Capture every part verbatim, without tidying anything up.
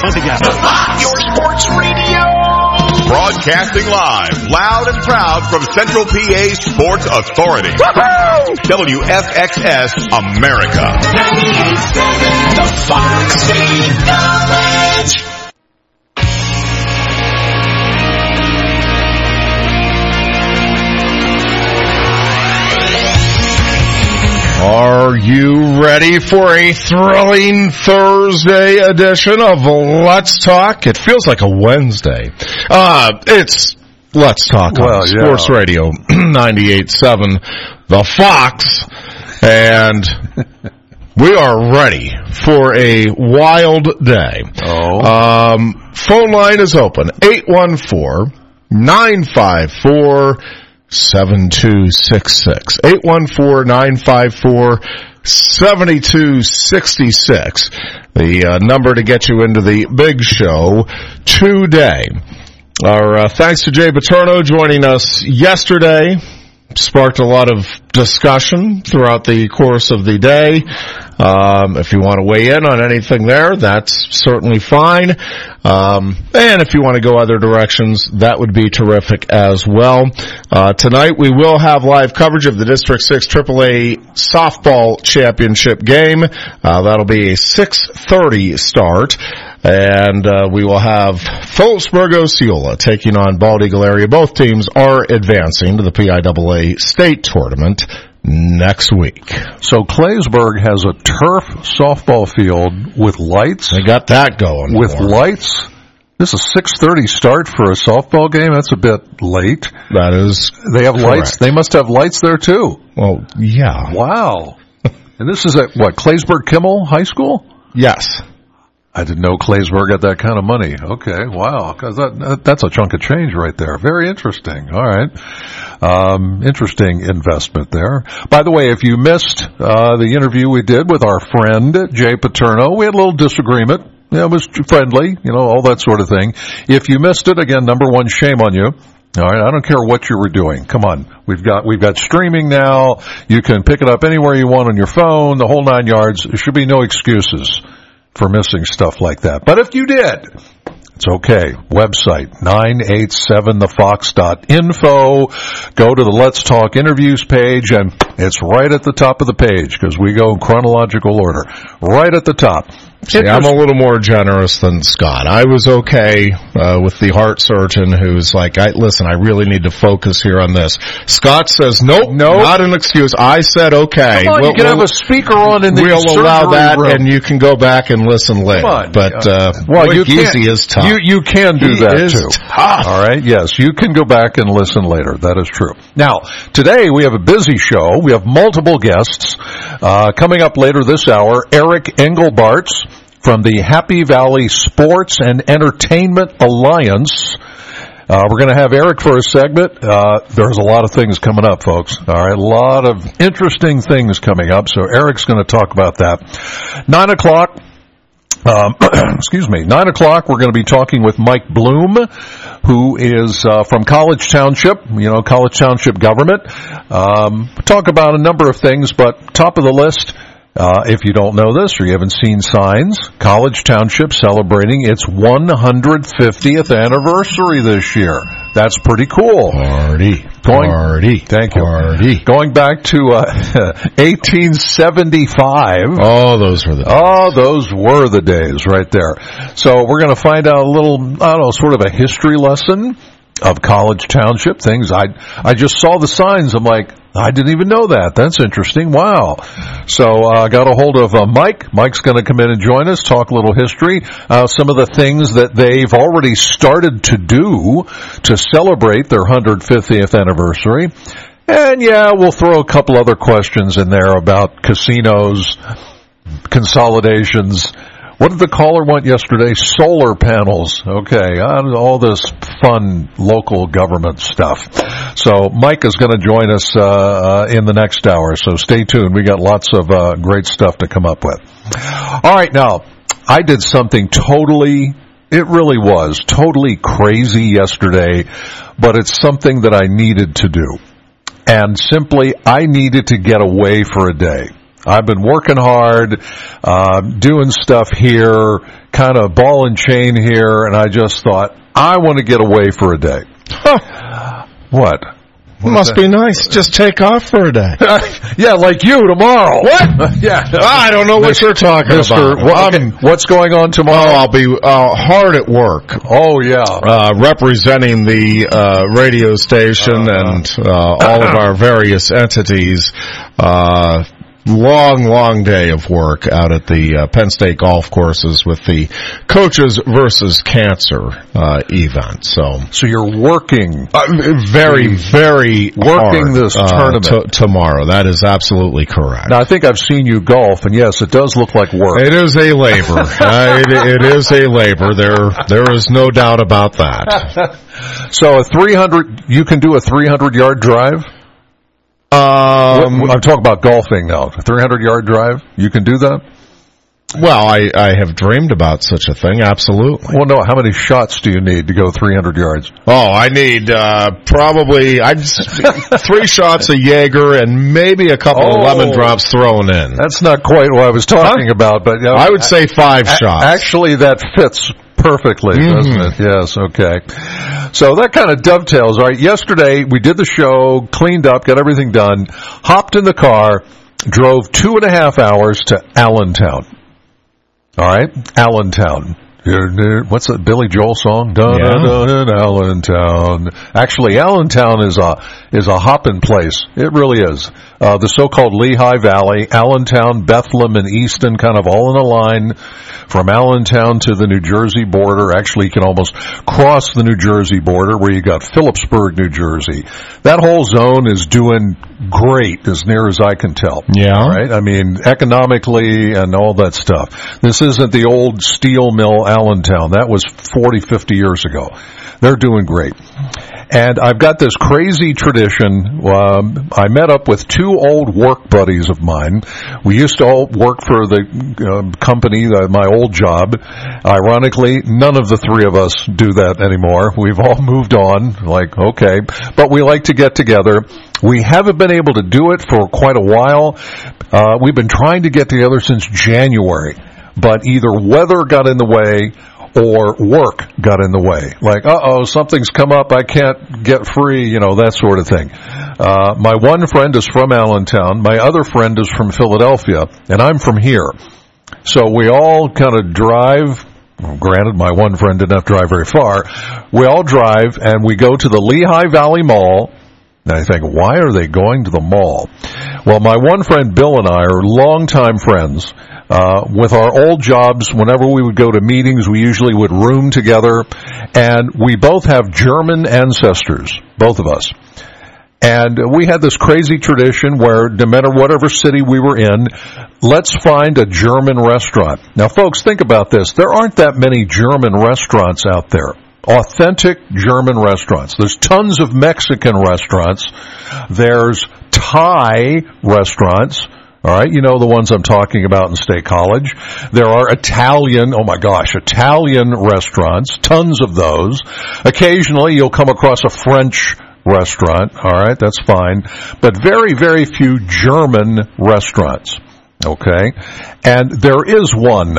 together. Your sports radio. Broadcasting live, loud and proud from Central P A Sports Authority. Woo-hoo! W F X S America. ninety-eight point seven The Fox State Knowledge. Are you ready for a thrilling Thursday edition of Let's Talk? It feels like a Wednesday. Uh, it's Let's Talk on well, Sports yeah. Radio ninety-eight point seven The Fox. And we are ready for a wild day. Oh. Um, phone line is open. eight one four, nine five four, seven two six six. eight one four, nine five four, seven two six six. The uh, number to get you into the big show today. Our uh, thanks to Jay Paterno joining us yesterday. Sparked a lot of discussion throughout the course of the day. Um, if you want to weigh in on anything there, that's certainly fine. Um, and if you want to go other directions, that would be terrific as well. Uh, tonight we will have live coverage of the District six triple A softball championship game. Uh, that'll be a six thirty start. And uh, we will have Phillipsburg Osceola taking on Bald Eagle area. Both teams are advancing to the P I A A state tournament next week. So Claysburg has a turf softball field with lights. They got that going. With for lights? This is a six thirty start for a softball game? That's a bit late. That is They have correct. lights? They must have lights there, too. Well, yeah. Wow. And this is at, what, Claysburg Kimmel High School? Yes. I didn't know Claysburg had that kind of money. Okay, wow. 'Cause that, that's a chunk of change right there. Very interesting. All right. Um, interesting investment there. By the way, if you missed uh, the interview we did with our friend Jay Paterno, we had a little disagreement. Yeah, it was friendly, you know, all that sort of thing. If you missed it, again, number one, shame on you. All right, I don't care what you were doing. Come on, we've got we've got streaming now. You can pick it up anywhere you want on your phone, the whole nine yards. There should be no excuses for missing stuff like that. But if you did, it's okay. Website, nine eight seven the fox dot info. Go to the Let's Talk interviews page, and it's right at the top of the page, because we go in chronological order. Right at the top. See, I'm a little more generous than Scott. I was okay uh, with the heart surgeon who's like, I, listen, I really need to focus here on this. Scott says, nope, nope. Not an excuse. I said, okay. Come on, we'll, you can we'll, have a speaker on in the We'll surgery allow that, room. and you can go back and listen later. Come on. But, uh, well, boy, you Geezy is tough. You, you can do he that, is too. Tough. All right, yes, you can go back and listen later. That is true. Now, today we have a busy show. We have multiple guests. Uh, coming up later this hour, Eric Engelbarts from the Happy Valley Sports and Entertainment Alliance. Uh, we're going to have Eric for a segment. Uh, there's a lot of things coming up, folks. All right, a lot of interesting things coming up. So Eric's going to talk about that. Nine o'clock. Um, excuse me. Nine o'clock. We're going to be talking with Mike Bloom, who is uh, from College Township. You know, College Township government. Um, talk about a number of things, but top of the list. Uh, if you don't know this or you haven't seen signs, College Township celebrating its one hundred fiftieth anniversary this year. That's pretty cool. Party. Going, Party. Thank you. Party. Going back to uh, eighteen seventy-five. Oh, those were the days. Oh, those were the days right there. So we're going to find out a little, I don't know, sort of a history lesson of College Township. Things I I just saw the signs. I'm like, I didn't even know that. That's interesting. Wow. So I uh, got a hold of uh, Mike. Mike's going to come in and join us, talk a little history, uh, some of the things that they've already started to do to celebrate their one hundred fiftieth anniversary. And, yeah, we'll throw a couple other questions in there about casinos, consolidations. What did the caller want yesterday? Solar panels. Okay, all this fun local government stuff. So Mike is going to join us uh, uh, in the next hour, so stay tuned. We got lots of uh, great stuff to come up with. All right, now, I did something totally, it really was, totally crazy yesterday, but it's something that I needed to do. And simply, I needed to get away for a day. I've been working hard, uh, doing stuff here, kind of ball and chain here, and I just thought, I want to get away for a day. Huh. What? What Must be nice. Just take off for a day. Yeah, like you tomorrow. What? Yeah. I don't know what you're talking Mister about. What, I'm- okay, what's going on Oh, tomorrow? I'll be uh, hard at work. Oh, yeah. Uh, representing the uh, radio station Uh-huh. and uh, all of our various entities. Uh, long, long day of work out at the uh, Penn State golf courses with the Coaches versus Cancer uh, event. So, So you're working. uh, very, very Working hard, this uh, tournament. t- tomorrow. That is absolutely correct. Now, I think I've seen you golf, and yes, it does look like work. It is a labor. uh, it, it is a labor. There, there is no doubt about that. So a three hundred, you can do a three hundred yard drive? Um, I'm talking about golfing now. A three hundred yard drive? You can do that? well, I, I have dreamed about such a thing. Absolutely. Well, no. How many shots do you need to go three hundred yards? Oh, I need uh, probably I three shots of Jaeger and maybe a couple Oh. of lemon drops thrown in. That's not quite what I was talking about, but you know, I would say five a- shots. Actually, that fits perfectly, doesn't it? Yes, okay. So that kind of dovetails, all right? Yesterday, we did the show, cleaned up, got everything done, hopped in the car, drove two and a half hours to Allentown. All right? Allentown. What's that Billy Joel song? Dun, Yeah. dun, dun, in Allentown. Actually, Allentown is a is a hopping place. It really is. Uh, the so-called Lehigh Valley, Allentown, Bethlehem, and Easton, kind of all in a line from Allentown to the New Jersey border. Actually, you can almost cross the New Jersey border where you got Phillipsburg, New Jersey. That whole zone is doing great, as near as I can tell. Yeah. All right. I mean, economically and all that stuff. This isn't the old steel mill Allentown. That was forty, fifty years ago. They're doing great. And I've got this crazy tradition. Um, I met up with two old work buddies of mine. We used to all work for the uh, company, uh, my old job. Ironically, none of the three of us do that anymore. We've all moved on, like, okay. But we like to get together. We haven't been able to do it for quite a while. Uh, we've been trying to get together since January. But either weather got in the way or work got in the way. Like, uh-oh, something's come up, I can't get free, you know, that sort of thing. Uh, my one friend is from Allentown, my other friend is from Philadelphia, and I'm from here. So we all kind of drive, well, granted my one friend didn't have to drive very far, we all drive and we go to the Lehigh Valley Mall. And I think, why are they going to the mall? Well, my one friend Bill and I are longtime friends. Uh, with our old jobs, whenever we would go to meetings, we usually would room together, and we both have German ancestors, both of us. And we had this crazy tradition where no matter whatever city we were in, let's find a German restaurant. Now, folks, think about this. There aren't that many German restaurants out there. Authentic German restaurants. There's tons of Mexican restaurants. There's Thai restaurants. All right, you know the ones I'm talking about in State College. There are Italian, oh my gosh, Italian restaurants, tons of those. Occasionally you'll come across a French restaurant, all right, that's fine. But very, very few German restaurants, okay? And there is one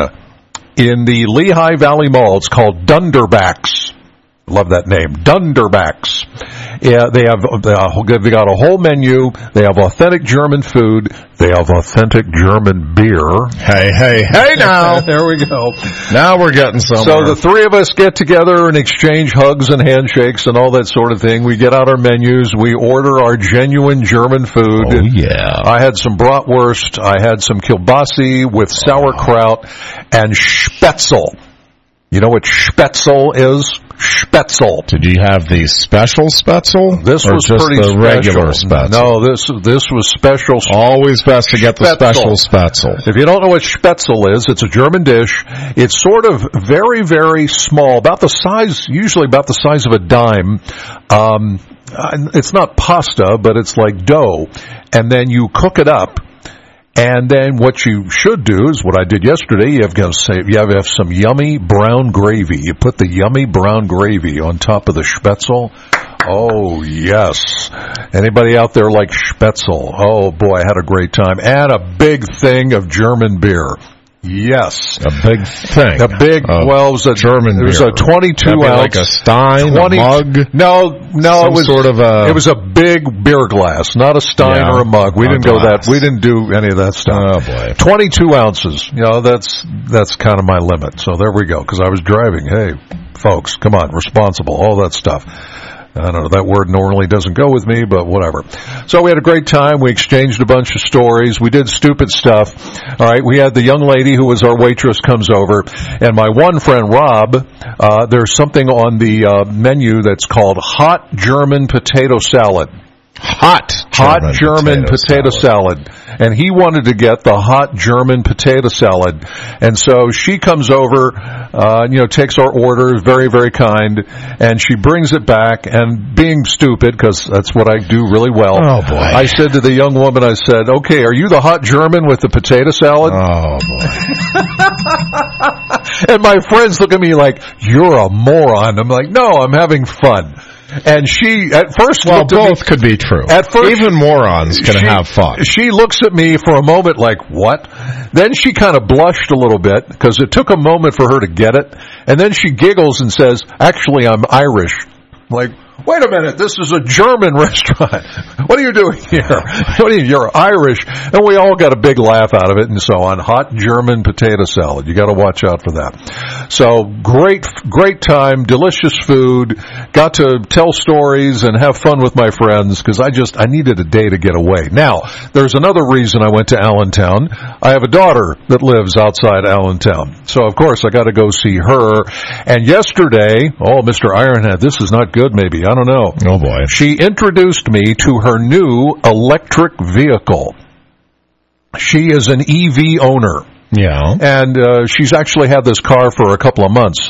in the Lehigh Valley Mall. It's called Dunderback's. Love that name, Dunderback's. Yeah, they have they got a whole menu. They have authentic German food. They have authentic German beer. Hey, hey, hey now. There we go. Now we're getting somewhere. So the three of us get together and exchange hugs and handshakes and all that sort of thing. We get out our menus. We order our genuine German food. Oh, yeah. I had some bratwurst. I had some kielbasa with sauerkraut and spätzle. You know what spätzle is? Spätzle. Did you have the special spätzle? This or was just pretty the special. regular spätzle? No, this this was special. Always best to get the Spätzle. special spätzle. If you don't know what spätzle is, it's a German dish. It's sort of very, very small, about the size, usually about the size of a dime. Um, it's not pasta, but it's like dough. And then you cook it up. And then what you should do is what I did yesterday. You have to say you have to have some yummy brown gravy. You put the yummy brown gravy on top of the spätzle. Oh, yes. Anybody out there like Spätzle? Oh, boy, I had a great time. And a big thing of German beer. Yes. A big thing. A big, well, it was a German It was beer. a twenty-two ounce. Like a Stein, twenty, a mug? No, no, Some it was sort of a... It was a big beer glass, not a Stein Yeah, or a mug. We a didn't go glass. that, we didn't do any of that stuff. Oh, boy. twenty-two ounces. You know, that's, that's kind of my limit. So there we go, because I was driving. Hey, folks, come on, responsible, all that stuff. I don't know, that word normally doesn't go with me, but whatever. So we had a great time. We exchanged a bunch of stories. We did stupid stuff. All right, we had the young lady who was our waitress comes over, and my one friend, Rob, uh, there's something on the uh, menu that's called hot German potato salad. Hot Hot German potato, potato salad. salad. And he wanted to get the hot German potato salad. And so she comes over, uh, you know, takes our order, very, very kind, and she brings it back, and being stupid, because that's what I do really well. Oh, boy. I said to the young woman, I said, okay, are you the hot German with the potato salad? Oh, boy. And my friends look at me like, you're a moron. I'm like, no, I'm having fun. And she, at first, well, looked at both me, could be true. At first, even morons can she, have fun. She looks at me for a moment like, what? Then she kind of blushed a little bit because it took a moment for her to get it. And then she giggles and says, actually, I'm Irish. I'm like, wait a minute, this is a German restaurant. What are you doing here? What are you, you're Irish. And we all got a big laugh out of it and so on. Hot German potato salad. You got to watch out for that. So great, great time, delicious food. Got to tell stories and have fun with my friends because I just, I needed a day to get away. Now, there's another reason I went to Allentown. I have a daughter that lives outside Allentown. So of course I got to go see her. And yesterday, oh, Mister Ironhead, this is not good maybe. I don't know. Oh, boy. She introduced me to her new electric vehicle. She is an E V owner. Yeah. And uh, she's actually had this car for a couple of months.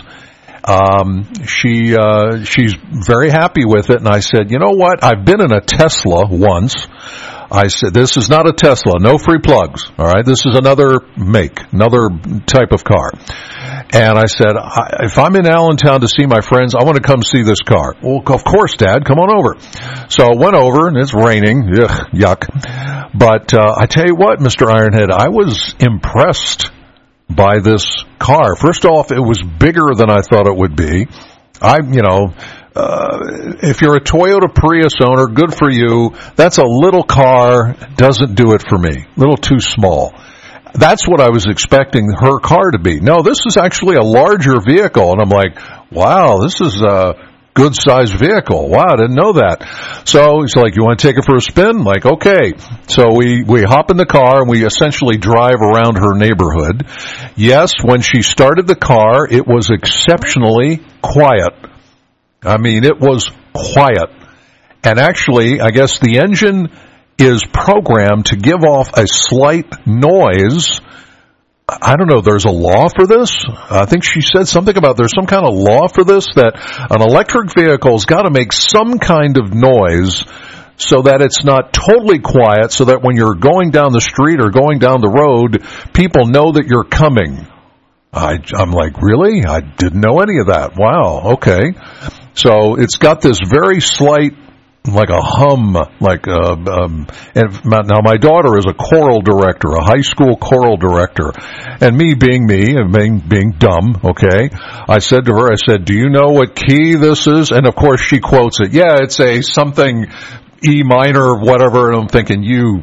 Um, she uh, she's very happy with it. And I said, you know what? I've been in a Tesla once. I said, this is not a Tesla. No free plugs. All right. This is another make, another type of car. And I said, I, if I'm in Allentown to see my friends, I want to come see this car. Well, of course, Dad, come on over. So I went over, and it's raining. Ugh, yuck. But uh, I tell you what, Mister Ironhead, I was impressed by this car. First off, it was bigger than I thought it would be. I, you know, uh, if you're a Toyota Prius owner, good for you. That's a little car, doesn't do it for me. A little too small. That's what I was expecting her car to be. No, this is actually a larger vehicle. And I'm like, wow, this is a good-sized vehicle. Wow, I didn't know that. So he's like, you want to take it for a spin? I'm like, okay. So we, we hop in the car and we essentially drive around her neighborhood. Yes, when she started the car, it was exceptionally quiet. I mean, it was quiet. And actually, I guess the engine is programmed to give off a slight noise. I don't know, there's a law for this? I think she said something about there's some kind of law for this, that an electric vehicle's got to make some kind of noise so that it's not totally quiet, so that when you're going down the street or going down the road, people know that you're coming. I, I'm like, really? I didn't know any of that. Wow, okay. So it's got this very slight, like a hum, like uh, um, and my, now my daughter is a choral director, a high school choral director, and me being me and being being dumb, okay, I said to her, I said, do you know what key this is? And of course she quotes it. Yeah, it's a something E minor, whatever. And I'm thinking, you,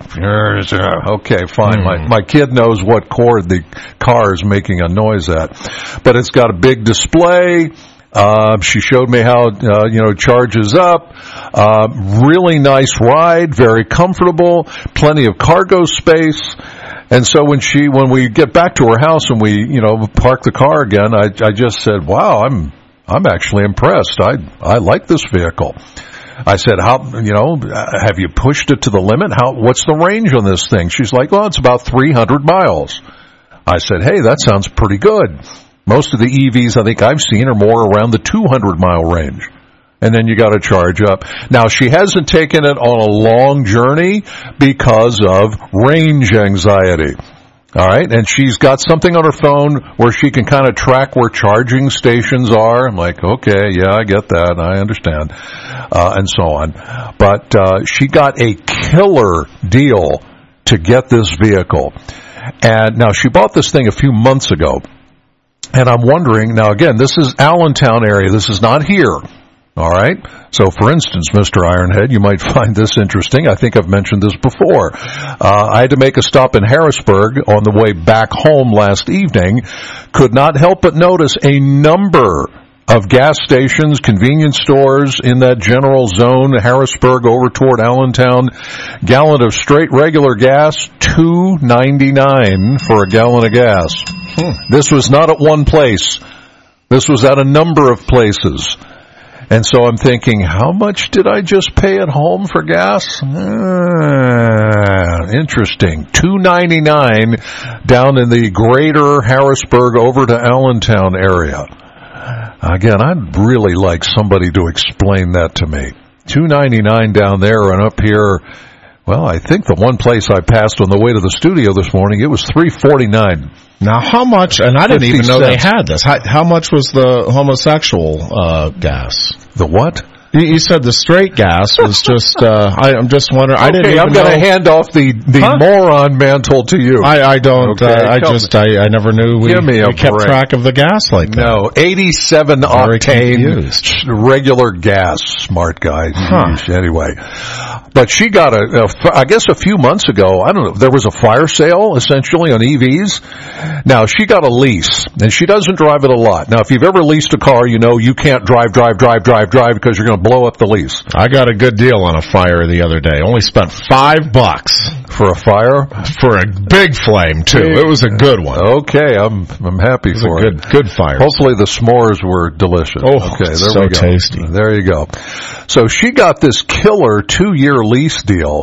okay, fine. Mm. My my kid knows what chord the car is making a noise at, but it's got a big display. Uh, she showed me how, uh, you know, it charges up. Uh, really nice ride, very comfortable, plenty of cargo space. And so when she, when we get back to her house and we, you know, park the car again, I, I just said, wow, I'm, I'm actually impressed. I, I like this vehicle. I said, how, you know, have you pushed it to the limit? How, what's the range on this thing? She's like, well, it's about three hundred miles. I said, hey, that sounds pretty good. Most of the E Vs I think I've seen are more around the two hundred mile range. And then you got to charge up. Now, she hasn't taken it on a long journey because of range anxiety. All right, and she's got something on her phone where she can kind of track where charging stations are. I'm like, okay, yeah, I get that, I understand, uh, and so on. But uh, she got a killer deal to get this vehicle. And now she bought this thing a few months ago, and I'm wondering, now again, this is Allentown area, this is not here. All right. So, for instance, Mister Ironhead, you might find this interesting. I think I've mentioned this before. Uh, I had to make a stop in Harrisburg on the way back home last evening. Could not help but notice a number of gas stations, convenience stores in that general zone, Harrisburg over toward Allentown. Gallon of straight regular gas, two ninety-nine for a gallon of gas. Hmm. This was not at one place. This was at a number of places. And so I'm thinking, how much did I just pay at home for gas? Ah, interesting. two ninety-nine down in the greater Harrisburg over to Allentown area. Again, I'd really like somebody to explain that to me. two ninety-nine down there, and up here, well, I think the one place I passed on the way to the studio this morning, it was three forty-nine. Now, how much, and I didn't even know cents. they had this, how, how much was the homosexual uh, gas? The what? You, you said the straight gas was just, uh, I, I'm just wondering, I didn't Okay, even I'm going to know. hand off the, the Huh? moron mantle to you. I, I don't, Okay, uh, I come- just, I, I never knew we, Give me a we kept break. track of the gas like that. No, eighty-seven Very octane confused. regular gas, smart guy. Huh. Yeesh, anyway. But she got a, a, I guess a few months ago, I don't know, there was a fire sale essentially on E Vs. Now, she got a lease, and she doesn't drive it a lot. Now, if you've ever leased a car, you know you can't drive, drive, drive, drive, drive because you're going to blow up the lease. I got a good deal on a fire the other day. Only spent five bucks For a fire? for a big flame too. It was a good one. Okay, I'm I'm happy It was for a it. good, good fire. Hopefully the s'mores were delicious. Oh, okay, there so we go. tasty. There you go. So she got this killer two-year lease deal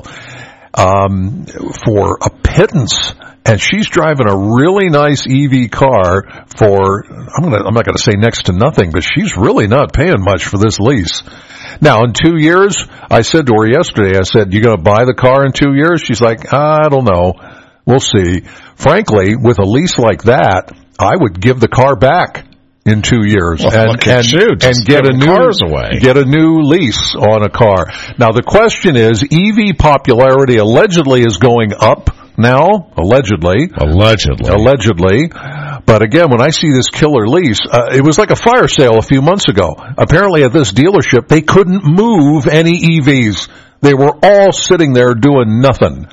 um, for a pittance, and she's driving a really nice E V car for I'm gonna I'm not going to say next to nothing, but she's really not paying much for this lease. Now, in two years, I said to her yesterday, I said, you going to buy the car in two years? She's like, I don't know. We'll see. Frankly, with a lease like that, I would give the car back in two years Well, and, look at and, you, just and get a giving new cars away. get a new lease on a car. Now, the question is, E V popularity allegedly is going up now, allegedly. Allegedly. Allegedly. But again, when I see this killer lease, uh, it was like a fire sale a few months ago. Apparently at this dealership, they couldn't move any E Vs. They were all sitting there doing nothing.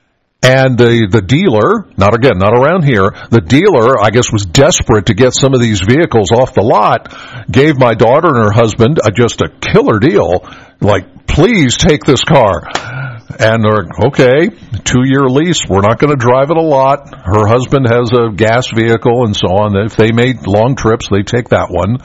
And the, the dealer, not again, not around here, the dealer, I guess, was desperate to get some of these vehicles off the lot, gave my daughter and her husband a, just a killer deal, like, please take this car. And they're, okay, two-year lease, we're not going to drive it a lot. Her husband has a gas vehicle and so on. If they made long trips, they take that one.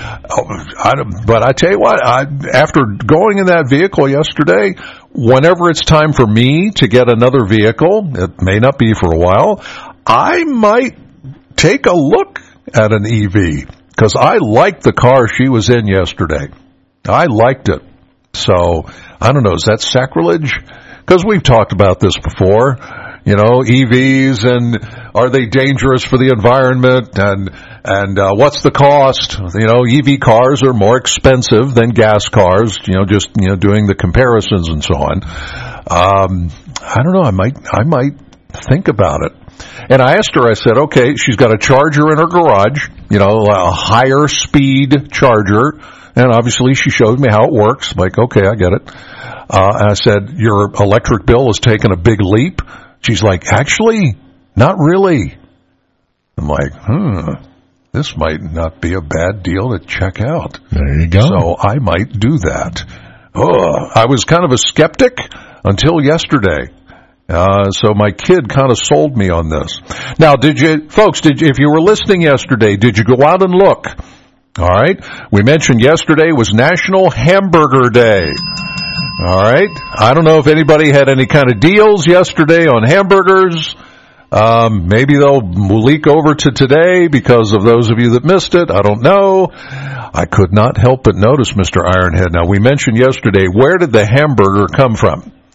I, but I tell you what, I, after going in that vehicle yesterday, whenever it's time for me to get another vehicle, it may not be for a while, I might take a look at an E V, because I liked the car she was in yesterday. I liked it. So, I don't know, is that sacrilege? Because we've talked about this before. You know, E Vs, and are they dangerous for the environment, and and uh, what's the cost? You know, E V cars are more expensive than gas cars, you know, just, you know, doing the comparisons and so on. Um, I don't know, I might, I might think about it. And I asked her, I said, okay, she's got a charger in her garage, you know, a higher speed charger, and obviously she showed me how it works. Like, okay, I get it. Uh, and I said, your electric bill has taken a big leap. She's like, actually, not really. I'm like, hmm, this might not be a bad deal to check out. There you go. So I might do that. Oh, I was kind of a skeptic until yesterday. Uh, so my kid kind of sold me on this. Now, did you, folks, did you, if you were listening yesterday, did you go out and look? All right. We mentioned yesterday was National Hamburger Day. All right. I don't know if anybody had any kind of deals yesterday on hamburgers. Um, maybe they'll leak over to today because of those of you that missed it. I don't know. I could not help but notice, Mister Ironhead. Now, we mentioned yesterday, where did the hamburger come from?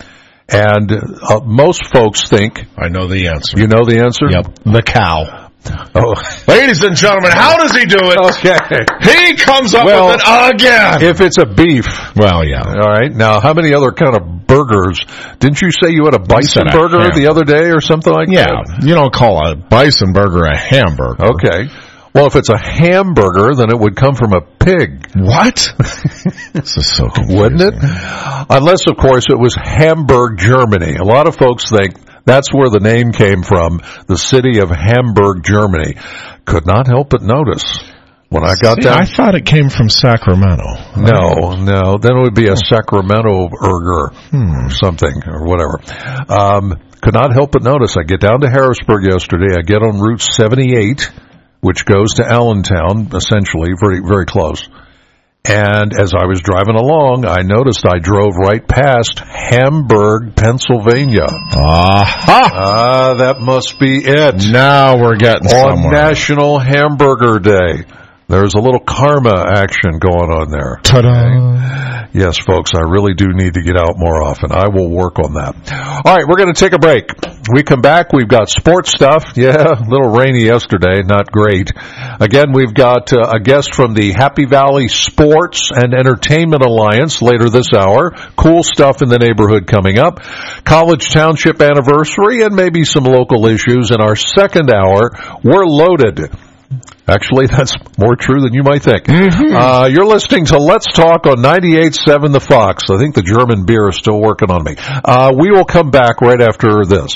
And uh, most folks think... I know the answer. You know the answer? Yep. The cow. Oh. Ladies and gentlemen, how does he do it? Okay. He comes up well, with it again. If it's a beef. Well, yeah. All right. Now, how many other kind of burgers? Didn't you say you had a bison a burger ham. the other day or something like yeah, that? Yeah. You don't call a bison burger a hamburger. Okay. Well, if it's a hamburger, then it would come from a pig. What? This is so confusing. Wouldn't it? Unless, of course, it was Hamburg, Germany. A lot of folks think that's where the name came from, the city of Hamburg, Germany. Could not help but notice when I got See, down. I thought it came from Sacramento. No, no. Then it would be a Sacramento burger hmm. or something or whatever. Um, could not help but notice. I get down to Harrisburg yesterday. I get on Route seventy-eight, which goes to Allentown, essentially, very, very close. And as I was driving along, I noticed I drove right past Hamburg, Pennsylvania. Aha! Ah, that must be it. Now we're getting On somewhere. National Hamburger Day. There's a little karma action going on there. Ta-da! Yes, folks, I really do need to get out more often. I will work on that. All right, we're going to take a break. We come back. We've got sports stuff. Yeah, a little rainy yesterday. Not great. Again, we've got uh, a guest from the Happy Valley Sports and Entertainment Alliance later this hour. Cool stuff in the neighborhood coming up. College Township anniversary and maybe some local issues. In our second hour, we're loaded. Actually, that's more true than you might think. Mm-hmm. Uh, you're listening to Let's Talk on ninety-eight point seven The Fox. I think the German beer is still working on me. Uh, we will come back right after this.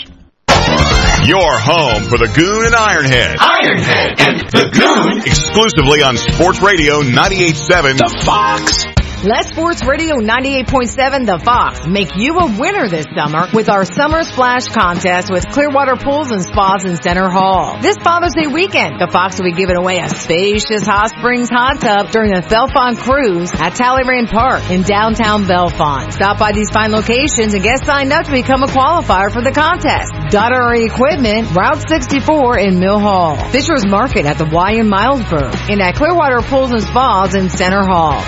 Your home for the Goon and Ironhead. Ironhead and the Goon. Exclusively on Sports Radio ninety-eight point seven The Fox. Let Sports Radio ninety-eight point seven The Fox make you a winner this summer with our Summer Splash Contest with Clearwater Pools and Spas in Center Hall. This Father's Day weekend, the Fox will be giving away a spacious Hot Springs hot tub during the Bellefonte Cruise at Talleyrand Park in downtown Bellefonte. Stop by these fine locations and get signed up to become a qualifier for the contest. Daughtery Equipment, Route sixty-four in Mill Hall. Fisher's Market at the Y in Milesburg and at Clearwater Pools and Spas in Center Hall.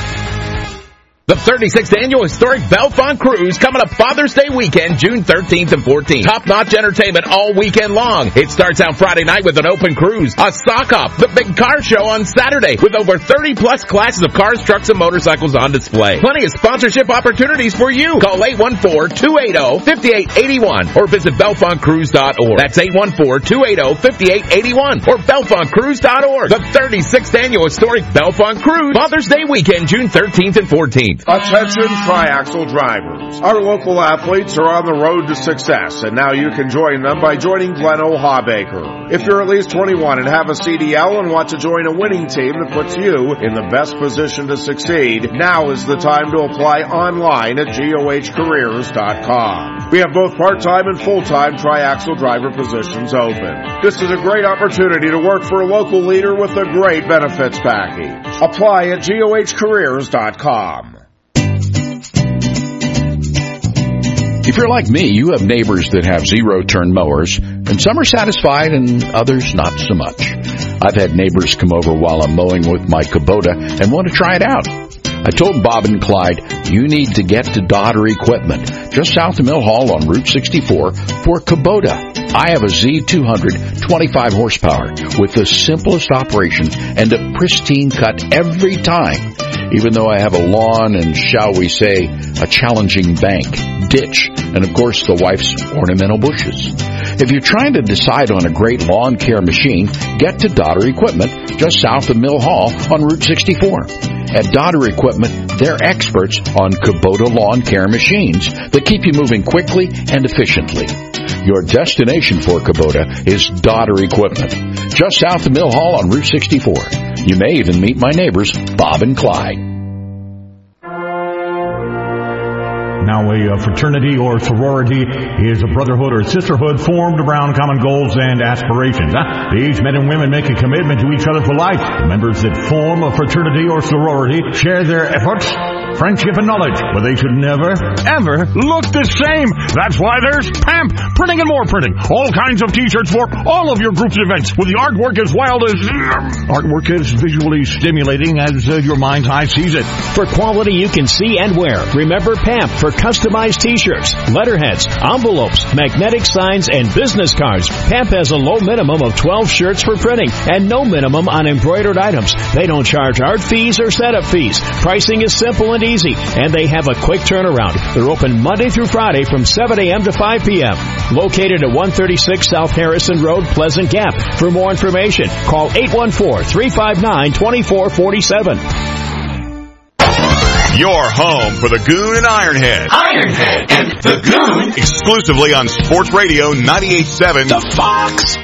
The thirty-sixth Annual Historic Bellefonte Cruise coming up Father's Day weekend, June thirteenth and fourteenth. Top-notch entertainment all weekend long. It starts out Friday night with an open cruise, a sock-off, the big car show on Saturday with over thirty plus classes of cars, trucks, and motorcycles on display. Plenty of sponsorship opportunities for you. Call eight one four, two eight zero, five eight eight one or visit bellefonte cruise dot org. That's eight one four, two eight zero, five eight eight one or bellefonte cruise dot org. The thirty-sixth Annual Historic Bellefonte Cruise, Father's Day weekend, June thirteenth and fourteenth. Attention triaxle drivers. Our local athletes are on the road to success, and now you can join them by joining Gleno Hawbaker. If you're at least twenty-one and have a C D L and want to join a winning team that puts you in the best position to succeed, now is the time to apply online at goh careers dot com. We have both part-time and full-time triaxle driver positions open. This is a great opportunity to work for a local leader with a great benefits package. Apply at goh careers dot com. If you're like me, you have neighbors that have zero-turn mowers, and some are satisfied and others not so much. I've had neighbors come over while I'm mowing with my Kubota and want to try it out. I told Bob and Clyde, you need to get to Daughtery Equipment, just south of Mill Hall on Route sixty-four, for Kubota. I have a Z two hundred, twenty-five horsepower, with the simplest operation and a pristine cut every time, even though I have a lawn and, shall we say, a challenging bank, ditch, and of course the wife's ornamental bushes. If you're trying to decide on a great lawn care machine, get to Daughtery Equipment, just south of Mill Hall on Route sixty-four. At Daughtery Equipment, they're experts on Kubota lawn care machines that keep you moving quickly and efficiently. Your destination for Kubota is Daughtery Equipment, just south of Mill Hall on Route sixty-four. You may even meet my neighbors, Bob and Clyde. Now a fraternity or sorority is a brotherhood or sisterhood formed around common goals and aspirations. These men and women make a commitment to each other for life. The members that form a fraternity or sorority share their efforts, friendship, and knowledge, but they should never, ever look the same. That's why there's P A M P, printing and more printing. All kinds of t-shirts for all of your group's events, with the artwork as wild as... Artwork is visually stimulating as uh, your mind's eye sees it. For quality you can see and wear, remember P A M P for customized t-shirts, letterheads, envelopes, magnetic signs, and business cards. Pep has a low minimum of twelve shirts for printing and no minimum on embroidered items. They don't charge art fees or setup fees. Pricing is simple and easy, and they have a quick turnaround. They're open Monday through Friday from seven a.m. to five p.m. Located at one thirty-six South Harrison Road, Pleasant Gap. For more information, call eight one four, three five nine, two four four seven. Your home for the Goon and Ironhead. Ironhead and the Goon. Exclusively on Sports Radio ninety-eight point seven. The Fox.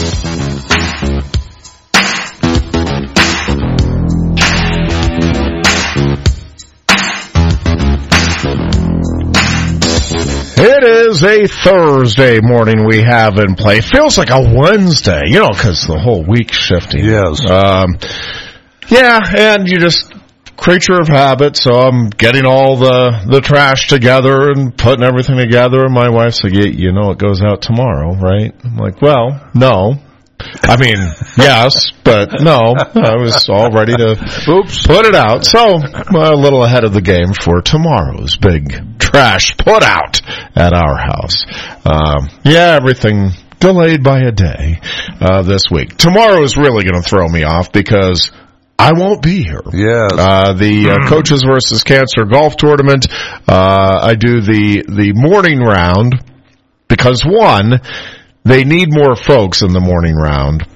It is a Thursday morning we have in play. Feels like a Wednesday, you know, because the whole week's shifting. Yes. Um, yeah, and you just... creature of habit, so I'm getting all the the trash together and putting everything together, and my wife's like, you know it goes out tomorrow, right? I'm like, well, no. I mean, yes, but no. I was all ready to Oops. put it out. So, well, a little ahead of the game for tomorrow's big trash put out at our house. Um, yeah, everything delayed by a day uh, this week. Tomorrow is really going to throw me off because I won't be here. Yes. Uh, the uh, Coaches versus Cancer golf tournament, uh, I do the, the morning round because, one, they need more folks in the morning round,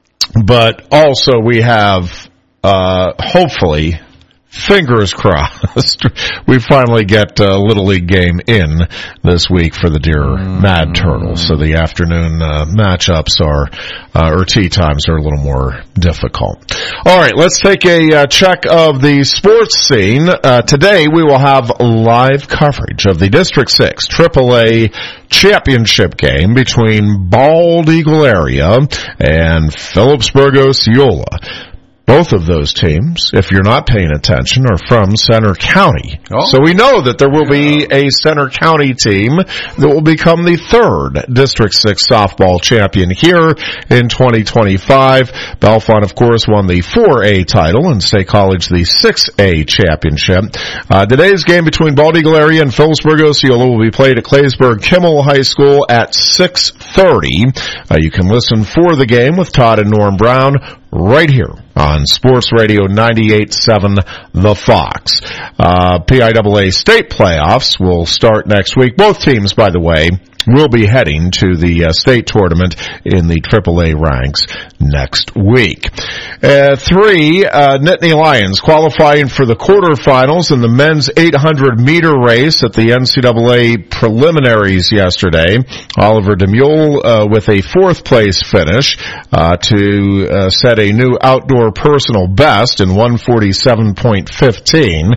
but also we have, uh, hopefully, fingers crossed, we finally get a Little League game in this week for the Deer mm. Mad Turtles. So the afternoon uh, matchups are, uh, or tee times are a little more difficult. All right, let's take a uh, check of the sports scene. Uh, today we will have live coverage of the District six triple A championship game between Bald Eagle Area and Phillipsburg Osceola. Both of those teams, if you're not paying attention, are from Center County. Oh. So we know that there will be a Center County team that will become the third District six softball champion here in twenty twenty-five. Bellefonte, of course, won the four A title and State College the six A championship. Uh, today's game between Bald Eagle Area and Phillipsburg Osceola will be played at Claysburg Kimmel High School at six thirty. Uh, you can listen for the game with Todd and Norm Brown right here on Sports Radio ninety-eight point seven The Fox. Uh, P I A A state playoffs will start next week. Both teams, by the way, will be heading to the uh, state tournament in the triple A ranks next week. Uh, three, uh, Nittany Lions qualifying for the quarterfinals in the men's eight hundred meter race at the N C double A preliminaries yesterday. Oliver DeMule uh, with a fourth place finish uh, to uh, set a new outdoor personal best in one forty-seven point one five.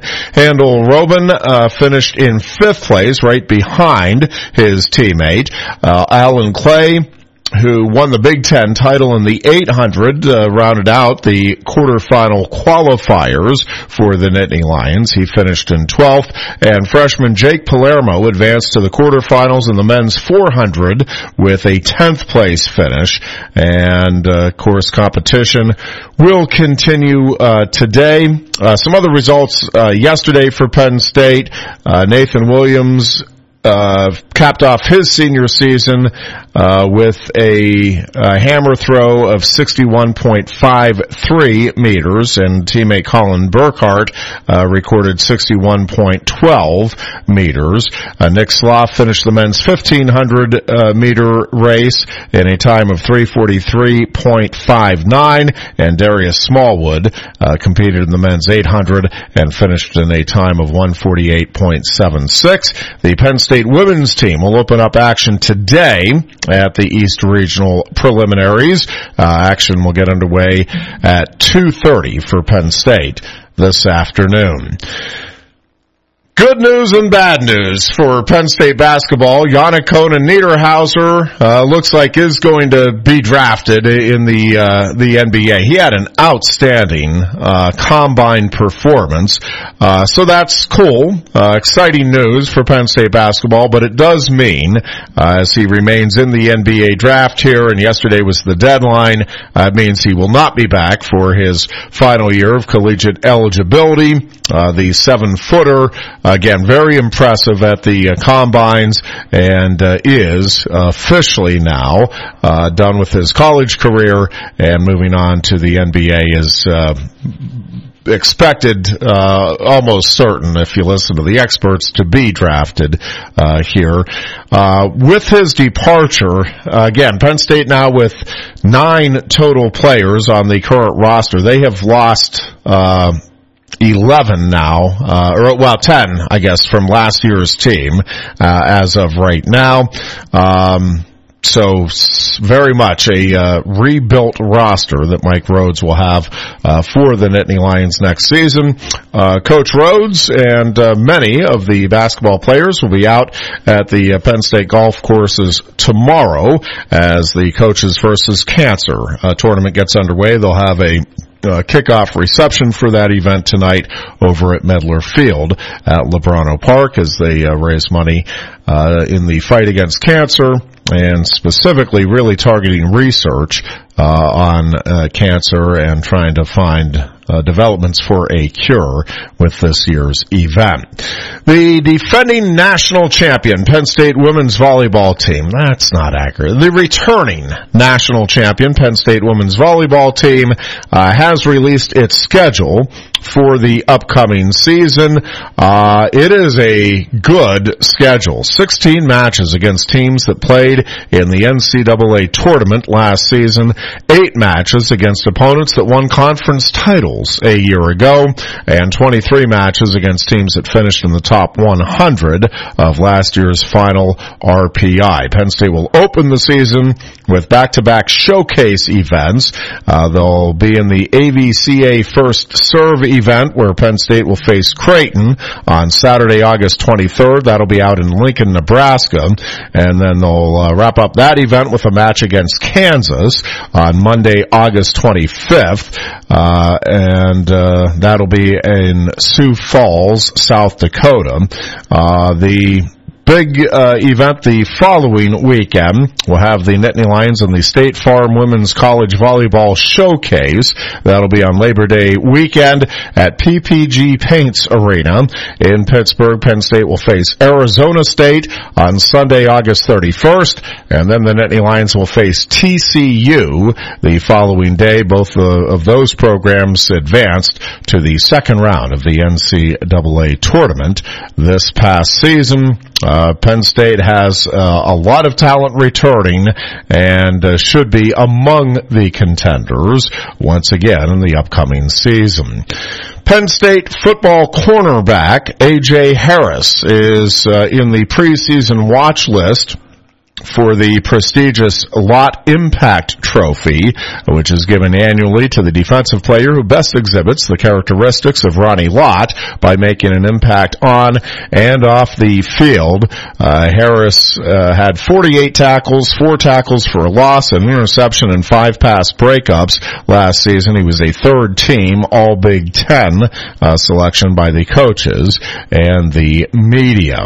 Handel Robin uh, finished in fifth place, right behind his teammate, uh, Alan Clay, who won the Big Ten title in the eight hundred, uh, rounded out the quarterfinal qualifiers for the Nittany Lions. He finished in twelfth, and freshman Jake Palermo advanced to the quarterfinals in the men's four hundred with a tenth place finish. And, uh, of course, competition will continue uh, today. Uh, some other results uh, yesterday for Penn State. Uh, Nathan Williams Uh, capped off his senior season uh, with a, a hammer throw of sixty-one point five three meters, and teammate Colin Burkhart uh, recorded sixty-one point one two meters. Uh, Nick Sloth finished the men's fifteen hundred uh, meter race in a time of three forty-three point five nine, and Darius Smallwood uh, competed in the men's eight hundred and finished in a time of one forty-eight point seven six. The Penn State State women's team will open up action today at the East Regional preliminaries. Uh, action will get underway at two thirty for Penn State this afternoon. Good news and bad news for Penn State basketball. Yannick Conan Niederhauser uh, looks like is going to be drafted in the uh, the N B A. He had an outstanding uh, combine performance, uh, so that's cool. Uh, exciting news for Penn State basketball, but it does mean, uh, as he remains in the N B A draft here, and yesterday was the deadline, uh, it means he will not be back for his final year of collegiate eligibility. Uh, the seven-footer again, very impressive at the uh, combines, and uh, is officially now uh, done with his college career and moving on to the N B A is uh, expected, uh, almost certain, if you listen to the experts, to be drafted uh, here. Uh, with his departure, uh, again, Penn State now with nine total players on the current roster. They have lost uh eleven now, uh, or well, ten, I guess, from last year's team, uh, as of right now. Um, so very much a, uh, rebuilt roster that Mike Rhodes will have, uh, for the Nittany Lions next season. Uh, Coach Rhodes and, uh, many of the basketball players will be out at the uh, Penn State golf courses tomorrow as the Coaches versus Cancer, uh, tournament gets underway. They'll have a Uh, kickoff reception for that event tonight over at Medler Field at Lebrano Park as they uh, raise money uh, in the fight against cancer, and specifically really targeting research uh, on uh, cancer and trying to find uh, developments for a cure with this year's event. The defending national champion Penn State women's volleyball team, that's not accurate. The returning national champion Penn State women's volleyball team uh, has released its schedule for the upcoming season. Uh, it is a good schedule. sixteen matches against teams that played in the N C double A tournament last season. Eight matches against opponents that won conference titles a year ago. And twenty-three matches against teams that finished in the top one hundred of last year's final R P I. Penn State will open the season with back-to-back showcase events. Uh, they'll be in the A V C A First Serve event where Penn State will face Creighton on Saturday, August twenty-third. That'll be out in Lincoln, Nebraska. And then they'll uh, wrap up that event with a match against Kansas on Monday, August twenty-fifth. Uh, and uh, that'll be in Sioux Falls, South Dakota. Uh, the Big uh, event the following weekend. We'll have the Nittany Lions and the State Farm Women's College Volleyball Showcase. That'll be on Labor Day weekend at P P G Paints Arena in Pittsburgh. Penn State will face Arizona State on Sunday, August thirty-first, and then the Nittany Lions will face T C U the following day. Both uh, of those programs advanced to the second round of the N C double A tournament this past season. Uh, Penn State has uh, a lot of talent returning and uh, should be among the contenders once again in the upcoming season. Penn State football cornerback A J Harris is uh, in the preseason watch list for the prestigious Lott Impact Trophy, which is given annually to the defensive player who best exhibits the characteristics of Ronnie Lott by making an impact on and off the field. Uh, Harris uh, had forty-eight tackles, four tackles for a loss, an interception, and five pass breakups last season. He was a third team All Big Ten uh, selection by the coaches and the media.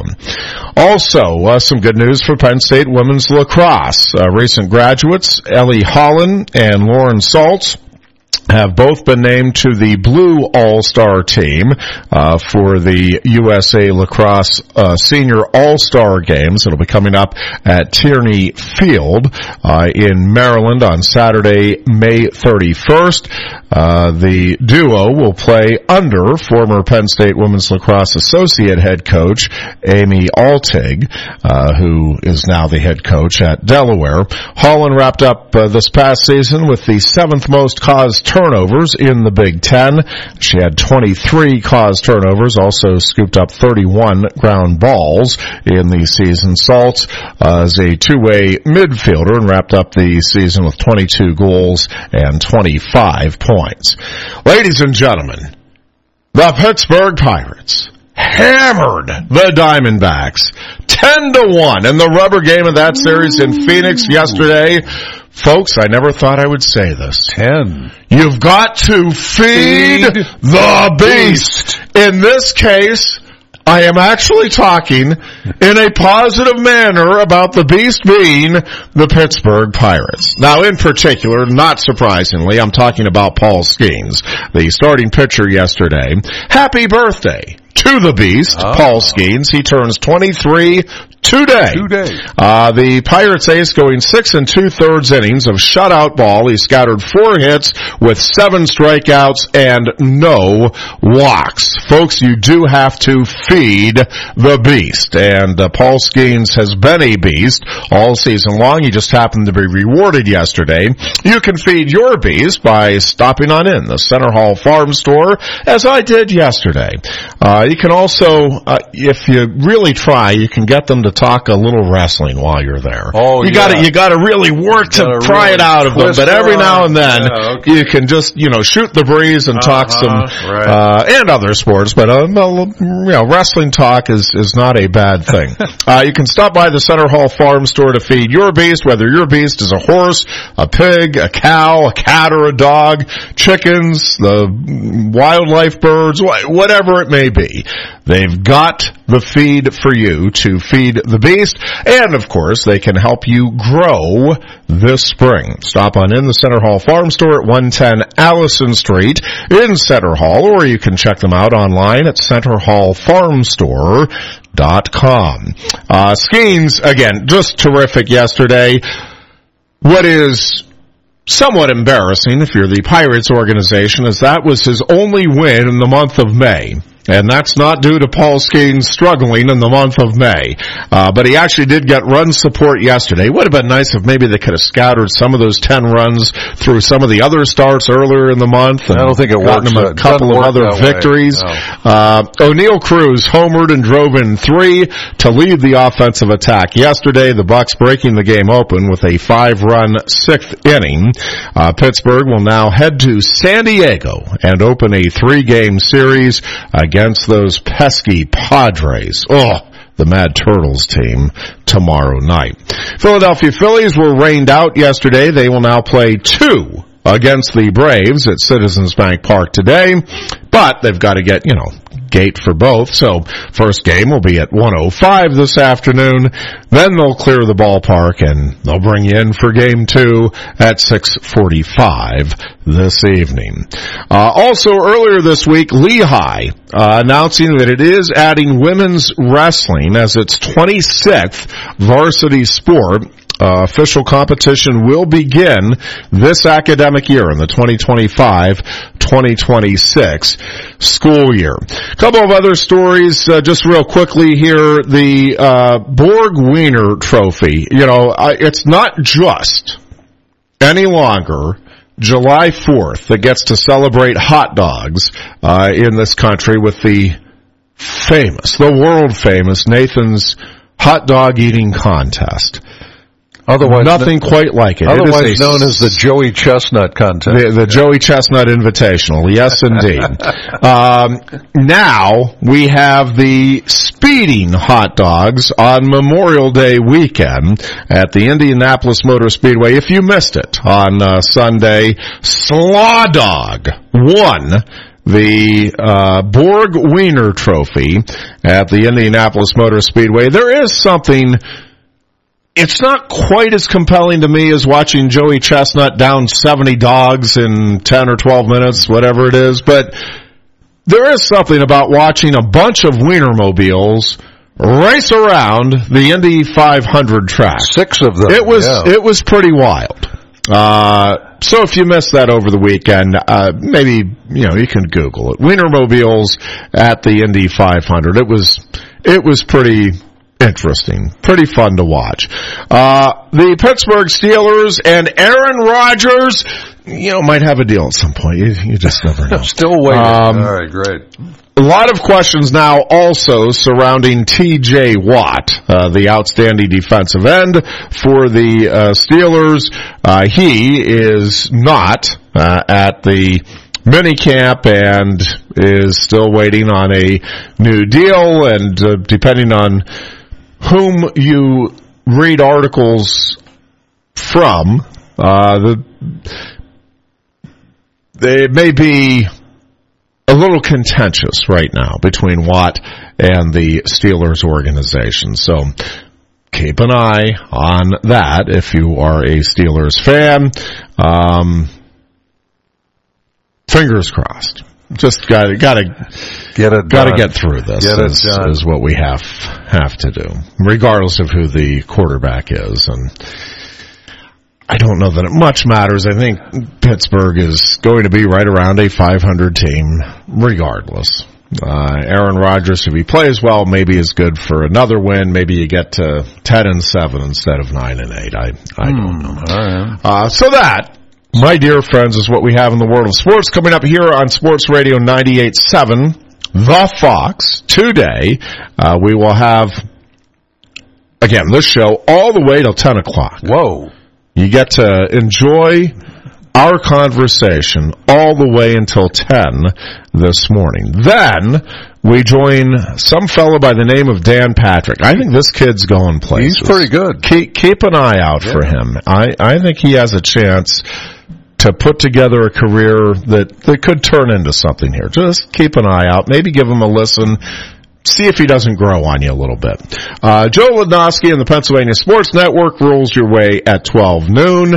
Also, uh, some good news for Penn State women's lacrosse. Uh, recent graduates, Ellie Holland and Lauren Saltz, have both been named to the Blue All-Star team uh, for the U S A Lacrosse uh, Senior All-Star Games. It'll be coming up at Tierney Field uh, in Maryland on Saturday, May thirty-first. Uh, the duo will play under former Penn State Women's Lacrosse Associate Head Coach Amy Altig, uh, who is now the head coach at Delaware. Holland wrapped up uh, this past season with the seventh most caused turnovers in the Big Ten. She had twenty-three caused turnovers, also scooped up thirty-one ground balls in the season. Saltz uh, is a two-way midfielder and wrapped up the season with twenty-two goals and twenty-five points. Ladies and gentlemen, the Pittsburgh Pirates hammered the Diamondbacks ten to one in the rubber game of that series in Phoenix yesterday. Folks, I never thought I would say this. Ten. You've got to feed, feed the beast. In this case, I am actually talking in a positive manner about the beast being the Pittsburgh Pirates. Now, in particular, not surprisingly, I'm talking about Paul Skeens, the starting pitcher yesterday. Happy birthday, to the beast, oh. Paul Skeens. He turns twenty-three today. Today. Uh, the Pirates ace going six and two-thirds innings of shutout ball. He scattered four hits with seven strikeouts and no walks. Folks, you do have to feed the beast. And uh, Paul Skeens has been a beast all season long. He just happened to be rewarded yesterday. You can feed your beast by stopping on in the Center Hall Farm Store, as I did yesterday. Uh, you can also, uh, if you really try, you can get them to talk a little wrestling while you're there. Oh, you yeah. gotta, you gotta really work to pry really it out of them, but every on. now and then, yeah, okay. you can just, you know, shoot the breeze and talk uh-huh, some, right. uh, and other sports, but, uh, you know, wrestling talk is, is not a bad thing. uh, you can stop by the Center Hall Farm Store to feed your beast, whether your beast is a horse, a pig, a cow, a cat, or a dog, chickens, the wildlife birds, whatever it may be. They've got the feed for you to feed the beast, and of course, they can help you grow this spring. Stop on in the Center Hall Farm Store at one ten Allison Street in Center Hall, or you can check them out online at center hall farm store dot com. Uh, Skeens, again, just terrific yesterday. What is somewhat embarrassing if you're the Pirates organization is that was his only win in the month of May. And that's not due to Paul Skeens struggling in the month of May. Uh, but he actually did get run support yesterday. It would have been nice if maybe they could have scattered some of those ten runs through some of the other starts earlier in the month. I don't think it works. Him a couple of other victories. No. Uh, O'Neill Cruz homered and drove in three to lead the offensive attack yesterday. The Bucks breaking the game open with a five-run sixth inning. Uh, Pittsburgh will now head to San Diego and open a three-game series against against those pesky Padres. Oh, the Mad Turtles team tomorrow night. Philadelphia Phillies were rained out yesterday. They will now play two against the Braves at Citizens Bank Park today, but they've got to get, you know, gate for both. So first game will be at one oh five this afternoon. Then they'll clear the ballpark and they'll bring you in for game two at six forty-five this evening. Uh, also earlier this week, Lehigh uh, announcing that it is adding women's wrestling as its twenty-sixth varsity sport. Uh, official competition will begin this academic year in the twenty twenty-five twenty twenty-six school year. A couple of other stories, uh, just real quickly here. The uh, Borg Wiener Trophy. You know, I, it's not just any longer July fourth that gets to celebrate hot dogs uh, in this country with the famous, the world famous Nathan's Hot Dog Eating Contest. Otherwise, nothing quite like it. Otherwise it is a, known as the Joey Chestnut Contest. The, the yeah. Joey Chestnut Invitational. Yes, indeed. um, now we have the speeding hot dogs on Memorial Day weekend at the Indianapolis Motor Speedway. If you missed it on uh, Sunday, Slaw Dog won the uh, Borg Wiener Trophy at the Indianapolis Motor Speedway. There is something... It's not quite as compelling to me as watching Joey Chestnut down seventy dogs in ten or twelve minutes, whatever it is, but there is something about watching a bunch of Wienermobiles race around the Indy five hundred track. Six of them. It was, yeah. it was pretty wild. Uh, so if you missed that over the weekend, uh, maybe, you know, you can Google it. Wienermobiles at the Indy five hundred. It was, it was pretty interesting. Pretty fun to watch. Uh, the Pittsburgh Steelers and Aaron Rodgers, you know, might have a deal at some point. You, you just never know. Still waiting. Um, All right, great. A lot of questions now also surrounding T J Watt, uh, the outstanding defensive end for the uh, Steelers. Uh, he is not uh, at the minicamp and is still waiting on a new deal, and uh, depending on whom you read articles from, uh, the, they may be a little contentious right now between Watt and the Steelers organization. So keep an eye on that if you are a Steelers fan. Um, fingers crossed. Just got got to Get it Got to done. get through this. Get it is, done. is what we have have to do, regardless of who the quarterback is. And I don't know that it much matters. I think Pittsburgh is going to be right around a five hundred team, regardless. Uh, Aaron Rodgers, if he plays well, maybe is good for another win. Maybe you get to ten and seven instead of nine and eight. I I don't know. All right. Uh, so that, my dear friends, is what we have in the world of sports. Coming up here on Sports Radio ninety-eight point seven, The Fox, today, uh, we will have, again, this show all the way till ten o'clock. Whoa. You get to enjoy our conversation all the way until ten this morning. Then we join some fellow by the name of Dan Patrick. I think this kid's going places. He's pretty good. Keep, keep an eye out yeah. for him. I, I think he has a chance to put together a career that, that could turn into something here. Just keep an eye out. Maybe give him a listen. See if he doesn't grow on you a little bit. Uh, Joe Lednowski and the Pennsylvania Sports Network rolls your way at twelve noon.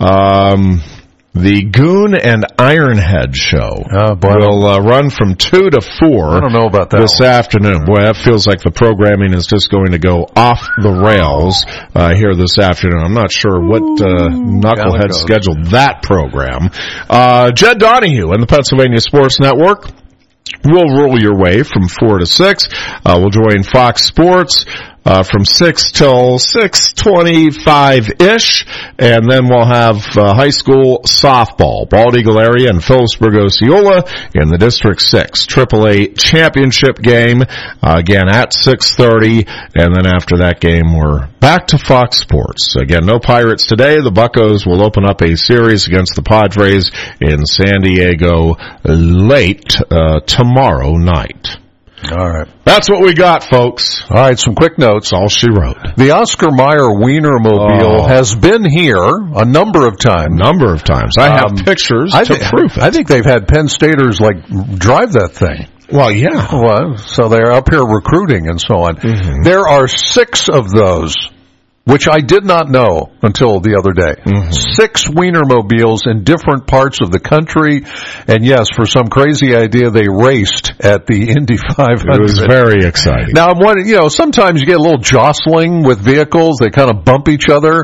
Um, the Goon and Ironhead show oh, boy, will uh, run from two to four. I don't know about that this one. afternoon. Boy, that feels like the programming is just going to go off the rails uh, here this afternoon. I'm not sure what uh, knucklehead scheduled that program. Uh, Jed Donahue and the Pennsylvania Sports Network. We'll roll your way from four to six. Uh, we'll join Fox Sports uh, from six till six twenty-five-ish, and then we'll have uh, high school softball, Bald Eagle area and Phillipsburg Osceola in the District six triple A championship game, uh, again at six thirty, and then after that game we're back to Fox Sports. Again, no Pirates today. The Buccos will open up a series against the Padres in San Diego late uh, tomorrow night. All right. That's what we got, folks. All right, some quick notes. All she wrote. The Oscar Mayer Wienermobile oh. has been here a number of times. A number of times. I have Um, pictures I to th- prove it. I think they've had Penn Staters, like, drive that thing. Well, yeah. Well, so they're up here recruiting and so on. Mm-hmm. There are six of those, which I did not know until the other day. Mm-hmm. Six Wienermobiles in different parts of the country. And yes, for some crazy idea, they raced at the Indy five hundred. It was very exciting. Now, I'm wondering, you know, sometimes you get a little jostling with vehicles. They kind of bump each other.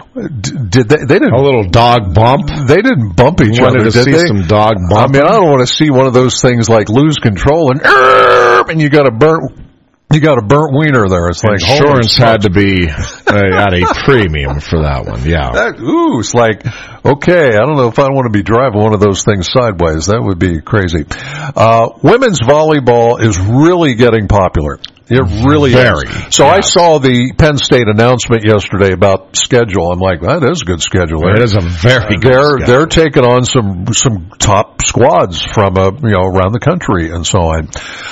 Did they? They didn't. A little dog bump. They didn't bump each Wanted other. to did see they? some dog I bumping. mean, I don't want to see one of those things like lose control and and you got a burnt. You got a burnt wiener there. It's like insurance had to be uh, at a premium for that one. Yeah. That, ooh, it's like, okay, I don't know if I want to be driving one of those things sideways. That would be crazy. Uh, women's volleyball is really getting popular. It really Very. is. So yes. I saw the Penn State announcement yesterday about schedule. I'm like, that is a good schedule. It is a very uh, good they're, schedule. They're taking on some, some top squads from, uh, you know, around the country and so on.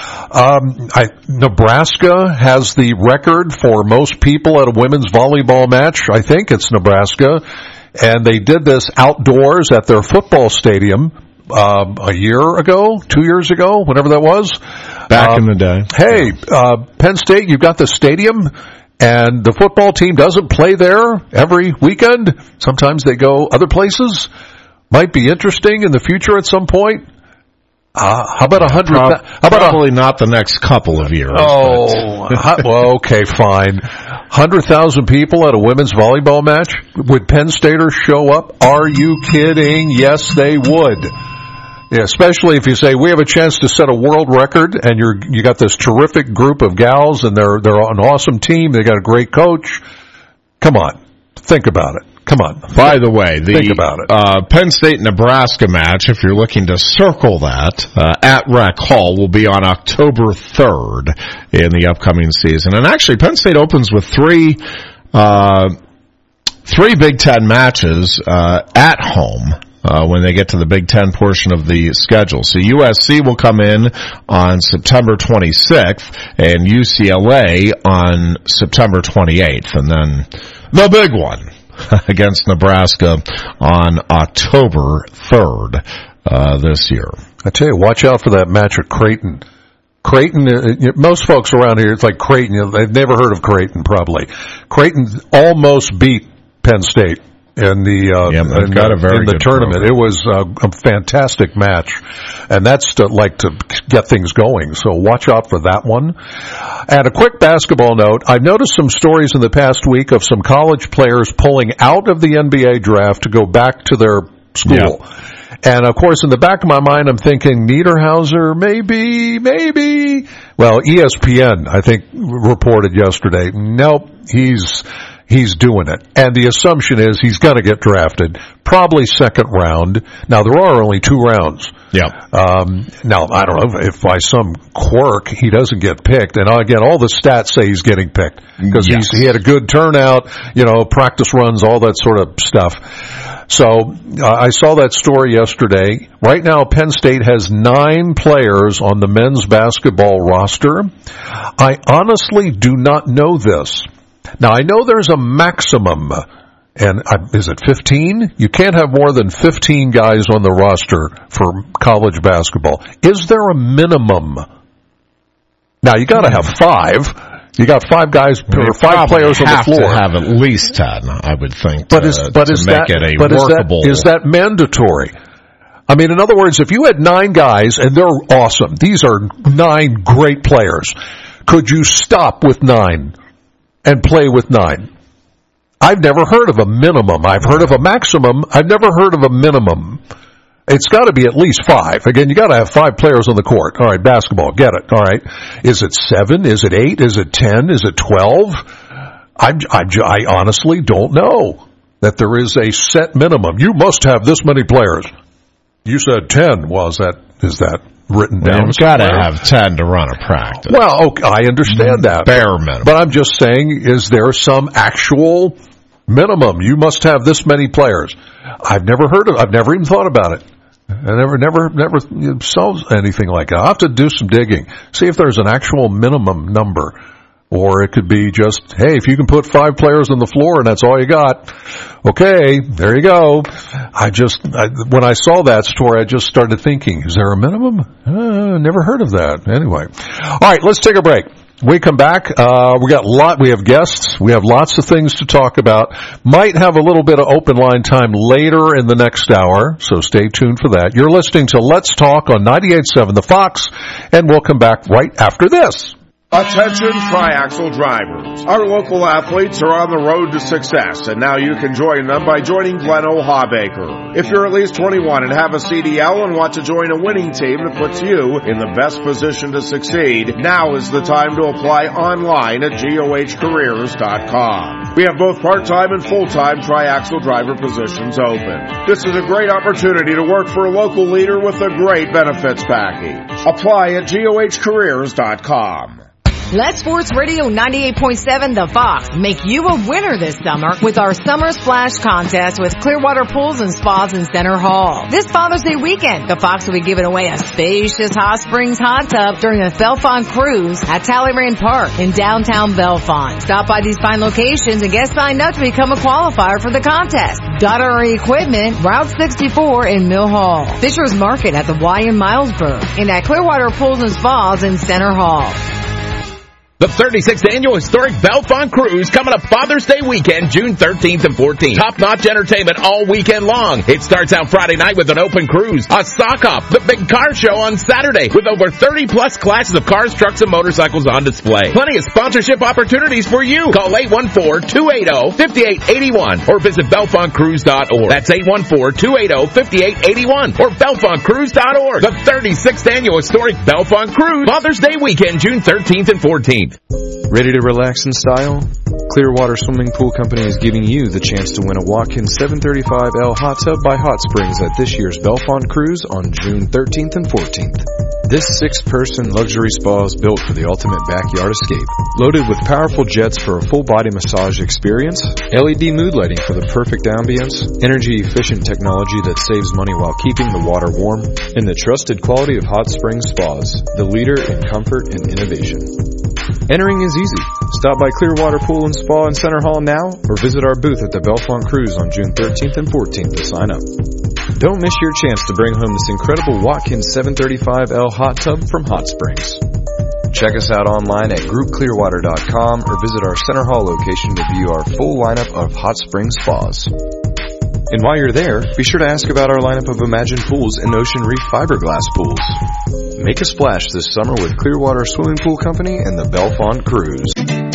Um, I, Nebraska has the record for most people at a women's volleyball match. I think it's Nebraska. And they did this outdoors at their football stadium um, a year ago, two years ago, whenever that was. Back um, in the day. Hey, uh, Penn State, you've got the stadium, and the football team doesn't play there every weekend. Sometimes they go other places. Might be interesting in the future at some point. Uh, how about a hundred? Pro- how about probably a, not the next couple of years. Oh, how, well, okay, fine. Hundred thousand people at a women's volleyball match. Would Penn Staters show up? Are you kidding? Yes, they would. Yeah, especially if you say we have a chance to set a world record, and you're you got this terrific group of gals, and they're they're an awesome team. They got a great coach. Come on, think about it. Come on. By the way, the Think about it. Uh, Penn State-Nebraska match, if you're looking to circle that, uh, at Rec Hall will be on October third in the upcoming season. And actually, Penn State opens with three, uh, three Big Ten matches, uh, at home. Uh, when they get to the Big Ten portion of the schedule. So U S C will come in on September twenty-sixth and U C L A on September twenty-eighth. And then the big one against Nebraska on October third uh, this year. I tell you, watch out for that match at Creighton. Creighton, uh, most folks around here, it's like Creighton. You know, they've never heard of Creighton, probably. Creighton almost beat Penn State in the uh, yeah, in, got a very in the good tournament. program. It was uh, a fantastic match, and that's to, like to get things going. So watch out for that one. And a quick basketball note: I've noticed some stories in the past week of some college players pulling out of the N B A draft to go back to their school. Yeah. And, of course, in the back of my mind, I'm thinking, Niederhauser, maybe, maybe. Well, E S P N, I think, reported yesterday, nope, he's he's doing it. And the assumption is he's going to get drafted, probably second round. Now, there are only two rounds. Yeah. Um, now, I don't know if by some quirk he doesn't get picked. And, again, all the stats say he's getting picked because yes. he's he had a good turnout, you know, practice runs, all that sort of stuff. So uh, I saw that story yesterday. Right now, Penn State has nine players on the men's basketball roster. I honestly do not know this. Now, I know there's a maximum, and uh, is it fifteen? You can't have more than fifteen guys on the roster for college basketball. Is there a minimum? Now, you got to have five. You got five guys or five players on the floor. Have to have at least ten, I would think. But to, is but to is make that it a but is that, workable? is that mandatory? I mean, in other words, if you had nine guys and they're awesome, these are nine great players. Could you stop with nine and play with nine? I've never heard of a minimum. I've heard of a maximum. I've never heard of a minimum. It's got to be at least five. Again, you got to have five players on the court. All right, basketball, get it. All right. Is it seven? Is it eight? Is it ten? Is it twelve? I, I, I honestly don't know that there is a set minimum. You must have this many players. You said ten. Well, is that, is that written down? Well, you've got to have ten to run a practice. Well, okay, I understand that. Bare minimum. But I'm just saying, is there some actual minimum? You must have this many players. I've never heard of, I've never even thought about it. I never, never, never saw anything like that. I'll have to do some digging, see if there's an actual minimum number. Or it could be just, hey, if you can put five players on the floor and that's all you got, okay, there you go. I just, I, when I saw that story, I just started thinking, is there a minimum? Uh, never heard of that. Anyway. All right, let's take a break. When we come back, uh, we got lot, we have guests, we have lots of things to talk about. Might have a little bit of open line time later in the next hour, so stay tuned for that. You're listening to Let's Talk on ninety-eight point seven The Fox, and we'll come back right after this. Attention triaxle drivers. Our local athletes are on the road to success, and now you can join them by joining Gleno Hawbaker. If you're at least twenty-one and have a C D L and want to join a winning team that puts you in the best position to succeed, now is the time to apply online at goh careers dot com. We have both part-time and full-time triaxle driver positions open. This is a great opportunity to work for a local leader with a great benefits package. Apply at goh careers dot com. Let Sports Radio ninety-eight point seven The Fox make you a winner this summer with our Summer Splash Contest with Clearwater Pools and Spas in Center Hall. This Father's Day weekend, the Fox will be giving away a spacious Hot Springs hot tub during the Belfont Cruise at Talleyrand Park in downtown Belfont. Stop by these fine locations and get signed up to become a qualifier for the contest. Daughter Equipment, Route sixty-four in Mill Hall. Fisher's Market at the Y in Milesburg. And at Clearwater Pools and Spas in Center Hall. The thirty-sixth Annual Historic Belfont Cruise coming up Father's Day weekend, June thirteenth and fourteenth. Top-notch entertainment all weekend long. It starts out Friday night with an open cruise, a sock-off, the big car show on Saturday with over thirty plus classes of cars, trucks, and motorcycles on display. Plenty of sponsorship opportunities for you. Call eight one four, two eight zero, five eight eight one or visit belfont cruise dot org. That's eight one four, two eight zero, five eight eight one or belfont cruise dot org. The thirty-sixth Annual Historic Belfont Cruise, Father's Day weekend, June thirteenth and fourteenth. Ready to relax in style? Clearwater Swimming Pool Company is giving you the chance to win a Watkins seven thirty-five L Hot Tub by Hot Springs at this year's Belfont Cruise on June thirteenth and fourteenth. This six-person luxury spa is built for the ultimate backyard escape. Loaded with powerful jets for a full-body massage experience, L E D mood lighting for the perfect ambience, energy-efficient technology that saves money while keeping the water warm, and the trusted quality of Hot Springs Spas, the leader in comfort and innovation. Entering is easy. Stop by Clearwater Pool and Spa in Center Hall now, or visit our booth at the Belfont Cruise on June thirteenth and fourteenth to sign up. Don't miss your chance to bring home this incredible Watkins seven thirty-five L hot tub from Hot Springs. Check us out online at group clearwater dot com or visit our Center Hall location to view our full lineup of Hot Springs spas. And while you're there, be sure to ask about our lineup of Imagine Pools and Ocean Reef fiberglass pools. Make a splash this summer with Clearwater Swimming Pool Company and the Bellefonte Cruise.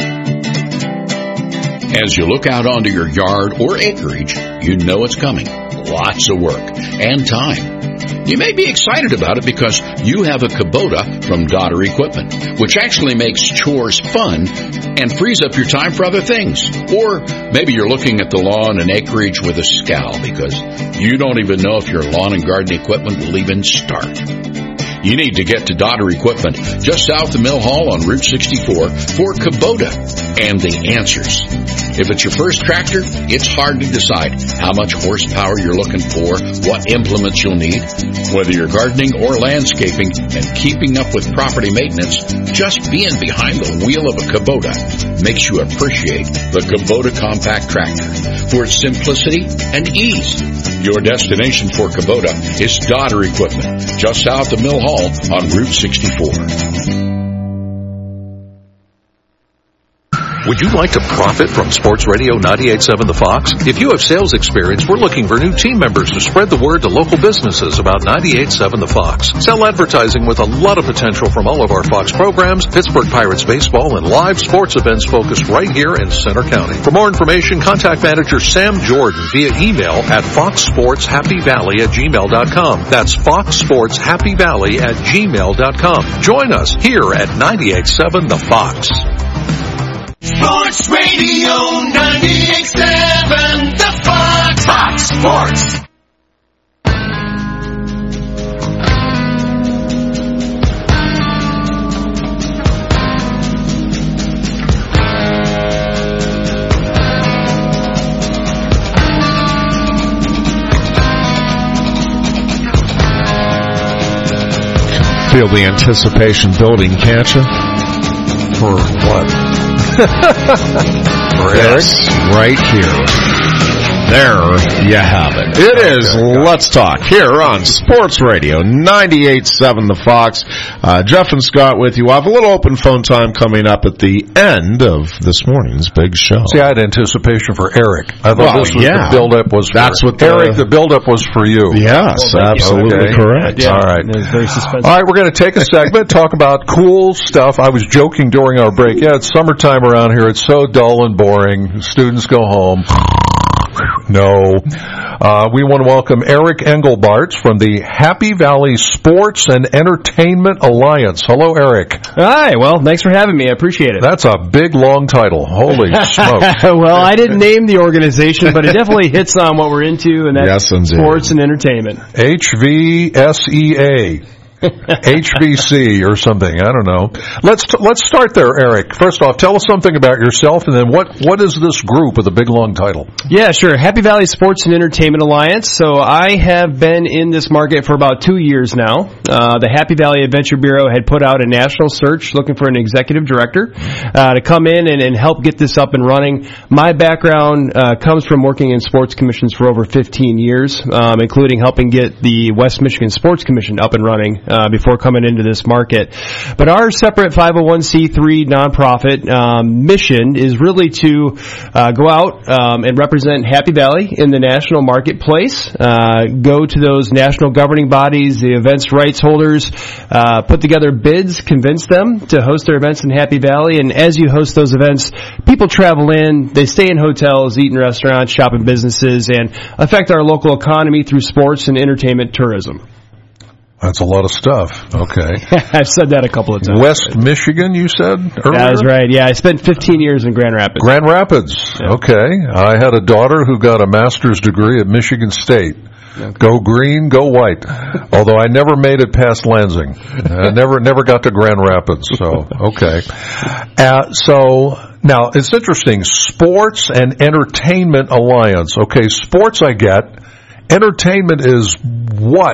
As you look out onto your yard or acreage, you know it's coming. Lots of work and time. You may be excited about it because you have a Kubota from Dodder Equipment, which actually makes chores fun and frees up your time for other things. Or maybe you're looking at the lawn and acreage with a scowl because you don't even know if your lawn and garden equipment will even start. You need to get to Dodder Equipment just south of Mill Hall on Route sixty-four for Kubota and the answers. If it's your first tractor, it's hard to decide how much horsepower you're looking for, what implements you'll need. Whether you're gardening or landscaping and keeping up with property maintenance, just being behind the wheel of a Kubota makes you appreciate the Kubota Compact Tractor for its simplicity and ease. Your destination for Kubota is Dodder Equipment, just south of Mill Hall on Route sixty-four. Would you like to profit from Sports Radio ninety-eight point seven The Fox? If you have sales experience, we're looking for new team members to spread the word to local businesses about ninety-eight point seven The Fox. Sell advertising with a lot of potential from all of our Fox programs, Pittsburgh Pirates baseball, and live sports events focused right here in Center County. For more information, contact manager Sam Jordan via email at fox sports happy valley at gmail dot com. That's fox sports happy valley at gmail dot com. Join us here at ninety-eight point seven The Fox. Sports Radio ninety-eight point seven, The Fox. Fox Sports. Feel the anticipation building, can't you? For what? Yes, right here. There you have it. It is Let's Talk here on Sports Radio ninety-eight point seven The Fox. Uh, Jeff and Scott with you. I have a little open phone time coming up at the end of this morning's big show. See, I had anticipation for Eric. I thought well, this was yeah. the build-up was for That's what the, Eric. The build-up was for you. Yes, well, absolutely okay. correct. Yeah. All right. Very suspenseful. All right, we're going to take a segment, talk about cool stuff. I was joking during our break. Yeah, it's summertime around here. It's so dull and boring. Students go home. No. Uh, we want to welcome Eric Engelbarts from the Happy Valley Sports and Entertainment Alliance. Hello, Eric. Hi. Well, thanks for having me. I appreciate it. That's a big, long title. Holy smokes. Well, I didn't name the organization, but it definitely hits on what we're into, and that's yes, sports and entertainment. H V S E A. H V C or something. I don't know. Let's t- let's start there, Eric. First off, tell us something about yourself, and then what what is this group with a big long title? Yeah, sure. Happy Valley Sports and Entertainment Alliance. So I have been in this market for about two years now. Uh, the Happy Valley Adventure Bureau had put out a national search looking for an executive director uh, to come in and, and help get this up and running. My background uh, comes from working in sports commissions for over fifteen years, um, including helping get the West Michigan Sports Commission up and running Uh, before coming into this market. But our separate five oh one c three nonprofit um, mission is really to uh, go out um, and represent Happy Valley in the national marketplace, uh, go to those national governing bodies, the events rights holders, uh, put together bids, convince them to host their events in Happy Valley, and as you host those events, people travel in, they stay in hotels, eat in restaurants, shop in businesses, and affect our local economy through sports and entertainment tourism. That's a lot of stuff. Okay. I've said that a couple of times. West Michigan, you said earlier? That's right. Yeah, I spent fifteen years in Grand Rapids. Grand Rapids. Yeah. Okay. I had a daughter who got a master's degree at Michigan State. Okay. Go green, go white. Although I never made it past Lansing. I never never got to Grand Rapids. So, okay. Uh, so, now, it's interesting. Sports and Entertainment Alliance. Okay, sports I get. Entertainment is what?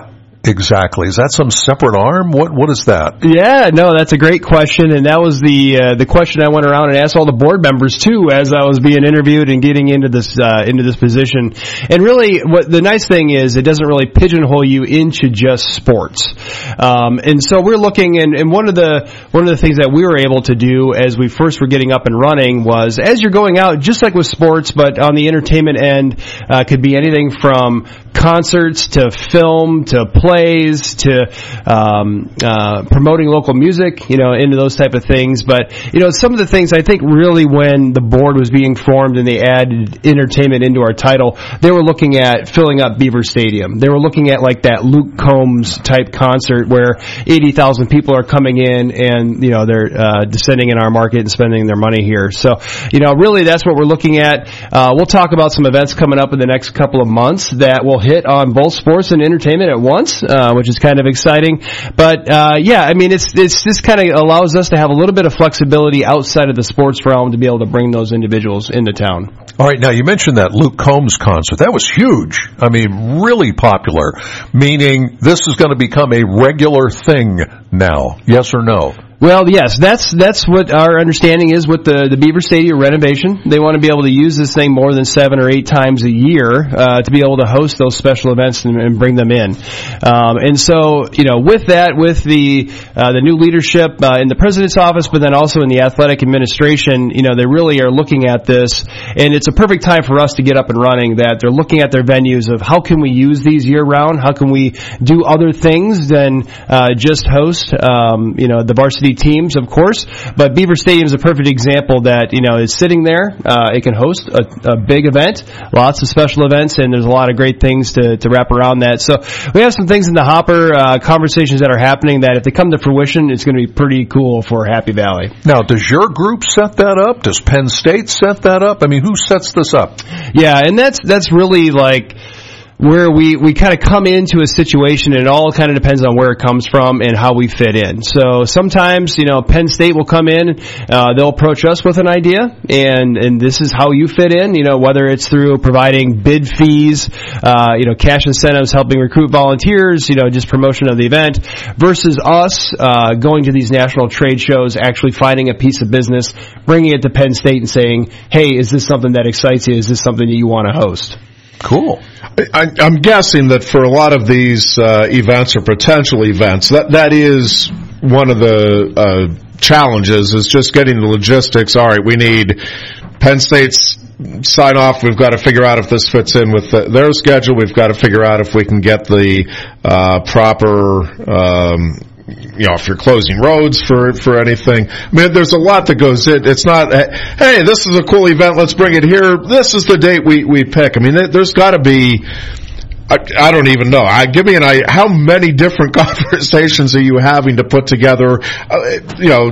exactly? Is that some separate arm? What What is that? Yeah, no, that's a great question, and that was the uh, the question I went around and asked all the board members too as I was being interviewed and getting into this uh, into this position. And really, what the nice thing is, it doesn't really pigeonhole you into just sports. Um, and so we're looking, and, and one of the one of the things that we were able to do as we first were getting up and running was, as you're going out, just like with sports, but on the entertainment end, uh, could be anything from concerts to film to plays to um, uh, promoting local music, you know, into those type of things. But, you know, some of the things I think really when the board was being formed and they added entertainment into our title, they were looking at filling up Beaver Stadium. They were looking at like that Luke Combs type concert where eighty thousand people are coming in and, you know, they're uh, descending in our market and spending their money here. So, you know, really that's what we're looking at. Uh, we'll talk about some events coming up in the next couple of months that will hit on both sports and entertainment at once, uh, which is kind of exciting. But uh, yeah, I mean, it's it's this kind of allows us to have a little bit of flexibility outside of the sports realm to be able to bring those individuals into town. All right, now you mentioned that Luke Combs concert. That was huge. I mean, really popular, meaning this is going to become a regular thing now. Yes or no? Well, yes, that's that's what our understanding is with the, the Beaver Stadium renovation. They want to be able to use this thing more than seven or eight times a year uh, to be able to host those special events and, and bring them in. Um, and so, you know, with that, with the uh, the new leadership uh, in the president's office, but then also in the athletic administration, you know, they really are looking at this, and it's a perfect time for us to get up and running. That they're looking at their venues of how can we use these year round? How can we do other things than uh, just host, um, you know, the varsity teams, of course, but Beaver Stadium is a perfect example that, you know, is sitting there. Uh, it can host a, a big event, lots of special events, and there's a lot of great things to, to wrap around that. So we have some things in the hopper, uh, conversations that are happening that if they come to fruition, it's going to be pretty cool for Happy Valley. Now, does your group set that up? Does Penn State set that up? I mean, who sets this up? Yeah, and that's that's really like where we, we kind of come into a situation, and it all kind of depends on where it comes from and how we fit in. So sometimes, you know, Penn State will come in, uh, they'll approach us with an idea, and, and this is how you fit in, you know, whether it's through providing bid fees, uh, you know, cash incentives, helping recruit volunteers, you know, just promotion of the event, versus us, uh, going to these national trade shows, actually finding a piece of business, bringing it to Penn State and saying, hey, is this something that excites you? Is this something that you want to host? Cool. I, I'm guessing that for a lot of these uh, events or potential events, that that is one of the uh, challenges, is just getting the logistics. All right, we need Penn State's sign off. We've got to figure out if this fits in with the, their schedule. We've got to figure out if we can get the uh, proper um you know, if you're closing roads for for anything. I mean, there's a lot that goes in. It's not, hey, this is a cool event, let's bring it here. This is the date we, we pick. I mean, there's got to be, I, I don't even know. I, give me an idea. How many different conversations are you having to put together, uh, you know,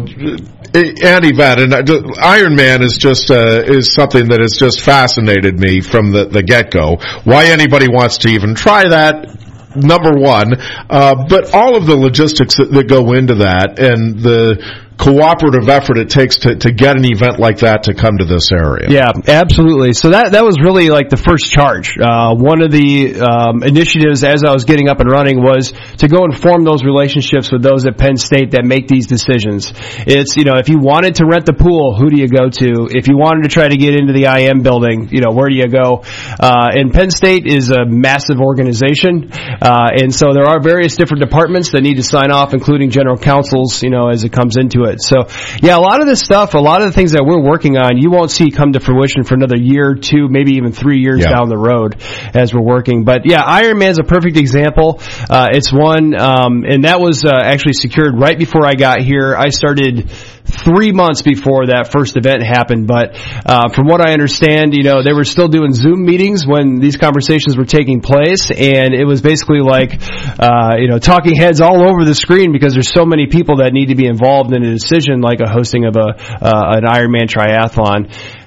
an event? And Iron Man is just uh, is something that has just fascinated me from the, the get-go. Why anybody wants to even try that, number one, uh, but all of the logistics that, that go into that and the cooperative effort it takes to, to get an event like that to come to this area. Yeah, absolutely. So that that was really like the first charge. Uh, one of the um, initiatives as I was getting up and running was to go and form those relationships with those at Penn State that make these decisions. It's, you know, if you wanted to rent the pool, who do you go to? If you wanted to try to get into the I M building, you know, where do you go? Uh, and Penn State is a massive organization, uh, and so there are various different departments that need to sign off, including general counsels, you know, as it comes into it. So, yeah, a lot of this stuff, a lot of the things that we're working on, you won't see come to fruition for another year, two, maybe even three years yeah. down the road as we're working. But, yeah, Iron Man's a perfect example. Uh, it's one, um, and that was uh, actually secured right before I got here. I started three months before that first event happened, but uh, from what I understand, you know, they were still doing Zoom meetings when these conversations were taking place, and it was basically like, uh, you know, talking heads all over the screen because there's so many people that need to be involved in a decision like a hosting of a uh, an Ironman triathlon.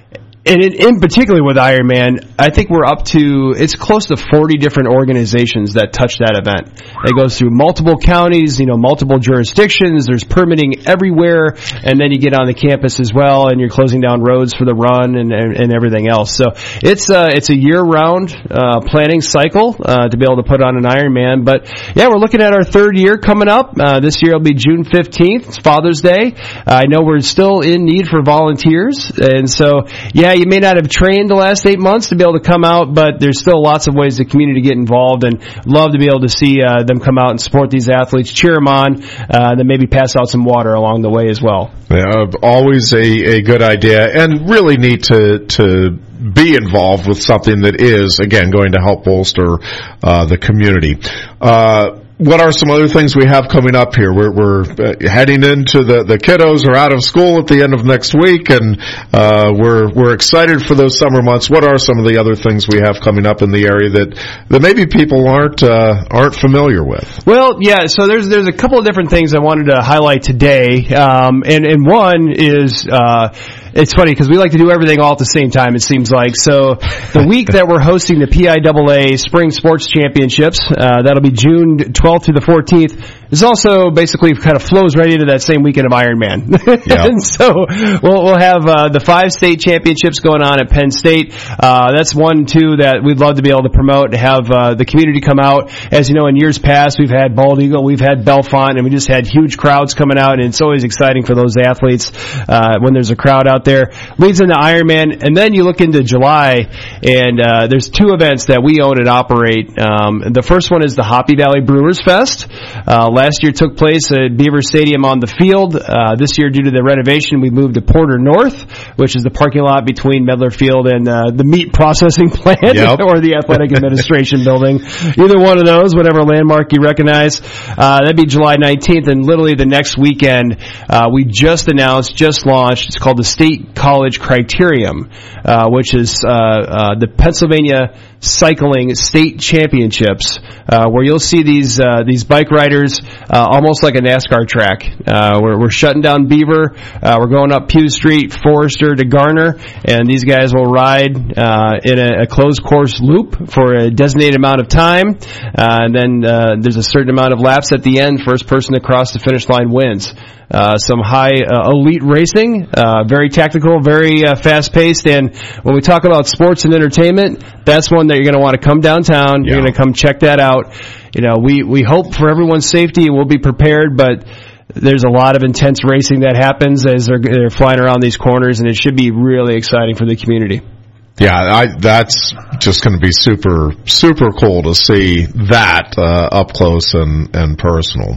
And in, in particular with Ironman, I think we're up to, it's close to forty different organizations that touch that event. It goes through multiple counties, you know, multiple jurisdictions, there's permitting everywhere, and then you get on the campus as well, and you're closing down roads for the run and, and, and everything else. So it's, uh, it's a year-round, uh, planning cycle, uh, to be able to put on an Ironman. But yeah, we're looking at our third year coming up. Uh, this year will be June fifteenth. It's Father's Day. Uh, I know we're still in need for volunteers, and so, yeah, you may not have trained the last eight months to be able to come out, but there's still lots of ways the community get involved, and love to be able to see uh, them come out and support these athletes, cheer them on, uh, and then maybe pass out some water along the way as well. Yeah, always a, a good idea, and really neat to to be involved with something that is, again, going to help bolster uh, the community. Uh, What are some other things we have coming up here? We're, we're uh, heading into the, the kiddos are out of school at the end of next week, and uh, we're we're excited for those summer months. What are some of the other things we have coming up in the area that, that maybe people aren't uh, aren't familiar with? Well, yeah. So there's there's a couple of different things I wanted to highlight today, um, and and one is. Uh, It's funny because we like to do everything all at the same time, it seems like. So the week that we're hosting the P I A A Spring Sports Championships, uh, that'll be June twelfth through the fourteenth, is also basically kind of flows right into that same weekend of Ironman. Yep. And so we'll, we'll have uh, the five state championships going on at Penn State. Uh, that's one, too, that we'd love to be able to promote, to have uh, the community come out. As you know, in years past, we've had Bald Eagle, we've had Bellefonte, and we just had huge crowds coming out, and it's always exciting for those athletes uh, when there's a crowd out there. Leads into Ironman, and then you look into July, and uh, there's two events that we own and operate. Um, the first one is the Hoppy Valley Brewers Fest. Uh, last year took place at Beaver Stadium on the field. Uh, this year, due to the renovation, we moved to Porter North, which is the parking lot between Medler Field and uh, the meat processing plant, yep. or the athletic administration building. Either one of those, whatever landmark you recognize. Uh, that'd be July nineteenth, and literally the next weekend, uh, we just announced, just launched, it's called the State College Criterium, uh, which is uh, uh, the Pennsylvania Cycling State Championships, uh, where you'll see these uh, these bike riders uh, almost like a NASCAR track. Uh, we're, we're shutting down Beaver. Uh, we're going up Pew Street, Forester to Garner, and these guys will ride uh, in a, a closed course loop for a designated amount of time, uh, and then uh, there's a certain amount of laps at the end. First person to cross the finish line wins. Uh, some high uh, elite racing, uh, very tactical, very uh, fast-paced, and when we talk about sports and entertainment, that's one that you're going to want to come downtown. You're yeah. going to come check that out. You know, we, we hope for everyone's safety, and we'll be prepared, but there's a lot of intense racing that happens as they're, they're flying around these corners, and it should be really exciting for the community. Yeah, I, that's just going to be super, super cool to see that uh, up close and, and personal.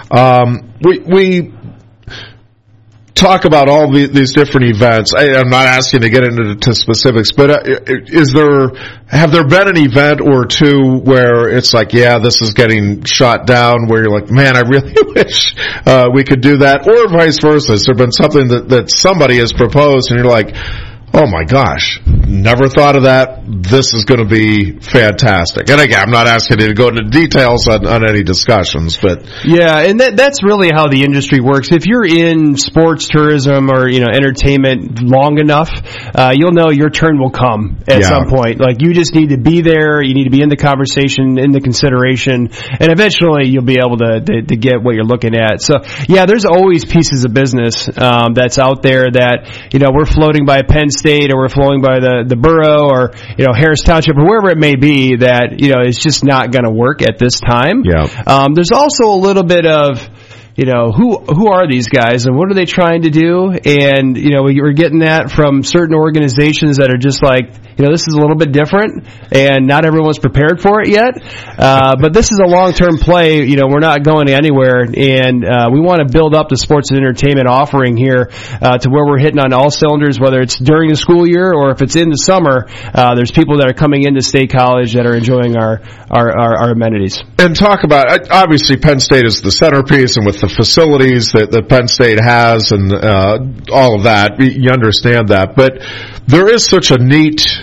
Um, we, we talk about all the, these different events. I, I'm not asking to get into to specifics, but uh, is there, have there been an event or two where it's like, yeah, this is getting shot down, where you're like, man, I really wish uh, we could do that, or vice versa? Has there been something that, that somebody has proposed and you're like, oh my gosh, never thought of that. This is going to be fantastic. And again, I'm not asking you to go into details on, on any discussions, but yeah, and that, that's really how the industry works. If you're in sports tourism or, you know, entertainment long enough, uh, you'll know your turn will come at yeah. some point. Like, you just need to be there. You need to be in the conversation, in the consideration, and eventually you'll be able to, to, to get what you're looking at. So yeah, there's always pieces of business, um, that's out there that, you know, we're floating by Penn State, or we're flowing by the, the borough, or, you know, Harris Township, or wherever it may be, that, you know, it's just not going to work at this time. Yeah. Um, there's also a little bit of, you know, who who are these guys and what are they trying to do? And, you know, we're getting that from certain organizations that are just like, you know, this is a little bit different, and not everyone's prepared for it yet. Uh, but this is a long-term play. You know, we're not going anywhere, and uh, we want to build up the sports and entertainment offering here uh, to where we're hitting on all cylinders, whether it's during the school year or if it's in the summer. Uh, there's people that are coming into State College that are enjoying our, our, our, our amenities. And talk about, obviously, Penn State is the centerpiece, and with the facilities that, that Penn State has and uh, all of that, you understand that. But there is such a neat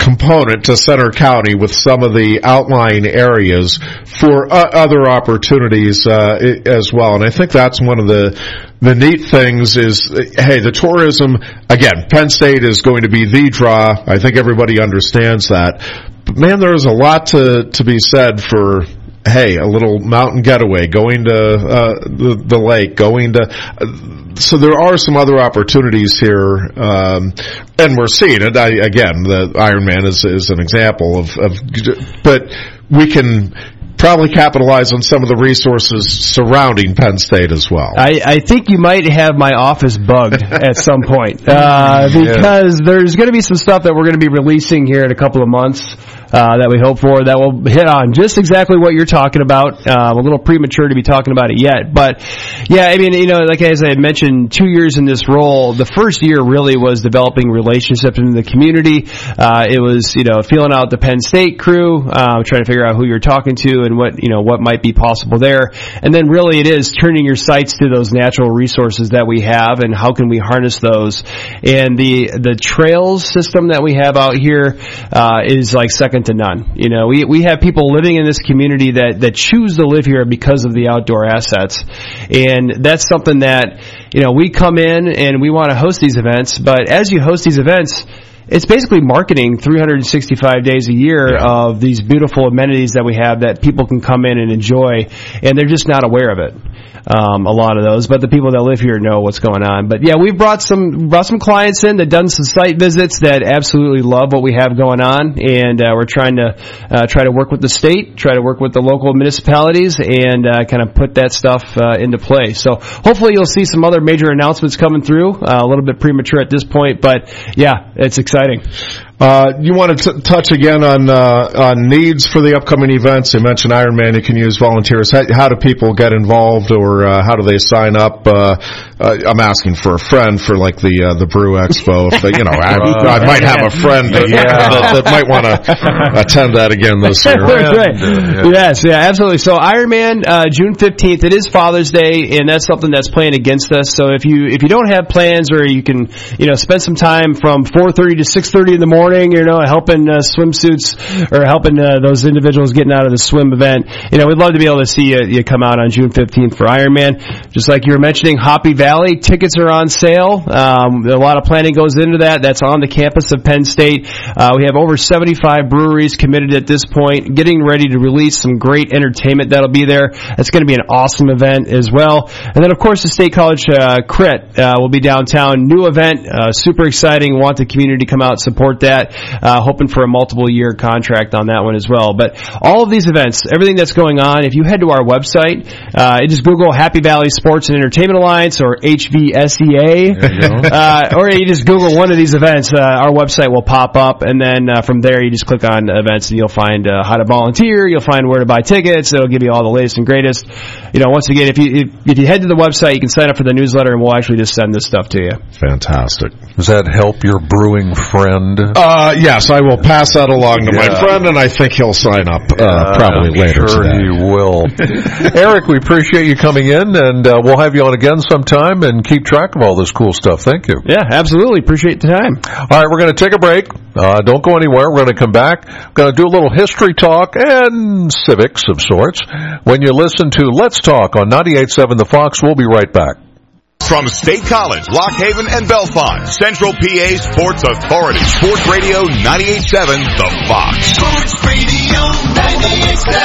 component to Center County with some of the outlying areas for uh, other opportunities uh, as well. And I think that's one of the the neat things is, hey, the tourism, again, Penn State is going to be the draw. I think everybody understands that. But, man, there is a lot to, to be said for, hey, a little mountain getaway, going to uh, the, the lake, going to... Uh, so there are some other opportunities here, um, and we're seeing it. I, again, the Ironman is, is an example of, of... But we can... probably capitalize on some of the resources surrounding Penn State as well. I, I think you might have my office bugged at some point, uh, because yeah. there's going to be some stuff that we're going to be releasing here in a couple of months. Uh, that we hope for, that will hit on just exactly what you're talking about. Uh, a little premature to be talking about it yet. But, yeah, I mean, you know, like as I had mentioned, two years in this role, the first year really was developing relationships in the community. Uh, it was, you know, feeling out the Penn State crew, uh, trying to figure out who you're talking to and what, you know, what might be possible there. And then really it is turning your sights to those natural resources that we have and how can we harness those. And the, the trails system that we have out here, uh, is like second to none. You know, we we have people living in this community that that choose to live here because of the outdoor assets, and that's something that, you know, we come in and we want to host these events, but as you host these events, it's basically marketing three hundred sixty-five days a year of these beautiful amenities that we have that people can come in and enjoy, and they're just not aware of it. Um, a lot of those, but the people that live here know what's going on. But yeah, we've brought some brought some clients in that done some site visits that absolutely love what we have going on, and uh, we're trying to uh, try to work with the state, try to work with the local municipalities, and uh, kind of put that stuff uh, into play. So hopefully you'll see some other major announcements coming through. Uh, a little bit premature at this point, but yeah, it's exciting. Uh, you want to t- touch again on uh, on needs for the upcoming events? You mentioned Ironman. You can use volunteers. How, how do people get involved, or uh, how do they sign up? Uh, uh, I'm asking for a friend for like the uh, the Brew Expo. If they, you know, I, I might have a friend that, yeah. that, that might want to attend that again this year. Right. Yeah. Yes, yeah, absolutely. So Ironman, uh, June fifteenth. It is Father's Day, and that's something that's playing against us. So if you if you don't have plans, or you can, you know, spend some time from four thirty to six thirty in the morning. You know, helping uh, swimsuits or helping uh, those individuals getting out of the swim event. You know, we'd love to be able to see you, you come out on June fifteenth for Ironman. Just like you were mentioning, Hoppy Valley tickets are on sale. Um, a lot of planning goes into that. That's on the campus of Penn State. Uh, we have over seventy-five breweries committed at this point, getting ready to release some great entertainment that'll be there. It's going to be an awesome event as well. And then, of course, the State College uh, Crit uh, will be downtown. New event, uh, super exciting. Want the community to come out and support that. Uh, hoping for a multiple year contract on that one as well. But all of these events, everything that's going on, if you head to our website, uh, just Google Happy Valley Sports and Entertainment Alliance or H V S E A, uh, or you just Google one of these events, uh, our website will pop up, and then uh, from there you just click on events and you'll find uh, how to volunteer, you'll find where to buy tickets, it'll give you all the latest and greatest. You know, once again, if you if, if you head to the website, you can sign up for the newsletter and we'll actually just send this stuff to you. Fantastic. Does that help your brewing friend? Uh, yes, I will pass that along to yeah. my friend, and I think he'll sign up uh, yeah, probably I'm later sure today. he will. Eric, we appreciate you coming in, and uh, we'll have you on again sometime and keep track of all this cool stuff. Thank you. Yeah, absolutely. Appreciate the time. All right, we're going to take a break. Uh, don't go anywhere. We're going to come back. We're going to do a little history talk and civics of sorts when you listen to Let's Talk on ninety-eight point seven The Fox. We'll be right back. From State College, Lock Haven, and Bellefonte, Central P A Sports Authority, Sports Radio ninety-eight point seven, The Fox. Sports Radio ninety-eight point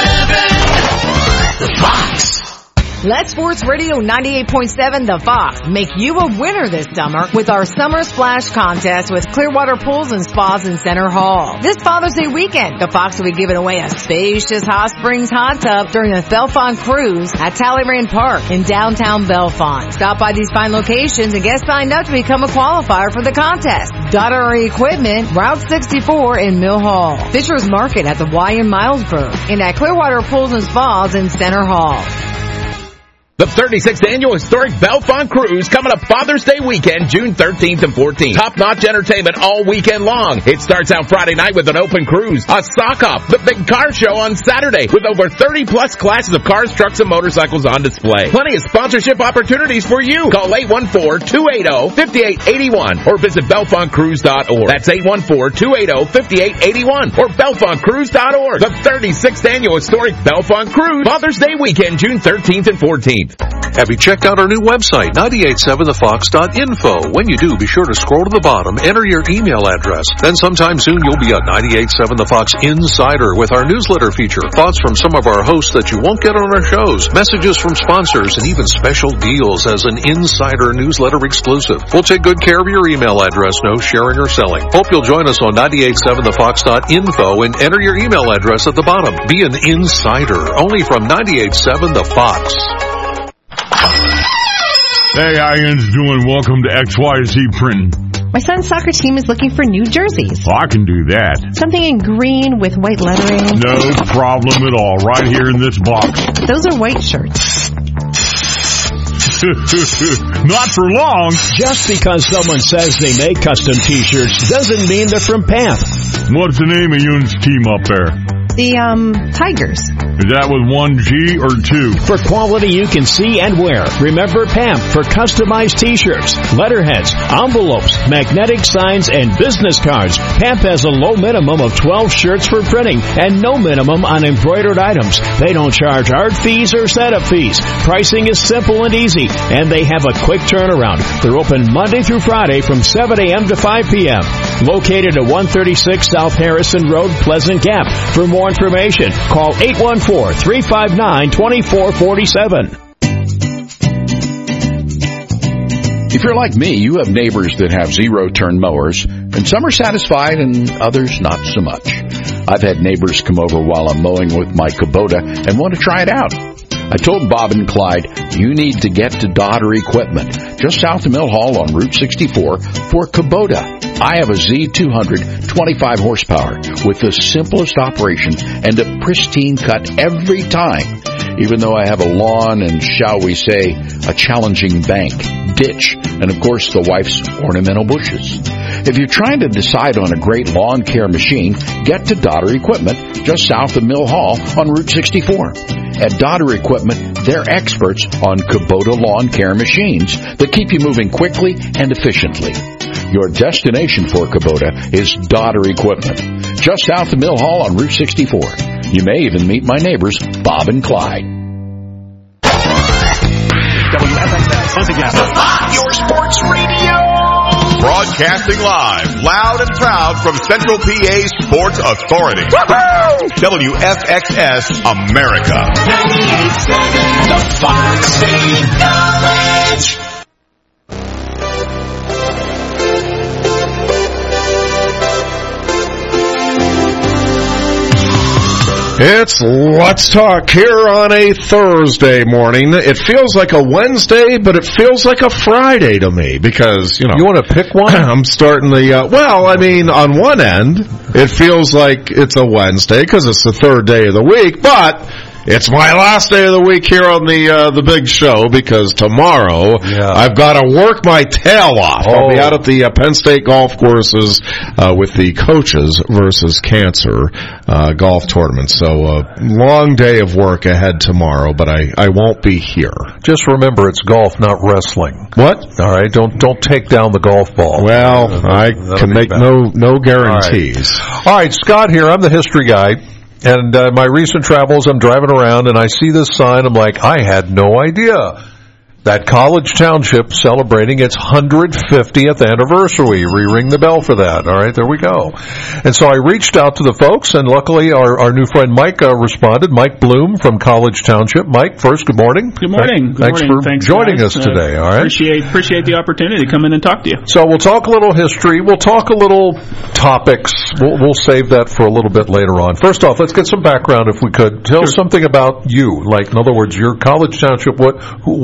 seven, The Fox. Let Sports Radio ninety-eight point seven The Fox make you a winner this summer with our Summer Splash Contest with Clearwater Pools and Spas in Center Hall. This Father's Day weekend, the Fox will be giving away a spacious hot springs hot tub during the Bellefonte Cruise at Talleyrand Park in downtown Bellefonte. Stop by these fine locations and get signed up to become a qualifier for the contest. Daughtery Equipment, Route sixty-four in Mill Hall. Fisher's Market at the Y in Milesburg and at Clearwater Pools and Spas in Center Hall. The thirty-sixth Annual Historic Bellefonte Cruise coming up Father's Day weekend, June thirteenth and fourteenth. Top-notch entertainment all weekend long. It starts out Friday night with an open cruise, a sock-off, the big car show on Saturday with over thirty plus classes of cars, trucks, and motorcycles on display. Plenty of sponsorship opportunities for you. Call eight one four, two eight zero, five eight eight one or visit bellefonte cruise dot org. That's eight one four, two eight zero, five eight eight one or bellefonte cruise dot org. The thirty-sixth Annual Historic Bellefonte Cruise, Father's Day weekend, June thirteenth and fourteenth. Have you checked out our new website, nine eight seven the fox dot info? When you do, be sure to scroll to the bottom, enter your email address. Then sometime soon you'll be a ninety-eight point seven The Fox Insider with our newsletter feature. Thoughts from some of our hosts that you won't get on our shows, messages from sponsors, and even special deals as an Insider newsletter exclusive. We'll take good care of your email address, no sharing or selling. Hope you'll join us on ninety-eight point seven the fox dot info and enter your email address at the bottom. Be an Insider, only from ninety-eight point seven The Fox. Hey, how you doing? Welcome to X Y Z Printing. My son's soccer team is looking for new jerseys. Oh, I can do that. Something in green with white lettering. No problem at all. Right here in this box. Those are white shirts. Not for long. Just because someone says they make custom T-shirts doesn't mean they're from P A M. What's the name of Yoon's team up there? The, um, Tigers. Is that with one G or two? For quality you can see and wear, remember P A M for customized T-shirts, letterheads, envelopes, magnetic signs, and business cards. P A M has a low minimum of twelve shirts for printing and no minimum on embroidered items. They don't charge art fees or setup fees. Pricing is simple and easy, and they have a quick turnaround. They're open Monday through Friday from seven a.m. to five p.m. Located at one thirty-six South Harrison Road, Pleasant Gap. For more information, call eight one four, three five nine, two four four seven. If you're like me, you have neighbors that have zero-turn mowers, and some are satisfied and others not so much. I've had neighbors come over while I'm mowing with my Kubota and want to try it out. I told Bob and Clyde, you need to get to Dodder Equipment, just south of Mill Hall on Route sixty-four, for Kubota. I have a Z two hundred, twenty-five horsepower, with the simplest operation and a pristine cut every time, even though I have a lawn and, shall we say, a challenging bank, ditch, and of course the wife's ornamental bushes. If you're trying to decide on a great lawn care machine, get to Dodder Equipment, just south of Mill Hall on Route sixty-four. At Dodder Equipment, they're experts on Kubota lawn care machines that keep you moving quickly and efficiently. Your destination for Kubota is Dodder Equipment, just south of Mill Hall on Route sixty-four. You may even meet my neighbors, Bob and Clyde. W F X S once again. Your sports radio. Broadcasting live, loud and proud from Central P A Sports Authority. Woo-hoo! W F X S America. ninety-eight point seven The Fox State College. It's Let's Talk here on a Thursday morning. It feels like a Wednesday, but it feels like a Friday to me because, you know. You want to pick one? I'm starting the, uh, well, I mean, on one end, it feels like it's a Wednesday because it's the third day of the week, but it's my last day of the week here on the uh, the big show because tomorrow yeah. I've got to work my tail off. Oh. I'll be out at the uh, Penn State golf courses uh, with the coaches versus cancer uh, golf tournament. So a uh, long day of work ahead tomorrow, but I, I won't be here. Just remember, it's golf, not wrestling. What? All right, don't don't take down the golf ball. Well, that'll, I that'll can make better. no no guarantees. All right. All right, Scott here. I'm the history guy. And uh, my recent travels, I'm driving around, and I see this sign. I'm like, I had no idea that College Township celebrating its one hundred fiftieth anniversary. Re-ring the bell for that. All right, there we go. And so I reached out to the folks, and luckily our, our new friend Mike uh, responded. Mike Bloom from College Township. Mike, first, good morning. Good morning. Good Thanks morning. for Thanks, joining guys. us today. All right. Appreciate appreciate the opportunity to come in and talk to you. So we'll talk a little history. We'll talk a little topics. We'll, we'll save that for a little bit later on. First off, let's get some background if we could. Tell Sure. something about you. Like, in other words, your College Township. What what do you do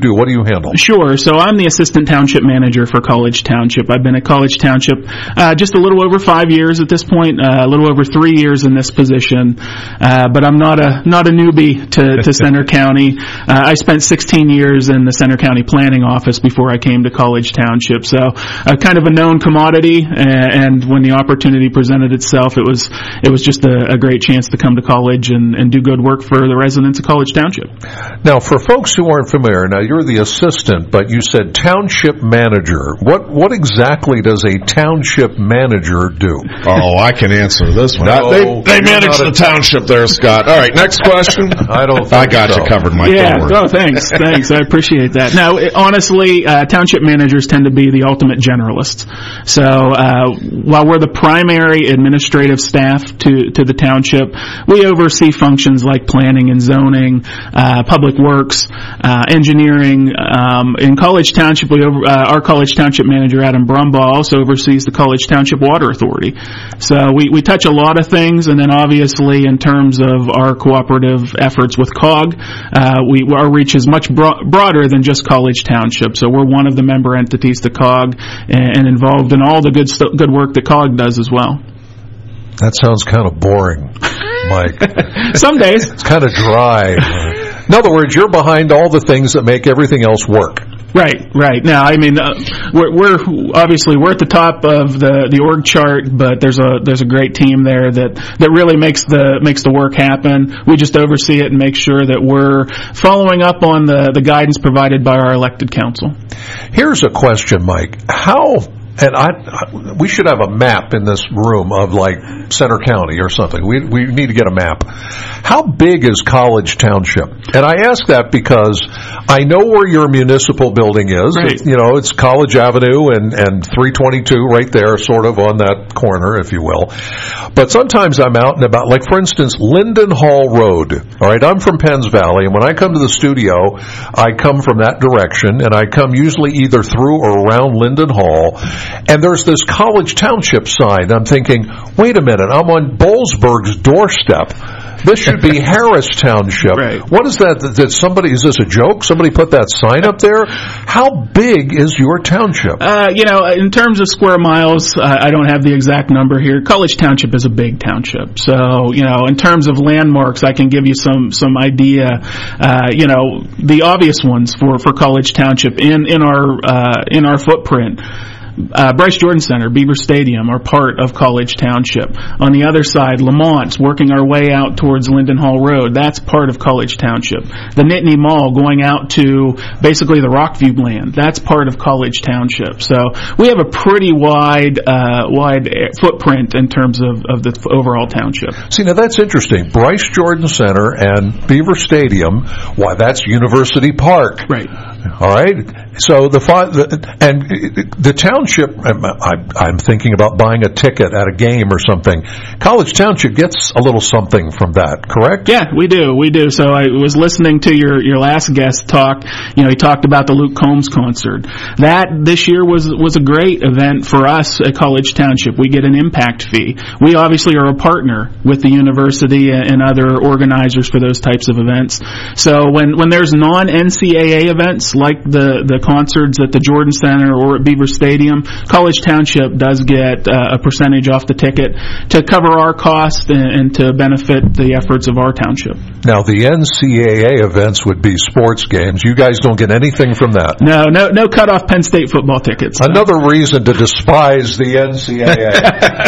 do? What do you handle? Sure. So I'm the assistant township manager for College Township. I've been at College Township uh, just a little over five years at this point, uh, a little over three years in this position. Uh, but I'm not a not a newbie to, to Center County. Uh, I spent sixteen years in the Center County Planning Office before I came to College Township. So uh, kind of a known commodity. And when the opportunity presented itself, it was it was just a, a great chance to come to college and, and do good work for the residents of College Township. Now, for folks who aren't familiar, now you're the assistant, but you said township manager. What what exactly does a township manager do? Oh, I can answer this one. No, they they manage the township there, Scott. All right, next question. I don't think I got so. you covered, Mike. Yeah, oh, thanks. Thanks. I appreciate that. Now, it, honestly, uh, township managers tend to be the ultimate generalists. So uh, while we're the primary administrative staff to, to the township, we oversee functions like planning and zoning, uh, public works, uh, engineering. Um, in College Township, we over, uh, our College Township manager, Adam Brumbaugh, also oversees the College Township Water Authority. So we, we touch a lot of things, and then obviously in terms of our cooperative efforts with C O G, uh, we, our reach is much bro- broader than just College Township. So we're one of the member entities to C O G and, and involved in all the good st- good work that C O G does as well. That sounds kind of boring, Mike. Some days. It's kind of dry. In other words, you're behind all the things that make everything else work. Right, right. Now, I mean, uh, we're, we're obviously we're at the top of the, the org chart, but there's a there's a great team there that, that really makes the makes the work happen. We just oversee it and make sure that we're following up on the, the guidance provided by our elected council. Here's a question, Mike. How And I, we should have a map in this room of like Center County or something. We we need to get a map. How big is College Township? And I ask that because I know where your municipal building is. Right. It's, you know, it's College Avenue and, and three twenty-two right there, sort of on that corner, if you will. But sometimes I'm out and about. Like, for instance, Linden Hall Road. All right, I'm from Penns Valley, and when I come to the studio, I come from that direction, and I come usually either through or around Linden Hall. And there's this College Township sign. I'm thinking, wait a minute, I'm on Bollesburg's doorstep. This should be Harris Township. Right. What is that? Did somebody, is this a joke? Somebody put that sign up there? How big is your township? Uh, you know, in terms of square miles, uh, I don't have the exact number here. College Township is a big township. So, you know, in terms of landmarks, I can give you some, some idea. Uh, you know, the obvious ones for, for College Township in, in our, uh, in our footprint. Uh, Bryce Jordan Center, Beaver Stadium are part of College Township. On the other side, Lamont's working our way out towards Linden Hall Road. That's part of College Township. The Nittany Mall going out to basically the Rockview land. That's part of College Township. So we have a pretty wide, uh, wide footprint in terms of, of the overall township. See, now that's interesting. Bryce Jordan Center and Beaver Stadium, why, that's University Park. Right. All right. So the, the and the township, I'm, I'm thinking about buying a ticket at a game or something. College Township gets a little something from that, correct? Yeah, we do. We do. So I was listening to your, your last guest talk. You know, he talked about the Luke Combs concert. That this year was was a great event for us at College Township. We get an impact fee. We obviously are a partner with the university and other organizers for those types of events. So when, when there's non-N C A A events like the, the concerts at the Jordan Center or at Beaver Stadium, College Township does get uh, a percentage off the ticket to cover our cost and, and to benefit the efforts of our township. Now, the N C A A events would be sports games. You guys don't get anything from that. No, no, no cut-off Penn State football tickets. No. Another reason to despise the N C A A.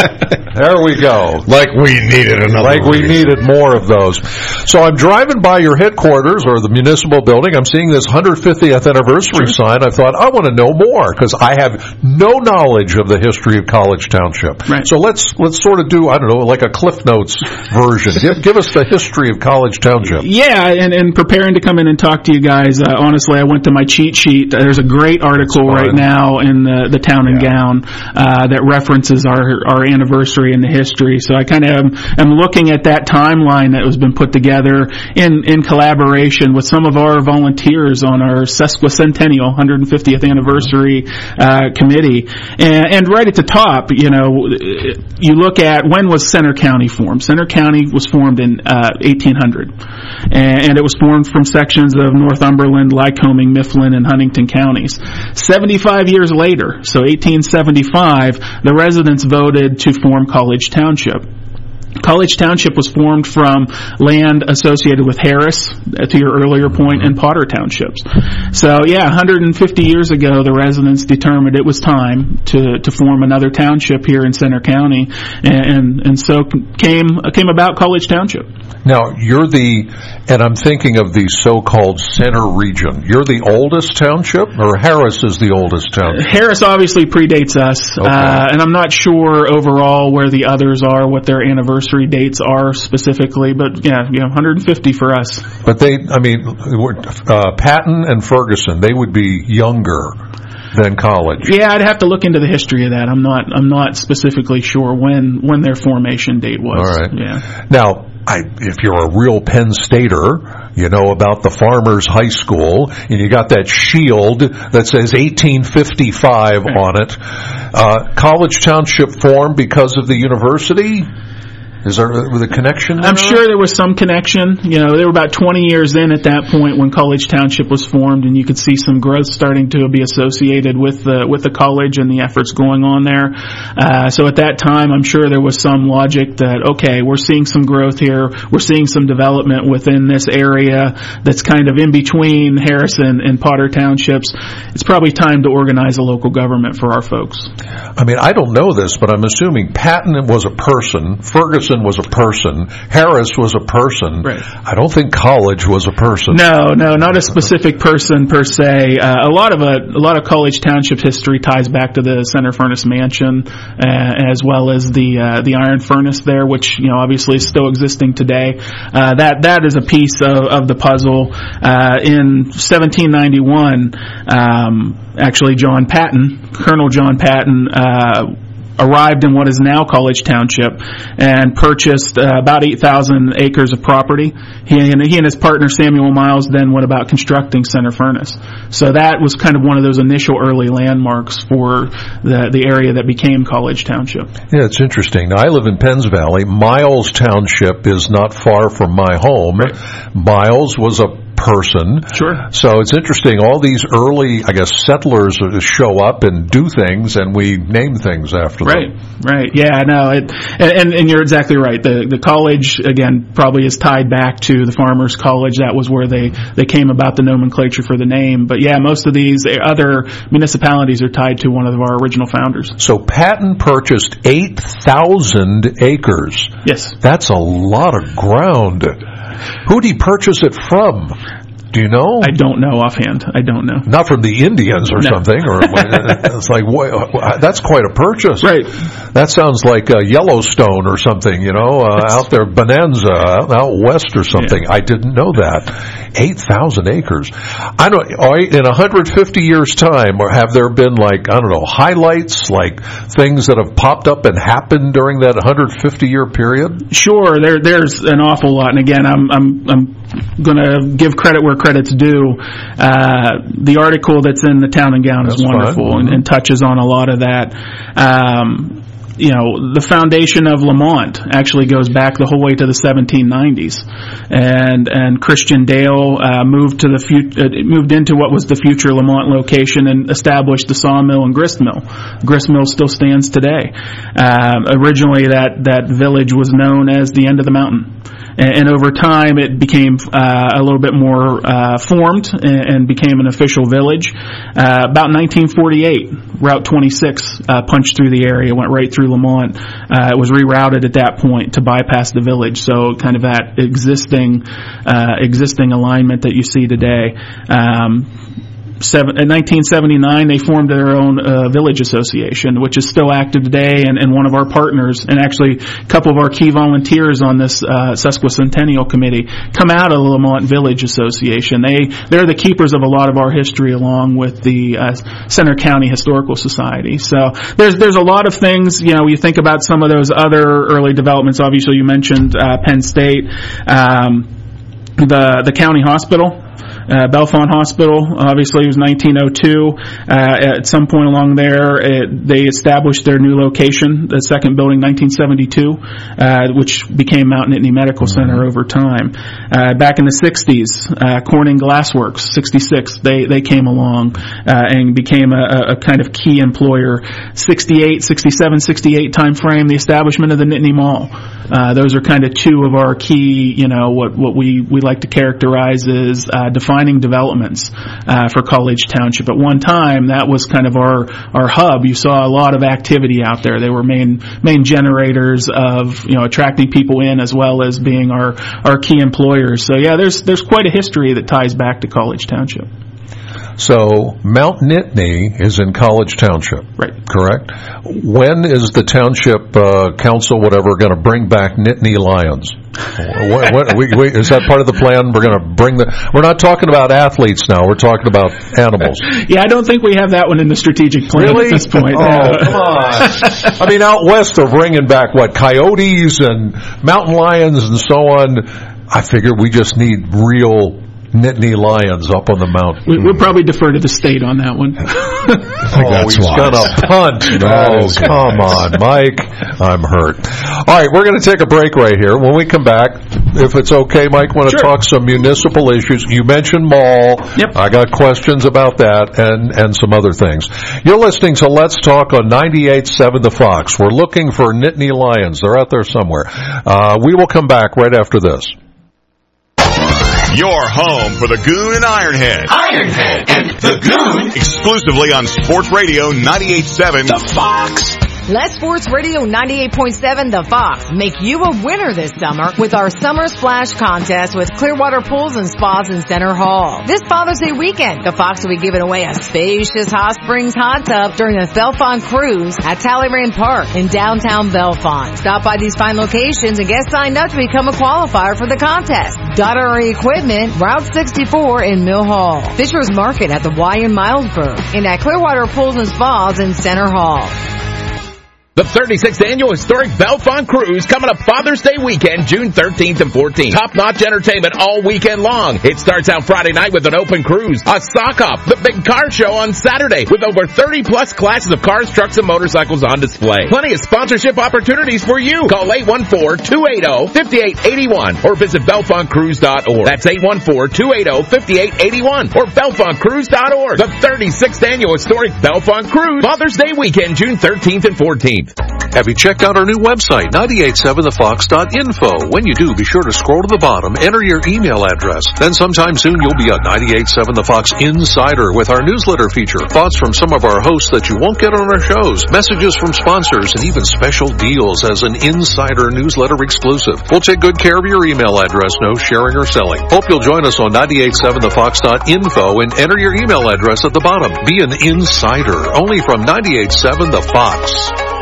There we go. Like we needed another Like we reason. needed more of those. So I'm driving by your headquarters or the municipal building. I'm seeing this one hundred fiftieth anniversary sign. I thought, I want to know more because I have no knowledge of the history of College Township. Right. So let's let's sort of do, I don't know, like a Cliff Notes version. give, give us the history of College Township. Yeah, and, and preparing to come in and talk to you guys, uh, honestly, I went to my cheat sheet. There's a great article right now in the, the Town and Yeah. Gown uh, that references our our anniversary and the history. So I kind of am, am looking at that timeline that has been put together in, in collaboration with some of our volunteers on our sesquicentennial, one hundred fiftieth anniversary uh, committee. And, and right at the top, you know, you look at when was Center County formed. Center County was formed in uh, eighteen hundred, and, and it was formed from sections of Northumberland, Lycoming, Mifflin, and Huntington counties. seventy-five years later, so eighteen seventy-five, the residents voted to form College Township. College Township was formed from land associated with Harris, to your earlier point, and Potter Townships. So, yeah, one hundred fifty years ago, the residents determined it was time to, to form another township here in Center County, and, and, and so came, came about College Township. Now, you're the, and I'm thinking of the so-called center region. You're the oldest township, or Harris is the oldest township? Harris obviously predates us, okay. uh, and I'm not sure overall where the others are, what their anniversary dates are specifically, but yeah, you know, one hundred fifty for us. But they, I mean, uh, Patton and Ferguson, they would be younger than College. Yeah, I'd have to look into the history of that. I'm not, I'm not specifically sure when, when their formation date was. All right. Yeah. Now, I, if you're a real Penn Stater, you know about the Farmers High School, and you got that shield that says eighteen fifty-five right. on it. Uh, College Township formed because of the university? Is there with a connection there? I'm sure there was some connection. You know, they were about twenty years in at that point when College Township was formed, and you could see some growth starting to be associated with the with the college and the efforts going on there. Uh, so at that time, I'm sure there was some logic that, okay, we're seeing some growth here. We're seeing some development within this area that's kind of in between Harrison and Potter Townships. It's probably time to organize a local government for our folks. I mean, I don't know this, but I'm assuming Patton was a person, Ferguson was a person, Harris was a person. Right. I don't think College was a person. No, no, not a specific person per se. Uh, a lot of a, a lot of College Township history ties back to the Center Furnace Mansion, uh, as well as the uh, the iron furnace there, which you know obviously is still existing today. Uh, that that is a piece of, of the puzzle. Uh, in seventeen ninety-one, um, actually, John Patton, Colonel John Patton. Uh, arrived in what is now College Township and purchased uh, about eight thousand acres of property. He and, he and his partner Samuel Miles then went about constructing Center Furnace. So that was kind of one of those initial early landmarks for the, the area that became College Township. Yeah, it's interesting. Now, I live in Penns Valley. Miles Township is not far from my home. Right. Miles was a person. Sure. So it's interesting. All these early, I guess, settlers show up and do things, and we name things after right. them. Right, right. Yeah, no, it, and, and you're exactly right. The the college, again, probably is tied back to the Farmers College. That was where they, they came about the nomenclature for the name. But yeah, most of these other municipalities are tied to one of our original founders. So Patton purchased eight thousand acres. Yes. That's a lot of ground. Who'd he purchase it from? Do you know? I don't know offhand. I don't know. Not from the Indians or no. something. Or it's like, that's quite a purchase. Right. That sounds like uh, Yellowstone or something, you know, uh, out there, Bonanza, out, out west or something. Yeah. I didn't know that. eight thousand acres. I don't, in one hundred fifty years' time, or have there been like, I don't know, highlights, like things that have popped up and happened during that one hundred fifty year period? Sure. There, there's an awful lot. And again, I'm, I'm, I'm going to give credit where credit's due. Uh, the article that's in the Town and Gown that's is wonderful and, and touches on a lot of that. Um, you know, the foundation of Lamont actually goes back the whole way to the seventeen nineties, and and Christian Dale uh, moved to the fut- uh, moved into what was the future Lamont location and established the sawmill and grist mill. Grist mill still stands today. Uh, originally, that that village was known as the end of the mountain. And over time, it became uh, a little bit more uh, formed and, and became an official village. Uh, about nineteen forty-eight, Route twenty-six uh, punched through the area, went right through Lamont. Uh, it was rerouted at that point to bypass the village, so kind of that existing uh, existing alignment that you see today. Um, Seven, in nineteen seventy-nine, they formed their own uh, village association, which is still active today, and, and one of our partners, and actually a couple of our key volunteers on this uh, sesquicentennial committee, come out of the Lamont Village Association. They, they're the keepers of a lot of our history, along with the uh, Center County Historical Society. So there's there's a lot of things. You know, you think about some of those other early developments. Obviously, you mentioned uh, Penn State, um, the the county hospital. Uh, Bellefonte Hospital, obviously, was nineteen oh two. Uh, at some point along there, it, they established their new location, the second building, nineteen seventy-two, uh, which became Mount Nittany Medical Center over time. Uh, back in the sixties, uh, Corning Glassworks, sixty-six, they, they came along uh, and became a, a kind of key employer. sixty-eight, sixty-seven, sixty-eight time frame, the establishment of the Nittany Mall. Uh, those are kind of two of our key, you know, what, what we, we like to characterize as uh, defining developments uh, for College Township. At one time, that was kind of our, our hub. You saw a lot of activity out there. They were main main generators of, you know, attracting people in as well as being our, our key employers. So, yeah, there's there's quite a history that ties back to College Township. So Mount Nittany is in College Township, right? Correct. When is the township uh, council, whatever, going to bring back Nittany Lions? what, what, we, we, is that part of the plan? We're going to bring the. We're not talking about athletes now. We're talking about animals. Yeah, I don't think we have that one in the strategic plan really? at this point. Oh, uh, come on! I mean, out west they're bringing back what, coyotes and mountain lions and so on. I figure we just need real Nittany Lions up on the mountain. We, we'll probably defer to the state on that one. Oh, he's going to punt. Oh, come on, Mike. I'm hurt. All right, we're going to take a break right here. When we come back, if it's okay, Mike, want to sure. talk some municipal issues. You mentioned mall. Yep. I got questions about that and, and some other things. You're listening to Let's Talk on ninety-eight point seven The Fox. We're looking for Nittany Lions. They're out there somewhere. Uh, we will come back right after this. Your home for the Goon and Ironhead. Ironhead and the Goon. Exclusively on Sports Radio ninety-eight point seven The Fox. Let Sports Radio ninety-eight point seven The Fox make you a winner this summer with our Summer Splash Contest with Clearwater Pools and Spas in Center Hall. This Father's Day weekend, the Fox will be giving away a spacious hot springs hot tub during the Bellefonte Cruise at Talleyrand Park in downtown Bellefonte. Stop by these fine locations and get signed up to become a qualifier for the contest. Daughtery Equipment, Route sixty-four in Mill Hall. Fisher's Market at the Y in Milesburg. And at Clearwater Pools and Spas in Center Hall. The thirty-sixth Annual Historic Bellefonte Cruise coming up Father's Day weekend, June thirteenth and fourteenth. Top-notch entertainment all weekend long. It starts out Friday night with an open cruise, a sock-off, the big car show on Saturday with over thirty plus classes of cars, trucks, and motorcycles on display. Plenty of sponsorship opportunities for you. Call eight one four, two eight zero, five eight eight one or visit bellefonte cruise dot org. That's eight one four, two eight zero, five eight eight one or bellefonte cruise dot org. The thirty-sixth Annual Historic Bellefonte Cruise, Father's Day weekend, June thirteenth and fourteenth. Have you checked out our new website, ninety-eight point seven the fox dot info? When you do, be sure to scroll to the bottom, enter your email address. Then sometime soon you'll be a ninety-eight point seven The Fox Insider with our newsletter feature. Thoughts from some of our hosts that you won't get on our shows, messages from sponsors, and even special deals as an Insider newsletter exclusive. We'll take good care of your email address, no sharing or selling. Hope you'll join us on ninety-eight point seven the fox dot info and enter your email address at the bottom. Be an Insider, only from ninety-eight point seven The Fox.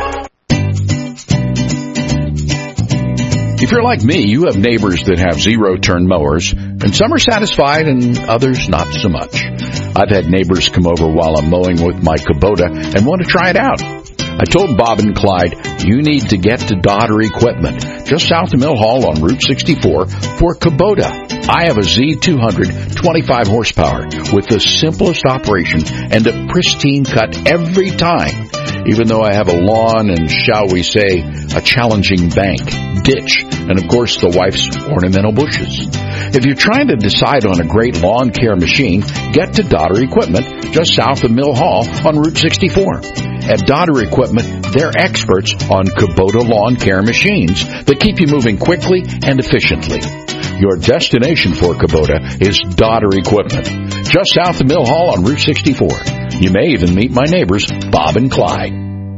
If you're like me, you have neighbors that have zero-turn mowers, and some are satisfied and others not so much. I've had neighbors come over while I'm mowing with my Kubota and want to try it out. I told Bob and Clyde, you need to get to Daughtery Equipment, just south of Mill Hall on Route sixty-four, for Kubota. I have a Z two hundred, twenty-five horsepower, with the simplest operation and a pristine cut every time. Even though I have a lawn and, shall we say, a challenging bank, ditch, and of course the wife's ornamental bushes. If you're trying to decide on a great lawn care machine, get to Daughtery Equipment, just south of Mill Hall on Route sixty-four. At Daughtery Equipment, they're experts on Kubota lawn care machines that keep you moving quickly and efficiently. Your destination for Kubota is Daughtery Equipment, just south of Mill Hall on Route sixty-four. You may even meet my neighbors, Bob and Clyde.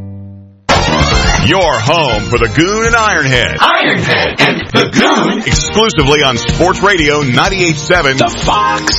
Your home for the Goon and Ironhead. Ironhead and the Goon. Exclusively on Sports Radio ninety-eight point seven The Fox.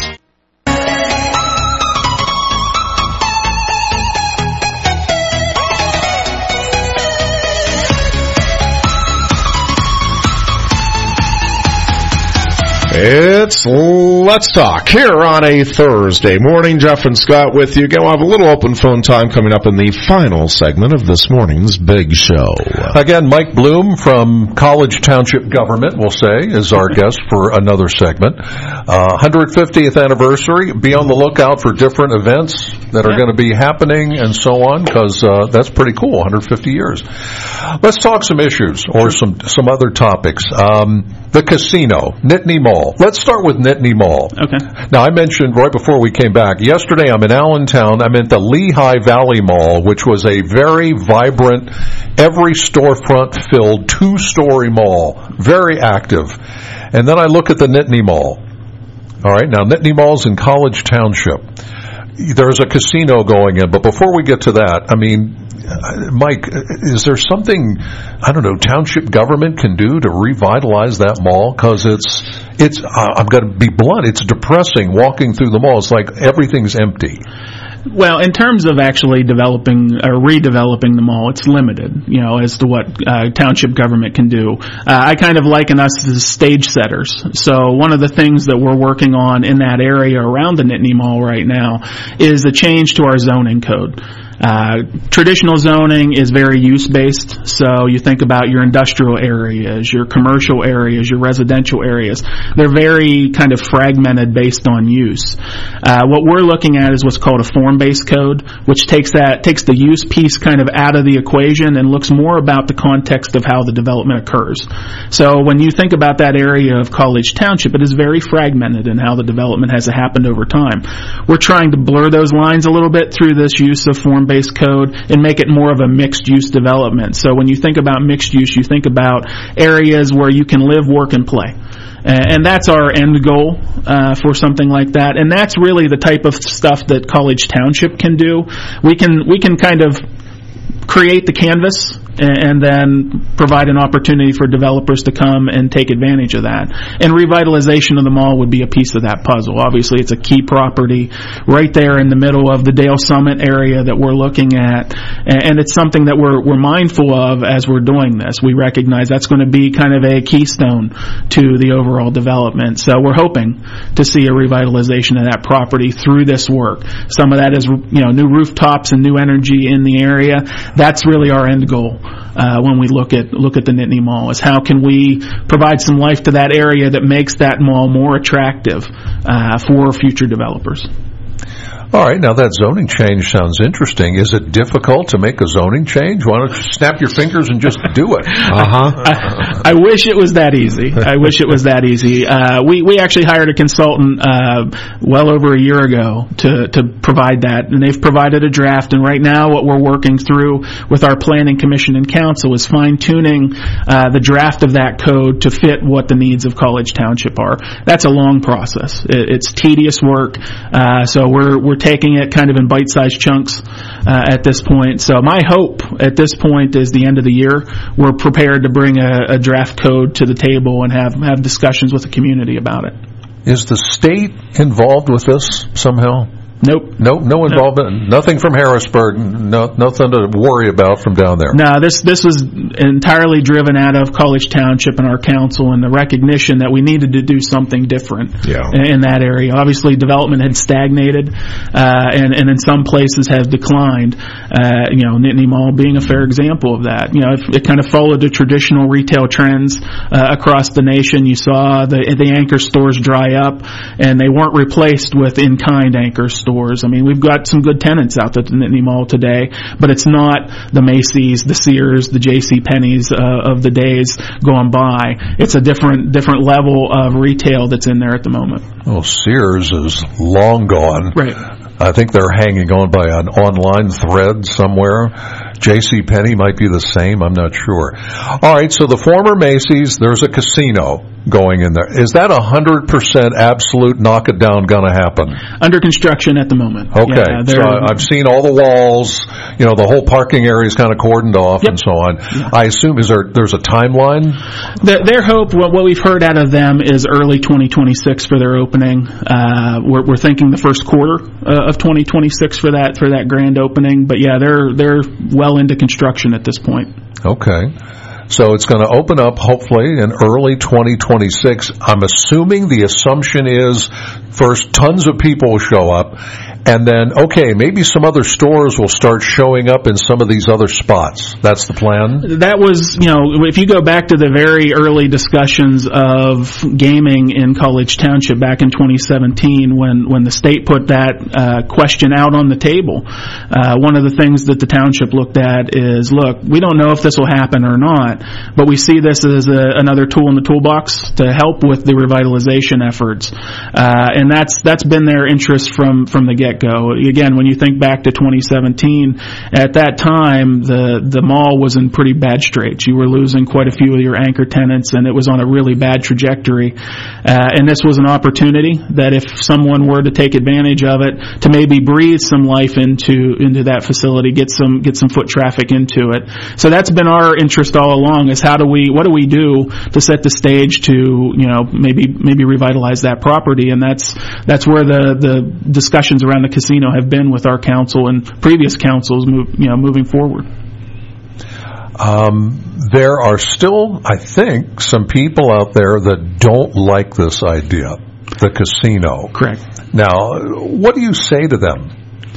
It's Let's Talk here on a Thursday morning. Jeff and Scott with you. Again, we'll have a little open phone time coming up in the final segment of this morning's big show. Again, Mike Bloom from College Township Government, we'll say, is our guest for another segment. Uh, one hundred fiftieth anniversary. Be on the lookout for different events that are going to be happening and so on, because uh, that's pretty cool, one hundred fifty years. Let's talk some issues or some, some other topics. Um, the casino, Nittany Mall. Let's start with Nittany Mall. Okay. Now, I mentioned right before we came back, yesterday I'm in Allentown. I'm at the Lehigh Valley Mall, which was a very vibrant, every storefront filled two-story mall. Very active. And then I look at the Nittany Mall. All right, now Nittany Mall's in College Township. There's a casino going in, but before we get to that, I mean, Mike, is there something, I don't know, township government can do to revitalize that mall? Because it's, it's, I'm going to be blunt, it's depressing walking through the mall. It's like everything's empty. Well, in terms of actually developing or redeveloping the mall, it's limited, you know, as to what uh, township government can do. Uh, I kind of liken us as stage setters. So one of the things that we're working on in that area around the Nittany Mall right now is a change to our zoning code. Uh, traditional zoning is very use-based, so you think about your industrial areas, your commercial areas, your residential areas. They're very kind of fragmented based on use. Uh, what we're looking at is what's called a form-based code, which takes that, takes the use piece kind of out of the equation and looks more about the context of how the development occurs. So when you think about that area of College Township, it is very fragmented in how the development has happened over time. We're trying to blur those lines a little bit through this use of form based code and make it more of a mixed use development. So when you think about mixed use, you think about areas where you can live, work, and play. And that's our end goal uh, for something like that. And that's really the type of stuff that College Township can do. We can we can kind of create the canvas and then provide an opportunity for developers to come and take advantage of that. And revitalization of the mall would be a piece of that puzzle. Obviously, it's a key property right there in the middle of the Dale Summit area that we're looking at, and it's something that we're we're mindful of as we're doing this. We recognize that's going to be kind of a keystone to the overall development. So we're hoping to see a revitalization of that property through this work. Some of that is, you know, new rooftops and new energy in the area. That's really our end goal. Uh, when we look at look at the Nittany Mall, is how can we provide some life to that area that makes that mall more attractive uh, for future developers. All right, now that zoning change sounds interesting. Is it difficult to make a zoning change? Why don't you snap your fingers and just do it? Uh-huh. I, I wish it was that easy. I wish it was that easy. Uh, we, we actually hired a consultant uh, well over a year ago to, to provide that, and they've provided a draft, and right now what we're working through with our Planning Commission and Council is fine-tuning uh, the draft of that code to fit what the needs of College Township are. That's a long process. It, it's tedious work, uh, so we're, we're taking it kind of in bite-sized chunks uh, at this point. So my hope at this point is the end of the year, we're prepared to bring a, a draft code to the table and have, have discussions with the community about it. Is the state involved with this somehow? Nope. Nope, no involvement. Nope. Nothing from Harrisburg. No, nothing to worry about from down there. No, this this was entirely driven out of College Township and our council and the recognition that we needed to do something different yeah. in that area. Obviously, development had stagnated, uh, and and in some places has declined. Uh, you know, Nittany Mall being a fair example of that. You know, it, it kind of followed the traditional retail trends uh, across the nation. You saw the the anchor stores dry up, and they weren't replaced with in-kind anchor stores. I mean, we've got some good tenants out at the Nittany Mall today, but it's not the Macy's, the Sears, the J C Penney's uh, of the days gone by. It's a different different level of retail that's in there at the moment. Well, Sears is long gone. Right. I think they're hanging on by an online thread somewhere. J C Penney might be the same. I'm not sure. All right, so the former Macy's, there's a casino going in there. Is that one hundred percent absolute knock it down going to happen? Under construction at the moment. Okay. Yeah, so I've seen all the walls, you know, the whole parking area is kind of cordoned off yep. and so on. Yeah. I assume, is there, there's a timeline? The, their hope, what, what we've heard out of them is early twenty twenty-six for their opening. Uh, we're, we're thinking the first quarter uh, of twenty twenty-six for that, for that grand opening. But yeah, they're, they're well into construction at this point. Okay. So it's going to open up hopefully in early twenty twenty-six. I'm assuming the assumption is first tons of people will show up, and then, okay, maybe some other stores will start showing up in some of these other spots. That's the plan? That was, you know, if you go back to the very early discussions of gaming in College Township back in twenty seventeen when, when the state put that uh, question out on the table, uh, one of the things that the township looked at is, look, we don't know if this will happen or not, but we see this as a, another tool in the toolbox to help with the revitalization efforts. Uh, and that's that's been their interest from, from the get-go. Again, when you think back to twenty seventeen, at that time, the, the mall was in pretty bad straits. You were losing quite a few of your anchor tenants, and it was on a really bad trajectory. Uh, and this was an opportunity that if someone were to take advantage of it, to maybe breathe some life into into that facility, get some get some foot traffic into it. So that's been our interest all along, is how do we, what do we do to set the stage to, you know, maybe maybe revitalize that property. And that's that's where the, the discussions around the casino have been with our council and previous councils, move, you know, moving forward. Um, there are still, I think, some people out there that don't like this idea, the casino. Correct. Now, what do you say to them?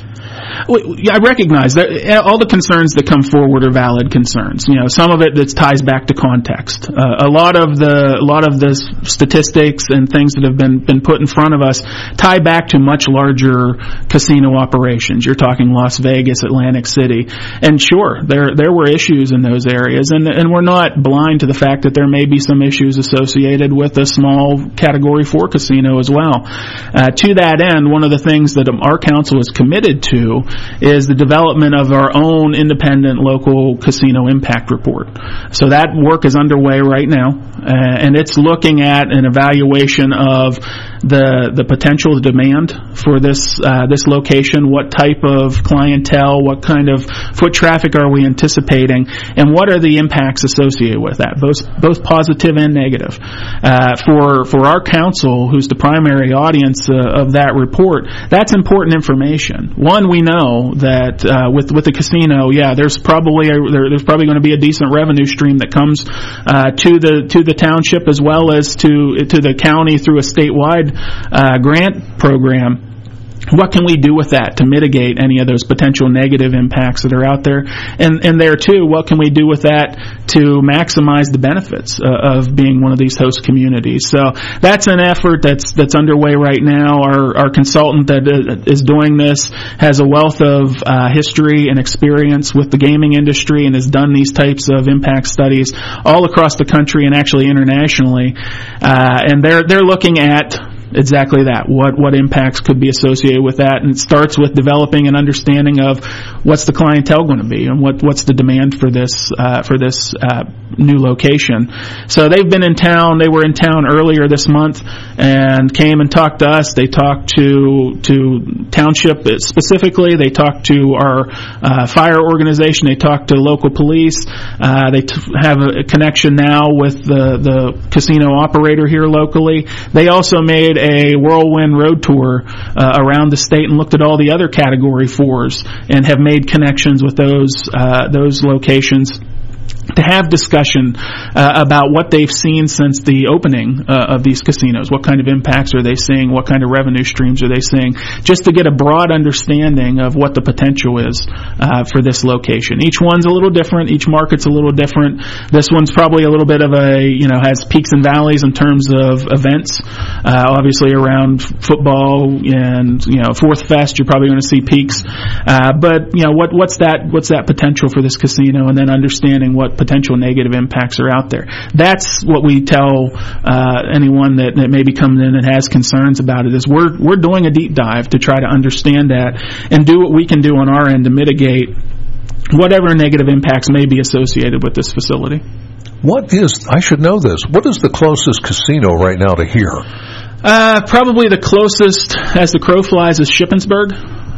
I recognize that all the concerns that come forward are valid concerns. You know, some of it that ties back to context. Uh, a lot of the a lot of the statistics and things that have been been put in front of us tie back to much larger casino operations. You're talking Las Vegas, Atlantic City, and sure, there there were issues in those areas, and and we're not blind to the fact that there may be some issues associated with a small Category four casino as well. Uh, to that end, one of the things that our council is committed to is the development of our own independent local casino impact report. So that work is underway right now, uh, and it's looking at an evaluation of the the potential demand for this uh, this location, what type of clientele, what kind of foot traffic are we anticipating, and what are the impacts associated with that, both both positive and negative. Uh, for for our council, who's the primary audience uh, of that report, that's important information. One, we know that uh, with with the casino, yeah, there's probably a, there, there's probably going to be a decent revenue stream that comes uh, to the to the township as well as to to the county through a statewide uh, grant program. What can we do with that to mitigate any of those potential negative impacts that are out there? And and there too, what can we do with that to maximize the benefits uh, of being one of these host communities? So that's an effort that's that's underway right now. Our our consultant that is doing this has a wealth of uh, history and experience with the gaming industry and has done these types of impact studies all across the country and actually internationally. Uh, and they're they're looking at exactly that. What what impacts could be associated with that? And it starts with developing an understanding of what's the clientele going to be and what what's the demand for this uh, for this uh, new location. So they've been in town. They were in town earlier this month and came and talked to us. They talked to to township specifically. They talked to our uh, fire organization. They talked to local police. Uh, they t- have a connection now with the the casino operator here locally. They also made a whirlwind road tour uh, around the state and looked at all the other Category fours and have made connections with those uh, those locations to have discussion uh, about what they've seen since the opening uh, of these casinos. What kind of impacts are they seeing? What kind of revenue streams are they seeing? Just to get a broad understanding of what the potential is uh, for this location. Each one's a little different. Each market's a little different. This one's probably a little bit of a, you know, has peaks and valleys in terms of events. Uh, obviously around football and, you know, Fourth Fest, you're probably going to see peaks. Uh, but, you know, what, what's that, what's that potential for this casino? And then understanding what potential negative impacts are out there. That's what we tell uh, anyone that, that maybe comes in and has concerns about it, is we're we're doing a deep dive to try to understand that and do what we can do on our end to mitigate whatever negative impacts may be associated with this facility. What is, I should know this, what is the closest casino right now to here? Uh, probably the closest, as the crow flies, is Shippensburg.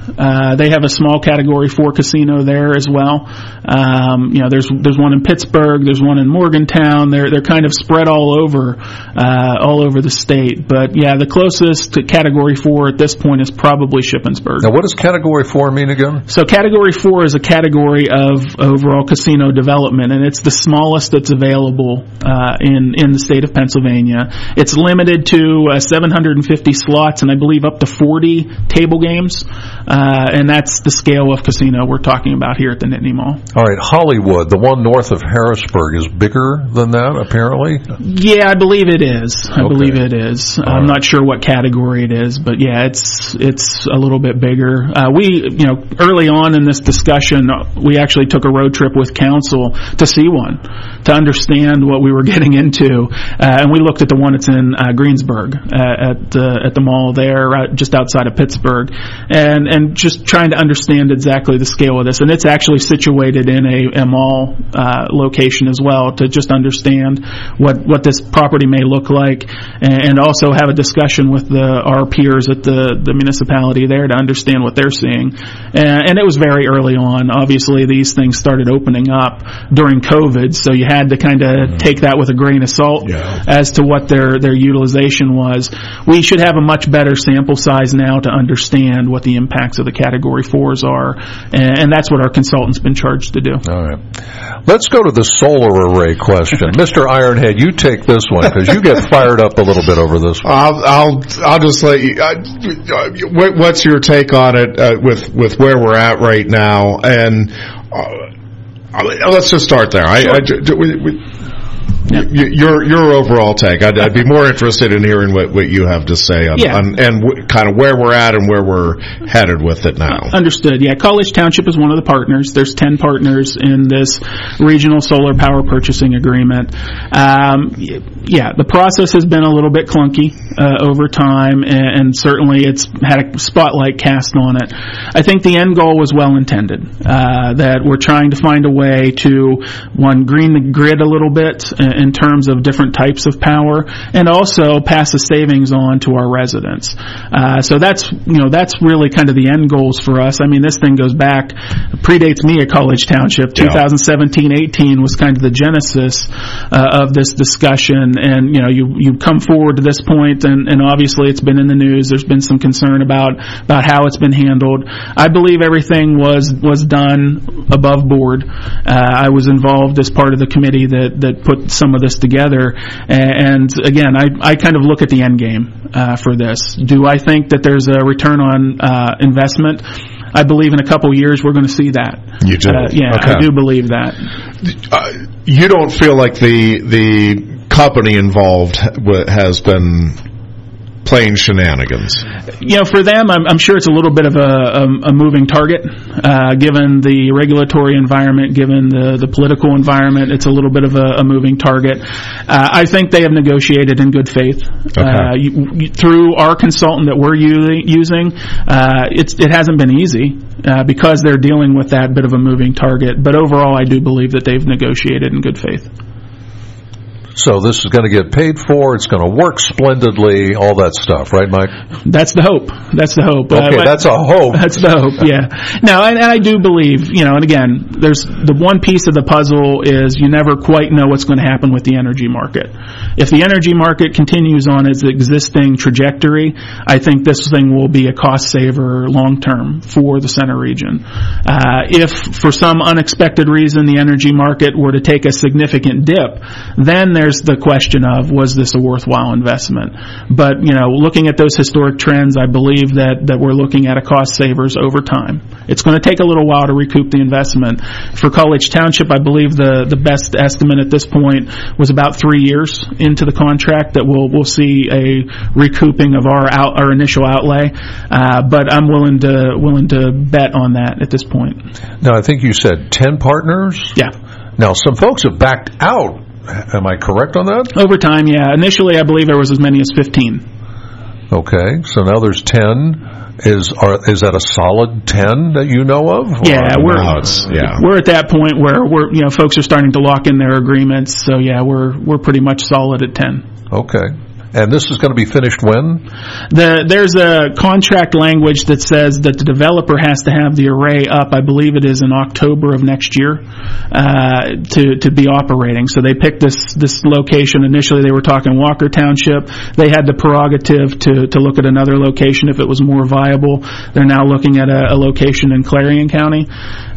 Uh, they have a small Category four casino there as well. Um, you know, there's there's one in Pittsburgh, there's one in Morgantown. They're they're kind of spread all over uh, all over the state. But yeah, the closest to Category four at this point is probably Shippensburg. Now, what does Category four mean again? So Category four is a category of overall casino development, and it's the smallest that's available uh, in in the state of Pennsylvania. It's limited to uh, seven hundred fifty slots, and I believe up to forty table games, uh, and that's the scale of casino we're talking about here at the Nittany Mall. All right, Hollywood, the one north of Harrisburg, is bigger than that, apparently? Yeah, I believe it is. I Okay. believe it is. All I'm right. not sure what category it is, but yeah, it's it's a little bit bigger. Uh, we, you know, early on in this discussion, we actually took a road trip with council to see one, to understand what we were getting into, uh, and we looked at the one that's in uh, Greensburg uh, at the at the mall there, uh, just outside of Pittsburgh, and and just trying to understand exactly the scale of this. And it's actually situated in a, a mall uh, location as well, to just understand what what this property may look like, and, and also have a discussion with the our peers at the the municipality there to understand what they're seeing. And, and it was very early on. Obviously, these things started opening up during COVID, so you had to kind of mm-hmm. take that with a grain of salt Yeah. as to what their their utilization was. We should have a much better sample size now to understand what the impacts of the Category fours are, and, and that's what our consultant's been charged to do. All right. Let's go to the solar array question. Mister Ironhead, you take this one, because you get fired up a little bit over this one. I'll I'll I'll just let you. Uh, what, what's your take on it uh, with with where we're at right now? And uh, let's just start there. I, I, we, we, Yeah. Your your overall take. I'd, I'd be more interested in hearing what, what you have to say on, Yeah. on and w- kind of where we're at and where we're headed with it now. Understood. Yeah, College Township is one of the partners. There's ten partners in this regional solar power purchasing agreement. Um, yeah, the process has been a little bit clunky uh, over time, and, and certainly it's had a spotlight cast on it. I think the end goal was well intended, uh, that we're trying to find a way to, one, green the grid a little bit in terms of different types of power, and also pass the savings on to our residents. Uh, so that's, you know, that's really kind of the end goals for us. I mean, this thing goes back, predates me at College Township. Yeah. twenty seventeen eighteen was kind of the genesis uh, of this discussion, and, you know, you, you come forward to this point, and, and obviously it's been in the news. There's been some concern about, about how it's been handled. I believe everything was, was done above board. Uh, I was involved as part of the committee that, that put some of this together, and again, I, I kind of look at the end game uh, for this. Do I think that there's a return on uh, investment? I believe in a couple years we're going to see that. You do? Uh, yeah, Okay. I do believe that. Uh, you don't feel like the the company involved ha- has been playing shenanigans? You know, for them, I'm, I'm sure it's a little bit of a, a, a moving target, uh, given the regulatory environment, given the, the political environment. It's a little bit of a, a moving target. Uh, I think they have negotiated in good faith. Okay. Uh, you, you, through our consultant that we're u- using, uh, it's, it hasn't been easy uh, because they're dealing with that bit of a moving target. But overall, I do believe that they've negotiated in good faith. So this is going to get paid for. It's going to work splendidly. All that stuff, right, Mike? That's the hope. That's the hope. Okay, uh, that's a hope. That's the hope. Yeah. No, and, and I do believe, you know, and again, there's the one piece of the puzzle is you never quite know what's going to happen with the energy market. If the energy market continues on its existing trajectory, I think this thing will be a cost saver long term for the center region. Uh, if for some unexpected reason the energy market were to take a significant dip, then there's the question of, was this a worthwhile investment? But, you know, looking at those historic trends, I believe that, that we're looking at a cost savers over time. It's going to take a little while to recoup the investment. For College Township, I believe the, the best estimate at this point was about three years into the contract that we'll, we'll see a recouping of our out, our initial outlay. Uh, but I'm willing to, willing to bet on that at this point. Now, I think you said ten partners? Yeah. Now, some folks have backed out. Am I correct on that? Over time, yeah. Initially, I believe there was as many as fifteen. Okay, so now there's ten. Is are, is that a solid ten that you know of? Yeah, or? we're No, it's- yeah. we're at that point where we're, you know, folks are starting to lock in their agreements. So yeah, we're we're pretty much solid at ten. Okay. And this is going to be finished when? The, there's a contract language that says that the developer has to have the array up, I believe it is in October of next year, uh, to, to be operating. So they picked this, this location. Initially they were talking Walker Township. They had the prerogative to, to look at another location if it was more viable. They're now looking at a, a location in Clarion County.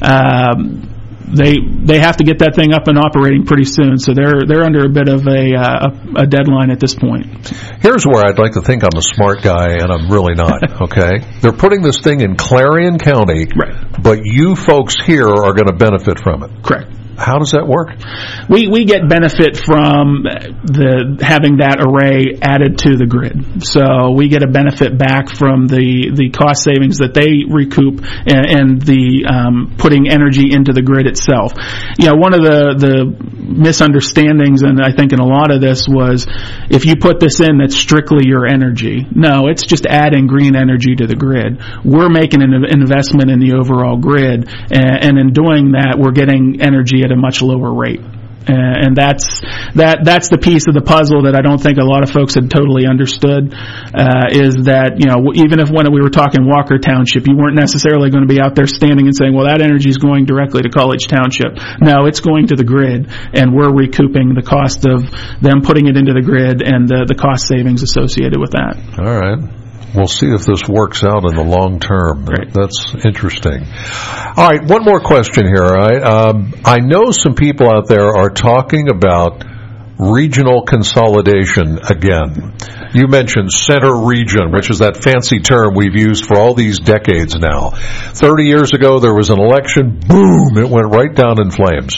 Um, They they have to get that thing up and operating pretty soon, so they're they're under a bit of a, uh, a a deadline at this point. Here's where I'd like to think I'm a smart guy, and I'm really not. Okay, they're putting this thing in Clarion County, right? But you folks here are going to benefit from it. Correct. How does that work? We we get benefit from the having that array added to the grid. So we get a benefit back from the, the cost savings that they recoup and, and the um, putting energy into the grid itself. You know, one of the, the misunderstandings, and I think in a lot of this, was if you put this in, that's strictly your energy. No, it's just adding green energy to the grid. We're making an investment in the overall grid, and, and in doing that, we're getting energy at a much lower rate. And that's that. That's the piece of the puzzle that I don't think a lot of folks had totally understood. Uh, is that, you know, even if when we were talking Walker Township, you weren't necessarily going to be out there standing and saying, "Well, that energy is going directly to College Township." No, it's going to the grid, and we're recouping the cost of them putting it into the grid and the the cost savings associated with that. All right. We'll see if this works out in the long term. Right. That's interesting. All right, one more question here. All right? Um, I know some people out there are talking about regional consolidation again. You mentioned center region, which is that fancy term we've used for all these decades now. Thirty years ago, there was an election. Boom! It went right down in flames.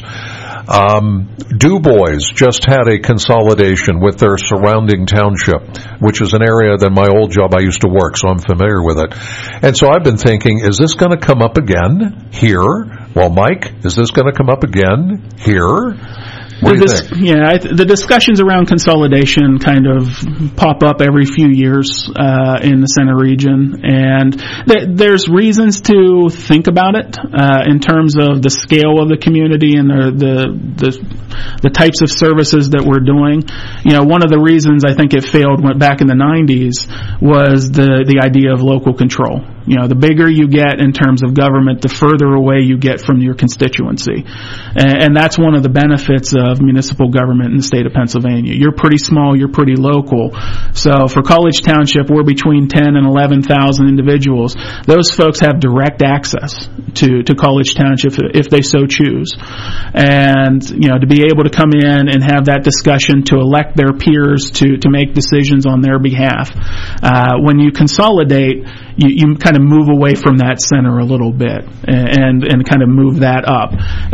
Um, DuBois just had a consolidation with their surrounding township, which is an area that my old job I used to work, so I'm familiar with it. And so I've been thinking, is this going to come up again here? Well, Mike, is this going to come up again here? What do you dis- think? Yeah, I th- the discussions around consolidation kind of pop up every few years uh, in the center region, and th- there's reasons to think about it uh, in terms of the scale of the community and the, the the the types of services that we're doing. You know, one of the reasons I think it failed went back in the nineties was the the idea of local control. You know, the bigger you get in terms of government, the further away you get from your constituency. And, and that's one of the benefits of municipal government in the state of Pennsylvania. You're pretty small, you're pretty local. So for College Township, we're between ten and eleven thousand individuals. Those folks have direct access to, to College Township if they so choose. And, you know, to be able to come in and have that discussion, to elect their peers to, to make decisions on their behalf. Uh, when you consolidate, you, you kind of move away from that center a little bit and and kind of move that up.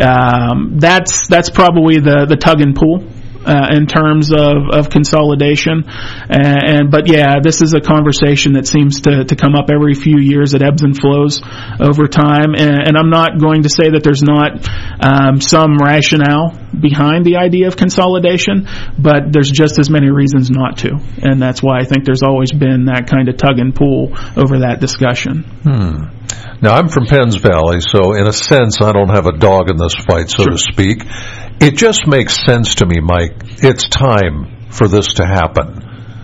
Um, that's that's probably the, the tug and pull uh, in terms of, of consolidation. And, and but yeah, this is a conversation that seems to, to come up every few years. It ebbs and flows over time. And, and I'm not going to say that there's not um, some rationale behind the idea of consolidation, but there's just as many reasons not to. And that's why I think there's always been that kind of tug and pull over that discussion. Hmm. Now, I'm from Penns Valley, so in a sense, I don't have a dog in this fight, so sure. to speak. It just makes sense to me, Mike. It's time for this to happen.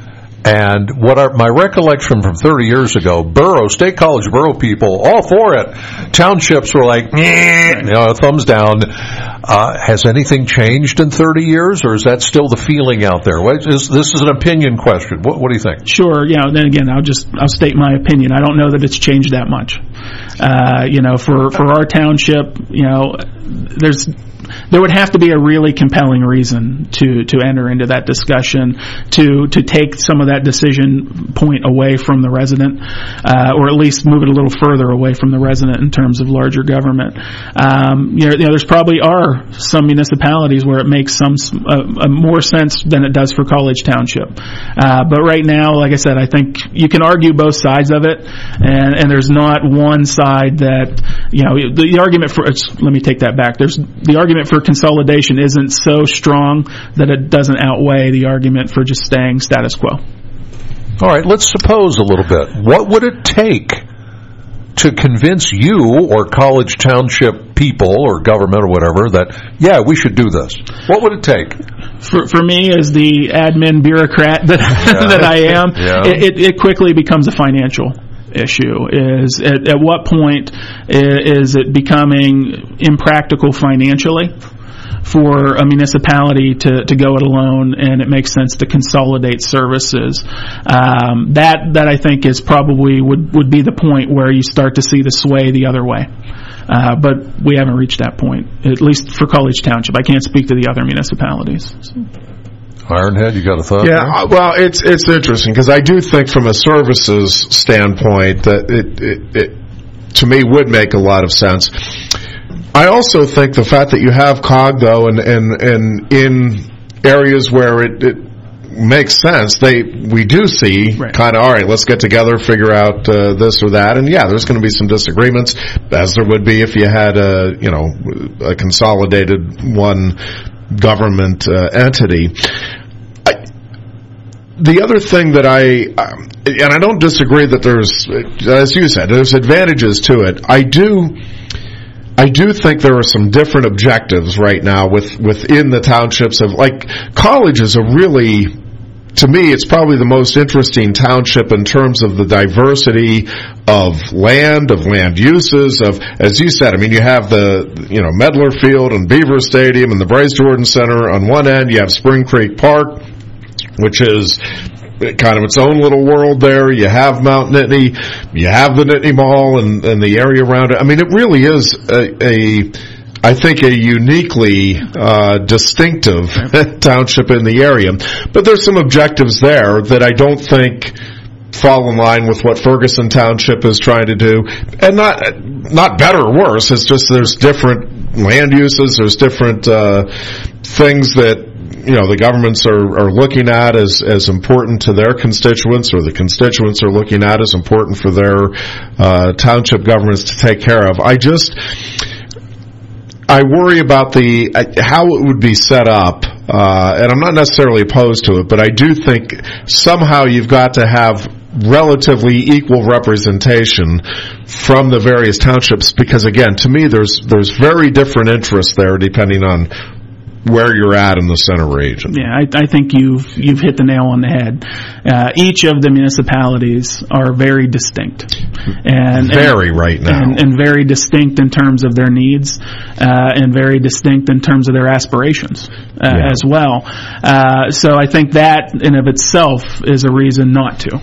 And what are, my recollection from thirty years ago, Borough, State College Borough people, all for it. Townships were like, you know, thumbs down. Uh, has anything changed in thirty years, or is that still the feeling out there? What is, this is an opinion question. What, what do you think? Sure. Yeah. Then again, I'll just I'll state my opinion. I don't know that it's changed that much. Uh, you know, for for our township, you know, there's. There would have to be a really compelling reason to, to enter into that discussion, to to take some of that decision point away from the resident, uh, or at least move it a little further away from the resident in terms of larger government. Um, you, know, you know, there's probably are some municipalities where it makes some uh, more sense than it does for College Township. Uh, but right now, like I said, I think you can argue both sides of it, and, and there's not one side that, you know, the, the argument for, let me take that back. There's the argument for consolidation isn't so strong that it doesn't outweigh the argument for just staying status quo. All right, let's suppose a little bit. What would it take to convince you or College Township people or government or whatever that, yeah, we should do this? What would it take? For, for me, as the admin bureaucrat that, yeah. that I am, yeah. it, it quickly becomes a financial issue. Is at, at what point is it becoming impractical financially for a municipality to, to go it alone, and it makes sense to consolidate services? Um, that that I think is probably would, would be the point where you start to see the sway the other way. Uh, but we haven't reached that point, at least for College Township. I can't speak to the other municipalities. So. Ironhead, you got a thought? Yeah, uh, well, it's it's interesting because I do think from a services standpoint that it, it, it to me would make a lot of sense. I also think the fact that you have C O G, though, and, and, and in areas where it, it makes sense, they we do see right. kind of, all right, let's get together, figure out uh, this or that. And, yeah, there's going to be some disagreements, as there would be if you had a, you know, a consolidated one government uh, entity. I, the other thing that I, um, and I don't disagree that there's, as you said, there's advantages to it. I do... I do think there are some different objectives right now with, within the townships of, like, College is a really, to me, it's probably the most interesting township in terms of the diversity of land, of land uses, of, as you said, I mean, you have the, you know, Medler Field and Beaver Stadium and the Bryce Jordan Center on one end, you have Spring Creek Park, which is kind of its own little world there. You have Mount Nittany, you have the Nittany Mall and, and the area around it. I mean, it really is a, a I think, a uniquely uh, distinctive township in the area. But there's some objectives there that I don't think fall in line with what Ferguson Township is trying to do. And not not better or worse, it's just there's different land uses, there's different uh, things that you know, the governments are, are looking at as, as important to their constituents, or the constituents are looking at as important for their uh, township governments to take care of. I just, I worry about the how it would be set up, uh, and I'm not necessarily opposed to it, but I do think somehow you've got to have relatively equal representation from the various townships, because again, to me, there's there's very different interests there depending on where you're at in the center region. Yeah, I, I think you've you've hit the nail on the head. Uh, each of the municipalities are very distinct, and very and, right now, and, and very distinct in terms of their needs, uh, and very distinct in terms of their aspirations uh, yeah. as well. Uh, so I think that in of itself is a reason not to.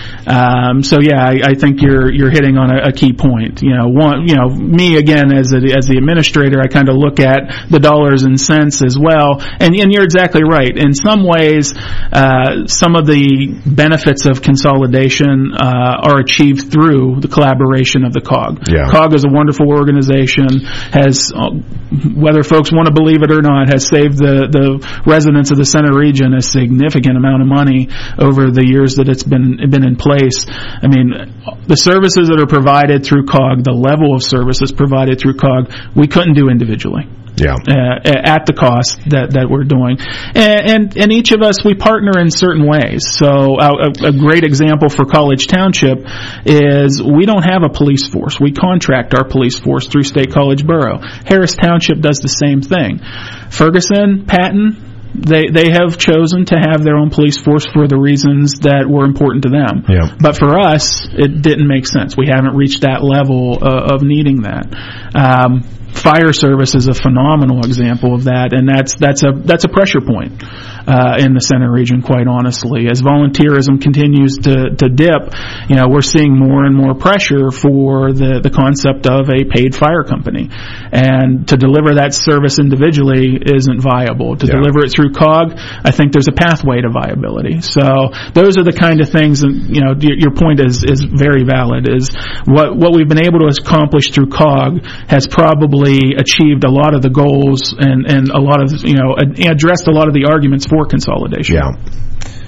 Um, so yeah, I, I think you're you're hitting on a, a key point. You know, one, you know, me again as a, as the administrator, I kind of look at the dollars and cents as well. And, and you're exactly right. In some ways, uh, some of the benefits of consolidation uh, are achieved through the collaboration of the C O G. Yeah. C O G is a wonderful organization. Has, uh, whether folks want to believe it or not, has saved the the residents of the center region a significant amount of money over the years that it's been been in place. I mean, the services that are provided through C O G, the level of services provided through C O G, we couldn't do individually. Yeah. Uh, at the cost that, that we're doing. And, and, and each of us, we partner in certain ways. So uh, a, a great example for College Township is we don't have a police force. We contract our police force through State College Borough. Harris Township does the same thing. Ferguson, Patton, They they have chosen to have their own police force for the reasons that were important to them. Yeah. But for us, it didn't make sense. We haven't reached that level uh, of needing that. Um, fire service is a phenomenal example of that, and that's that's a that's a pressure point uh, in the center region. Quite honestly, as volunteerism continues to to dip, you know, we're seeing more and more pressure for the the concept of a paid fire company, and to deliver that service individually isn't viable. To yeah. deliver it through C O G, I think there's a pathway to viability. So those are the kind of things, and you know, your, your point is is very valid. Is what what we've been able to accomplish through C O G has probably achieved a lot of the goals and, and a lot of, you know, addressed a lot of the arguments for consolidation. Yeah.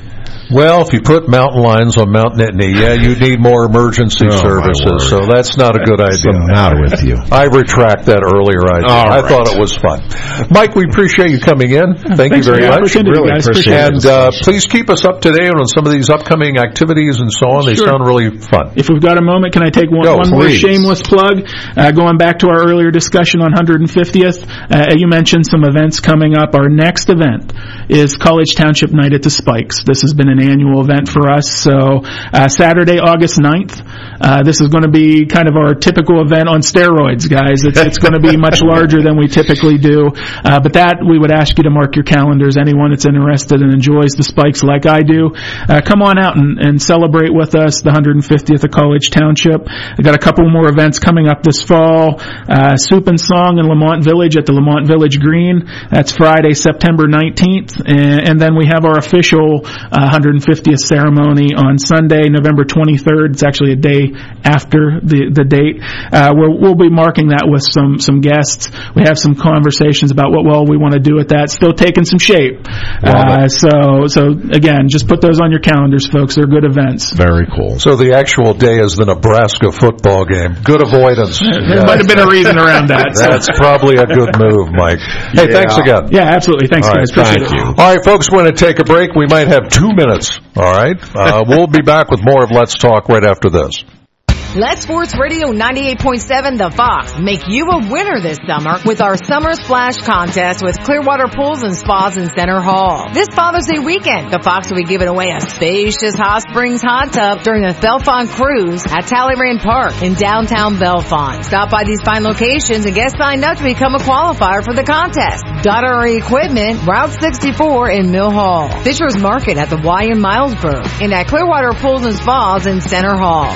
Well, if you put mountain lions on Mount Nittany, yeah, you need more emergency Oh, services, so that's not a good What's idea. the matter with you? I retract that earlier idea. All I right. thought it was fun. Mike, we appreciate you coming in. Thank Thanks you for very the much. opportunity, Really guys. appreciate Appreciate it. it. And uh, please keep us up to date on some of these upcoming activities and so on. They Sure. sound really fun. If we've got a moment, can I take one, Go, one more please. shameless plug? Uh, going back to our earlier discussion on one hundred fiftieth, uh, you mentioned some events coming up. Our next event is College Township Night at the Spikes. This has been an annual event for us. So uh, Saturday, August ninth, uh, this is going to be kind of our typical event on steroids, guys. It's, it's going to be much larger than we typically do. Uh, but that, we would ask you to mark your calendars. Anyone that's interested and enjoys the Spikes like I do, uh, come on out and, and celebrate with us the one hundred fiftieth of College Township. We've got a couple more events coming up this fall. Uh, Soup and Song in Lamont Village at the Lamont Village Green. That's Friday, September nineteenth. And, and then we have our official uh, one hundred fiftieth ceremony on Sunday, November twenty-third. It's actually a day after the, the date. Uh, we'll, we'll be marking that with some, some guests. We have some conversations about what well we want to do with that. Still taking some shape. Uh, so, so again, just put those on your calendars, folks. They're good events. Very cool. So the actual day is the Nebraska football game. Good avoidance. There might have been a reason around that. So. That's probably a good move, Mike. Hey, Yeah. thanks again. Yeah, absolutely. Thanks, All guys. right, Appreciate thank it. you. All right, folks, we're going to take a break. We might have two minutes. All right. Uh, we'll be back with more of Let's Talk right after this. Let Sports Radio ninety-eight point seven The Fox make you a winner this summer with our Summer Splash Contest with Clearwater Pools and Spas in Center Hall. This Father's Day weekend, the Fox will be giving away a spacious hot springs hot tub during the Belfont Cruise at Talleyrand Park in downtown Belfont. Stop by these fine locations and get signed up to become a qualifier for the contest. Daughtery Equipment, Route sixty-four in Mill Hall. Fisher's Market at the Y in Milesburg and at Clearwater Pools and Spas in Center Hall.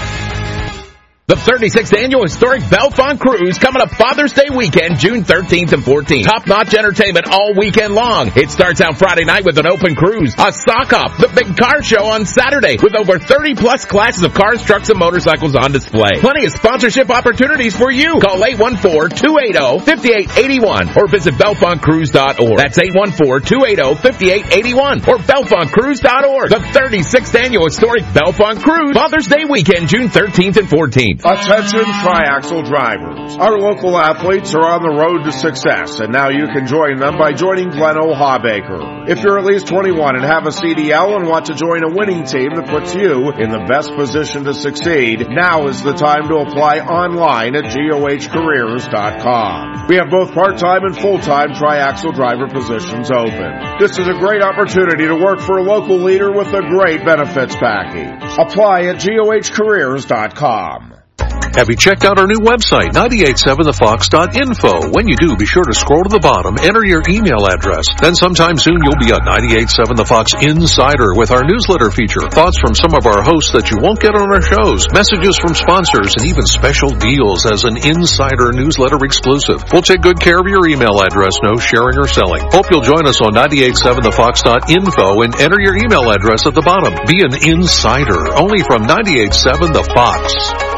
The thirty-sixth Annual Historic Belfont Cruise coming up Father's Day weekend, June thirteenth and fourteenth. Top-notch entertainment all weekend long. It starts out Friday night with an open cruise, a sock-off, the big car show on Saturday with over thirty plus classes of cars, trucks, and motorcycles on display. Plenty of sponsorship opportunities for you. Call eight one four, two eight zero, five eight eight one or visit belfont cruise dot org. That's eight one four, two eight zero, five eight eight one or belfont cruise dot org. The thirty-sixth Annual Historic Belfont Cruise, Father's Day weekend, June thirteenth and fourteenth. Attention triaxle drivers. Our local athletes are on the road to success, and now you can join them by joining Gleno Hawbaker. If you're at least twenty-one and have a C D L and want to join a winning team that puts you in the best position to succeed, now is the time to apply online at G O H careers dot com. We have both part-time and full-time triaxle driver positions open. This is a great opportunity to work for a local leader with a great benefits package. Apply at G O H careers dot com. Have you checked out our new website, nine eight seven the fox dot info? When you do, be sure to scroll to the bottom, enter your email address. Then sometime soon you'll be a ninety-eight seven The Fox Insider with our newsletter feature. Thoughts from some of our hosts that you won't get on our shows, messages from sponsors, and even special deals as an Insider newsletter exclusive. We'll take good care of your email address, no sharing or selling. Hope you'll join us on ninety-eight seven the fox dot info and enter your email address at the bottom. Be an Insider, only from ninety-eight seven The Fox.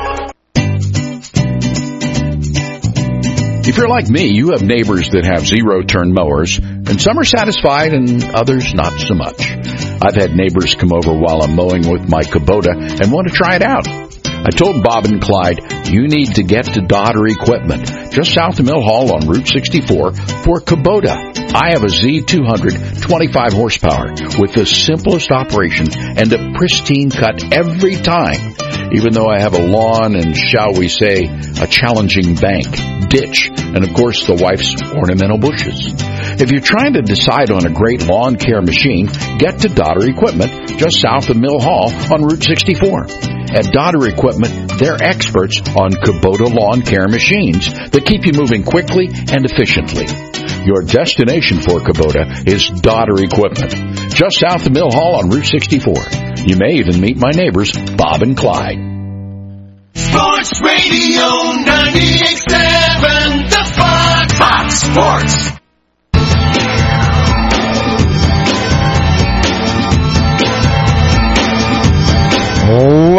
If you're like me, you have neighbors that have zero-turn mowers, and some are satisfied and others not so much. I've had neighbors come over while I'm mowing with my Kubota and want to try it out. I told Bob and Clyde, you need to get to Daughtery Equipment, just south of Mill Hall on Route sixty-four, for Kubota. I have a Z two hundred, twenty-five horsepower, with the simplest operation and a pristine cut every time, even though I have a lawn and, shall we say, a challenging bank, ditch, and of course the wife's ornamental bushes. If you're trying to decide on a great lawn care machine, get to Daughtery Equipment, just south of Mill Hall on Route sixty-four. At Daughtery Equipment, they're experts on Kubota lawn care machines that keep you moving quickly and efficiently. Your destination for Kubota is Daughtery Equipment, just south of Mill Hall on Route sixty-four. You may even meet my neighbors, Bob and Clyde. Sports Radio ninety-eight point seven, The Fox. Fox Sports.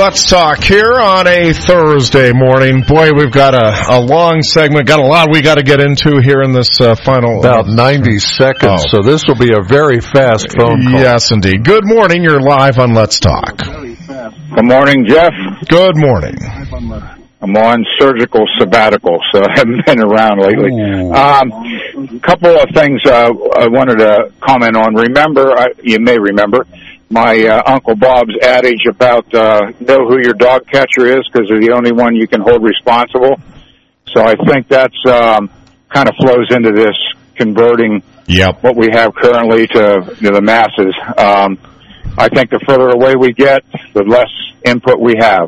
Let's Talk here on a Thursday morning. Boy, we've got a, a long segment, got a lot we got to get into here in this uh, final... About ninety seconds, oh. so this will be a very fast phone call. Yes, indeed. Good morning, you're live on Let's Talk. Good morning, Jeff. Good morning. I'm on surgical sabbatical, so I haven't been around lately. A um, couple of things uh, I wanted to comment on. Remember, uh, you may remember, my uh, Uncle Bob's adage about uh, know who your dog catcher is because they're the only one you can hold responsible. So I think that's um, kind of flows into this converting yep. what we have currently to, to the masses. Um, I think the further away we get, the less input we have.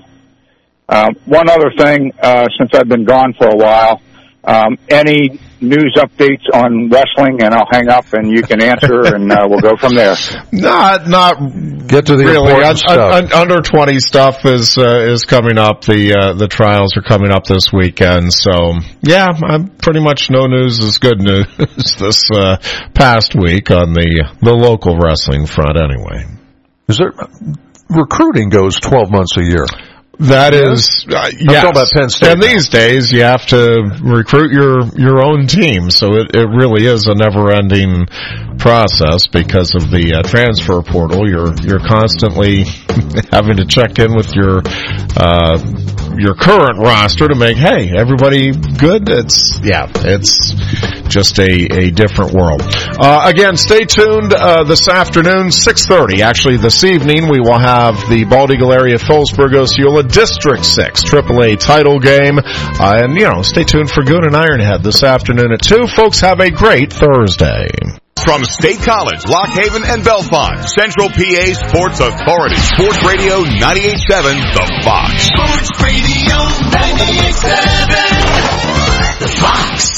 Um, one other thing, uh, since I've been gone for a while, um, any news updates on wrestling, and I'll hang up and you can answer, and uh, we'll go from there. Not, not get to the really. important Un, stuff. un, under twenty stuff is uh, is coming up. The uh, the trials are coming up this weekend. So yeah, I'm pretty much no news is good news this uh, past week on the the local wrestling front. Anyway, is there recruiting goes twelve months a year? That is, uh, yes. About Penn State and now. These days you have to recruit your, your own team, so it, it really is a never-ending process because of the uh, transfer portal. You're, you're constantly having to check in with your, uh, your current roster to make, hey, everybody good? It's, yeah, it's just a, a different world. Uh, again, stay tuned, uh, this afternoon, six thirty. Actually, this evening, we will have the Bald Eagle area Phillipsburg Osceola District six triple A title game. Uh, and, you know, stay tuned for Goon and Ironhead this afternoon at two. Folks, have a great Thursday. From State College, Lock Haven, and Bellefonte, Central P A Sports Authority. Sports Radio ninety-eight point seven, The Fox. Sports Radio ninety-eight point seven, The Fox.